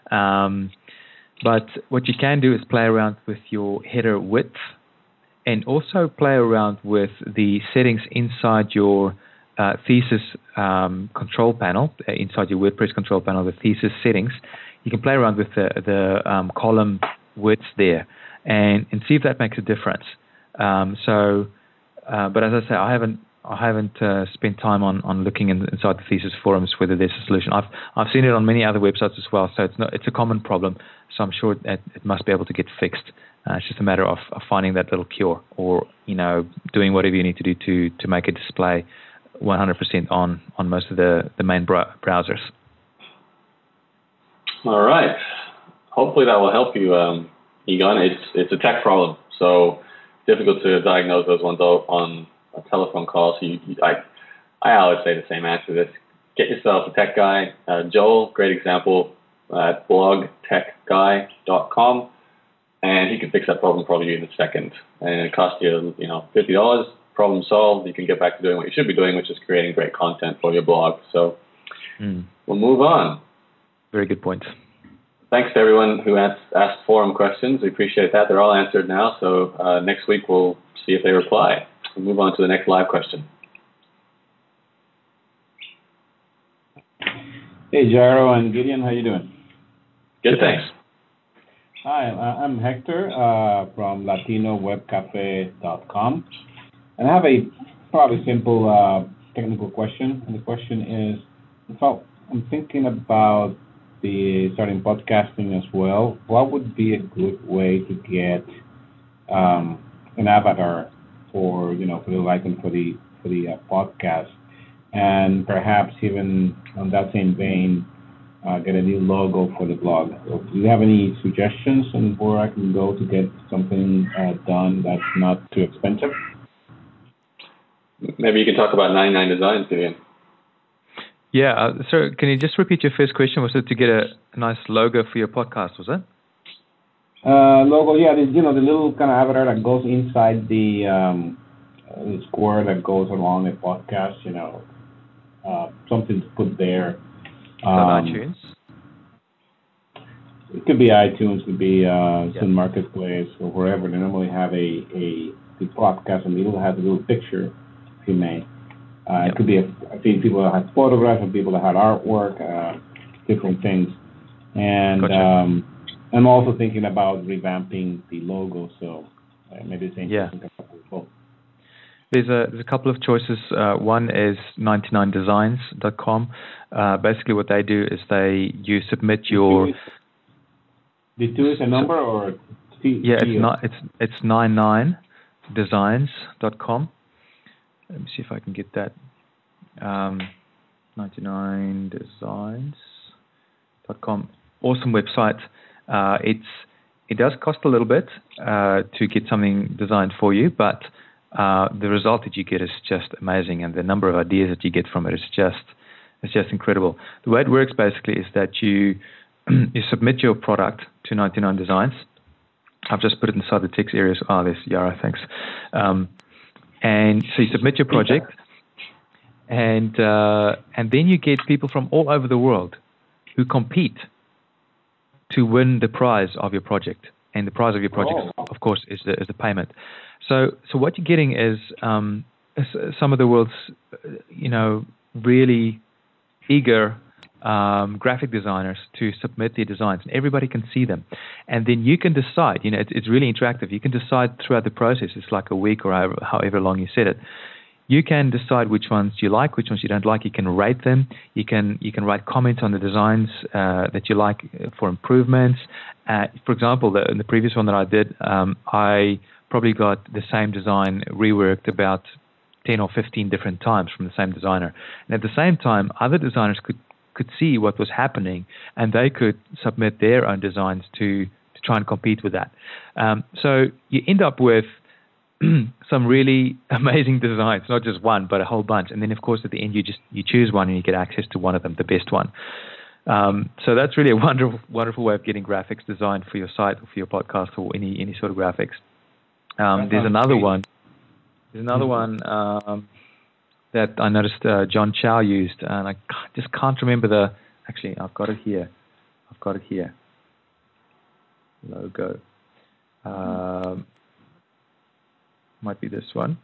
Um, but what you can do is play around with your header width, and also play around with the settings inside your uh, Thesis um, control panel, uh, inside your WordPress control panel, the Thesis settings. You can play around with the, the um, column widths there and, and see if that makes a difference. Um, so, uh, but as I say, I haven't I haven't uh, spent time on, on looking in, inside the Thesis forums whether there's a solution. I've I've seen it on many other websites as well, so it's not it's a common problem. So I'm sure it, it must be able to get fixed. Uh, it's just a matter of, of finding that little cure, or you know, doing whatever you need to do to to make it display one hundred percent on on most of the the main br- browsers. All right. Hopefully that will help you, um, Egon. It's it's a tech problem, so difficult to diagnose those ones out on a telephone call. So you, you, I I always say the same answer to this: get yourself a tech guy. Uh, Joel, great example at blog tech guy dot com. And he can fix that problem probably in a second. And it costs you, you know, fifty dollars, problem solved. You can get back to doing what you should be doing, which is creating great content for your blog. So mm. we'll move on. Very good point. Thanks to everyone who asked, asked forum questions. We appreciate that. They're all answered now. So uh, next week we'll see if they reply. We'll move on to the next live question. Hey, Jairo and Gideon, how you doing? Good, Good thanks. Hi, I'm Hector uh, from latino web cafe dot com, and I have a probably simple uh, technical question. And the question is, if I'm thinking about the starting podcasting as well, what would be a good way to get um, an avatar for you know for the icon for the for the uh, podcast, and perhaps even on that same vein, Uh, get a new logo for the blog. So do you have any suggestions on where I can go to get something uh, done that's not too expensive? Maybe you can talk about ninety-nine Designs, Gideon. Yeah, uh, so can you just repeat your first question? Was it to get a, a nice logo for your podcast, was it? Uh, logo, yeah, the, you know, the little kind of avatar that goes inside the, um, uh, the square that goes along a podcast, you know, uh, something to put there. On um, iTunes? It could be iTunes, it could be uh, yeah. Sun Marketplace, or wherever. They normally have a, a the podcast, and it'll have a little picture, if you may. Uh, yep. It could be, a, I think people that have photographs, and people that have artwork, uh, different things. And gotcha. um, I'm also thinking about revamping the logo, so uh, maybe the same yeah. person can help with both. There's a, there's a couple of choices. Uh, one is ninety-nine designs dot com. Uh, basically, what they do is they you submit your. The two is a number or? T- yeah, it's not. It's it's ninety-nine designs dot com. Let me see if I can get that. Um, ninety-nine designs. dot com. Awesome website. Uh, it's it does cost a little bit uh, to get something designed for you, but uh, the result that you get is just amazing, and the number of ideas that you get from it is just it's just incredible. The way it works basically is that you you submit your product to ninety-nine Designs. I've just put it inside the text areas. Oh, there's Yara, thanks. Um, and so you submit your project, and uh, and then you get people from all over the world who compete to win the prize of your project. And the prize of your project, oh. of course, is the, is the payment. So so what you're getting is, um, is some of the world's, you know, really eager um, graphic designers to submit their designs, and everybody can see them. And then you can decide, you know, it, it's really interactive. You can decide throughout the process, it's like a week or however, however long you set it. You can decide which ones you like, which ones you don't like. You can rate them. You can you can write comments on the designs uh, that you like for improvements. Uh, for example, the, the previous one that I did, um, I probably got the same design reworked about ten or fifteen different times from the same designer. And at the same time, other designers could, could see what was happening, and they could submit their own designs to, to try and compete with that. Um, so you end up with some really amazing designs, not just one, but a whole bunch. And then, of course, at the end, you just you choose one and you get access to one of them, the best one. Um, so that's really a wonderful, wonderful way of getting graphics designed for your site or for your podcast or any any sort of graphics. Um, there's another great. one. There's another mm-hmm. one um, that I noticed uh, John Chow used, and I just can't remember the. Actually, I've got it here. I've got it here. Logo. Um, might be this one.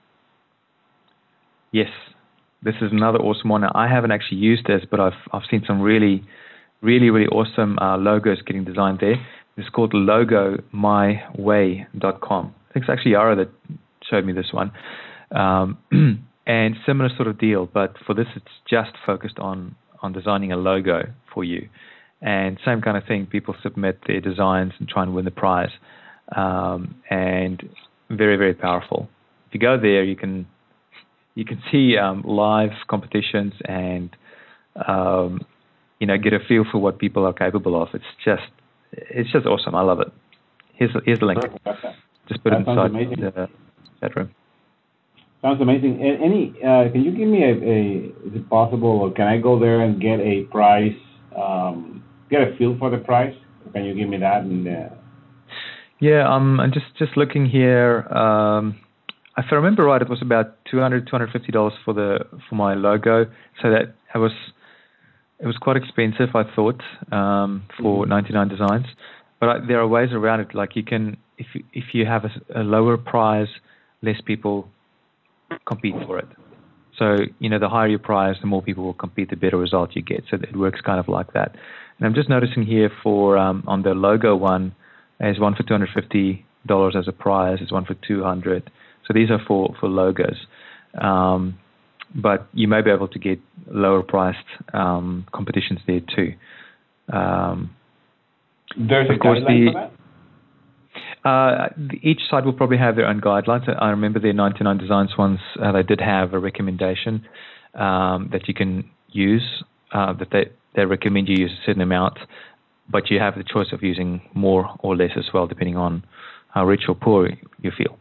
Yes, this is another awesome one. I haven't actually used this, but I've I've seen some really, really, really awesome uh, logos getting designed there. It's called logo my way dot com. I think it's actually Yara that showed me this one. Um, and similar sort of deal, but for this, it's just focused on, on designing a logo for you. And same kind of thing, people submit their designs and try and win the prize. Um, and very, very powerful. If you go there, you can you can see um, live competitions and um, you know get a feel for what people are capable of. It's just it's just awesome. I love it. Here's here's the link. Just put that it inside the chat room. Sounds amazing. Any uh, can you give me a, a is it possible, or can I go there and get a price, um, get a feel for the price? Can you give me that? And uh, Yeah, um, I'm just, just looking here. Um, if I remember right, it was about two hundred dollars, two hundred fifty dollars for the for my logo. So that it was it was quite expensive, I thought, um, for mm-hmm. ninety-nine Designs. But I, there are ways around it. Like you can, if you, if you have a, a lower prize, less people compete for it. So you know, the higher your prize, the more people will compete, the better result you get. So it works kind of like that. And I'm just noticing here for um, on the logo one. There's one for two hundred fifty dollars as a prize. There's one for two hundred dollars. So these are for, for logos. Um, but you may be able to get lower priced um, competitions there too. Um, There's a guideline the, for that? Uh, each site will probably have their own guidelines. I remember the ninety-nine Designs ones, uh, they did have a recommendation um, that you can use, uh, that they, they recommend you use a certain amount. But you have the choice of using more or less as well, depending on how rich or poor you feel.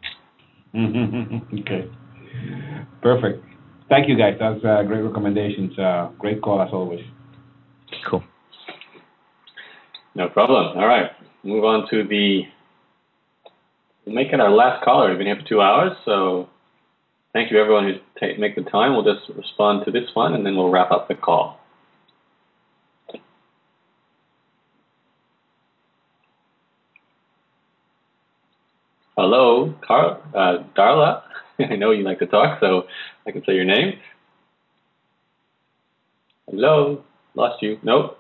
Okay. Perfect. Thank you, guys. That's uh, great recommendations. Uh, great call, as always. Cool. No problem. All right. Move on to the... We're making our last caller. We've been here for two hours, so thank you, everyone who's ta- make the time. We'll just respond to this one, and then we'll wrap up the call. Hello, Carl, uh, Darla. I know you like to talk, so I can say your name. Hello, lost you. Nope.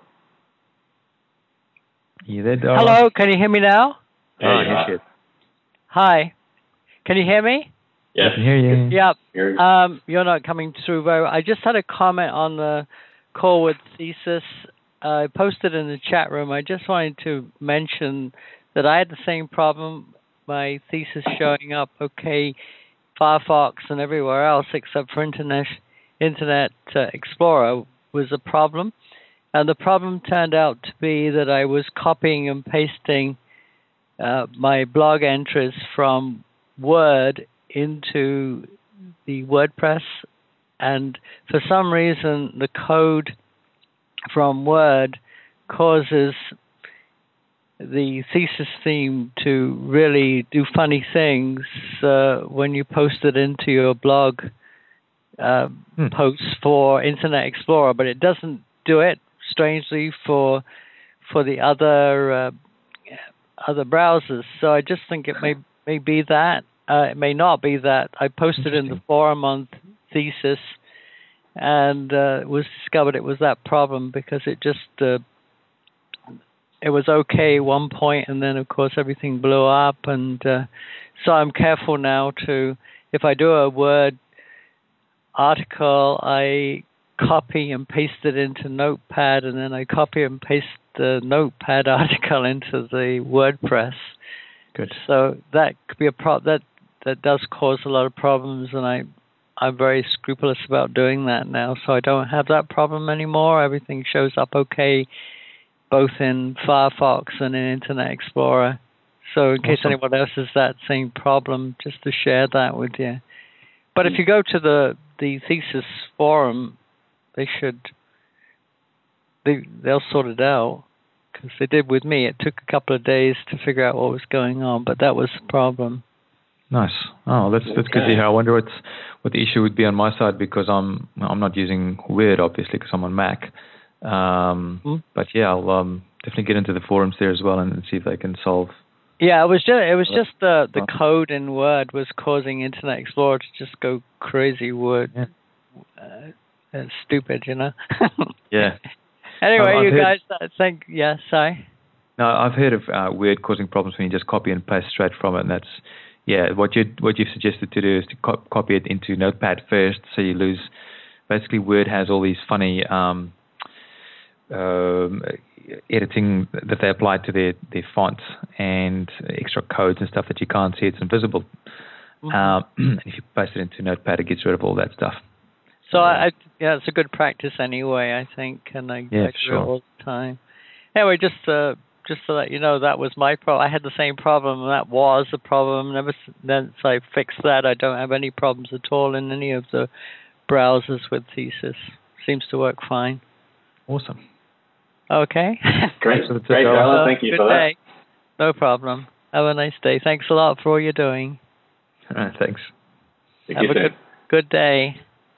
You there, Darla? Hello, can you hear me now? There oh, you yes, yes. Hi, can you hear me? Yes. I can hear you. Yep. Um, you're not coming through very well. I just had a comment on the call with Thesis. I posted in the chat room. I just wanted to mention that I had the same problem. My Thesis showing up okay, Firefox and everywhere else except for Internet Internet uh, Explorer was a problem, And the problem turned out to be that I was copying and pasting uh, my blog entries from Word into the WordPress. And for some reason, the code from Word causes the thesis theme to really do funny things uh, when you post it into your blog uh, hmm. posts for Internet Explorer, but it doesn't do it, strangely, for for the other uh, other browsers. So I just think it may may be that. Uh, it may not be that. I posted in the forum on thesis, and uh, it was discovered it was that problem because it just uh, it was okay one point, and then of course everything blew up. And uh, so I'm careful now to, if I do a Word article, I copy and paste it into Notepad, and then I copy and paste the Notepad article into the WordPress. Good. So that could be a pro- that that does cause a lot of problems, and I I'm very scrupulous about doing that now. So I don't have that problem anymore. Everything shows up okay, both in Firefox and in Internet Explorer. So in case awesome. anyone else has that same problem, just to share that with you. But if you go to the the thesis forum, they should they they'll sort it out, because they did with me. It took a couple of days to figure out what was going on, but that was the problem. Nice. Oh, that's that's okay. Good to hear. I wonder what's, what the issue would be on my side, because I'm I'm not using Word, obviously, because I'm on Mac. Um, mm-hmm. But yeah, I'll um, definitely get into the forums there as well and, and see if they can solve. Yeah, it was just it was just the the code in Word was causing Internet Explorer to just go crazy. Word, yeah. uh, it's stupid, you know. Yeah. Anyway, um, you heard, guys think? Yeah, sorry. No, I've heard of uh, Word causing problems when you just copy and paste straight from it, and that's yeah. What you what you've suggested to do is to co- copy it into Notepad first, so you lose. Basically, Word has all these funny um, um, editing that they apply to their, their fonts and extra codes and stuff that you can't see. It's invisible. Mm-hmm. Um, and if you paste it into Notepad, it gets rid of all that stuff. So uh, I, yeah, it's a good practice anyway, I think, and I, yeah, I do sure. it all the time. Anyway, just uh, just to let you know, that was my problem. I had the same problem, and that was the problem. Ever since I fixed that, I don't have any problems at all in any of the browsers with Thesis. Seems to work fine. Awesome. Okay. Great. Great, Darla. Thank you good for day. that. No problem. Have a nice day. Thanks a lot for all you're doing. All right, thanks. Thank have you a soon. good, good day.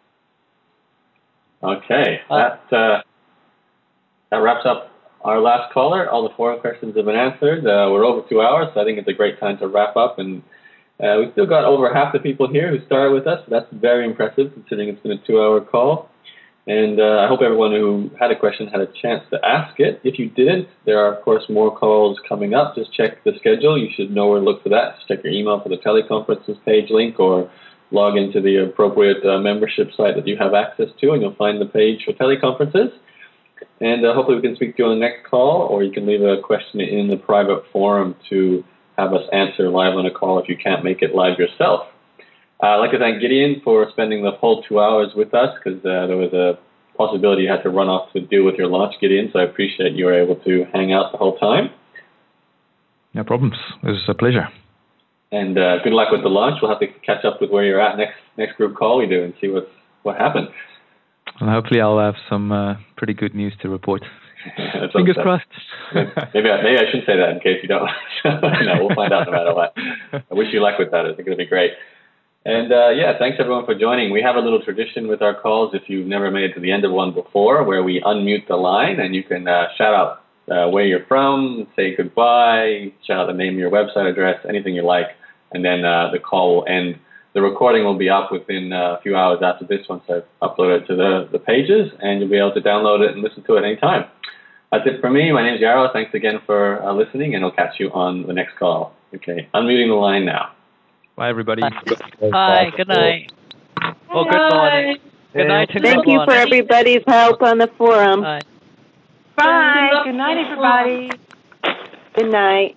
Okay. Uh, that uh, that wraps up our last caller. All the forum questions have been answered. Uh, we're over two hours, so I think it's a great time to wrap up. And uh, we've still got over half the people here who started with us. So that's very impressive, considering it's been a two-hour call. And uh, I hope everyone who had a question had a chance to ask it. If you didn't, there are, of course, more calls coming up. Just check the schedule. You should know where to look for that. Just check your email for the teleconferences page link, or log into the appropriate uh, membership site that you have access to, and you'll find the page for teleconferences. And uh, hopefully we can speak to you on the next call, or you can leave a question in the private forum to have us answer live on a call if you can't make it live yourself. Uh, I'd like to thank Gideon for spending the full two hours with us, because uh, there was a possibility you had to run off to deal with your launch, Gideon, so I appreciate you were able to hang out the whole time. No problems. It was a pleasure. And uh, good luck with the launch. We'll have to catch up with where you're at next next group call we do and see what's, what happened. And hopefully I'll have some uh, pretty good news to report. Fingers crossed. maybe, I, maybe I shouldn't say that in case you don't. No, we'll find out no matter what. I wish you luck with that. I think it'll be great. And uh, yeah, thanks everyone for joining. We have a little tradition with our calls, if you've never made it to the end of one before, where we unmute the line and you can uh, shout out uh, where you're from, say goodbye, shout out the name of your website address, anything you like, and then uh, the call will end. The recording will be up within a few hours after this once I've uploaded it to the, the pages, and you'll be able to download it and listen to it anytime. That's it for me. My name's Yarrow. Thanks again for uh, listening, and I'll catch you on the next call. Okay, unmuting the line now. Bye, everybody. Hi, good night. Well, good morning. Good night to Thank you for everybody's help on the forum. Bye. Bye. Good night, everybody. Good night.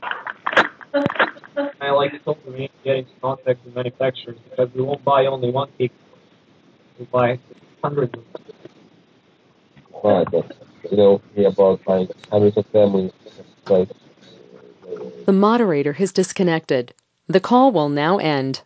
I like to get into contact with manufacturers, because we won't buy only one cake. We buy hundreds of them. you know, hear about like hundreds of families. Like, the moderator has disconnected. The call will now end.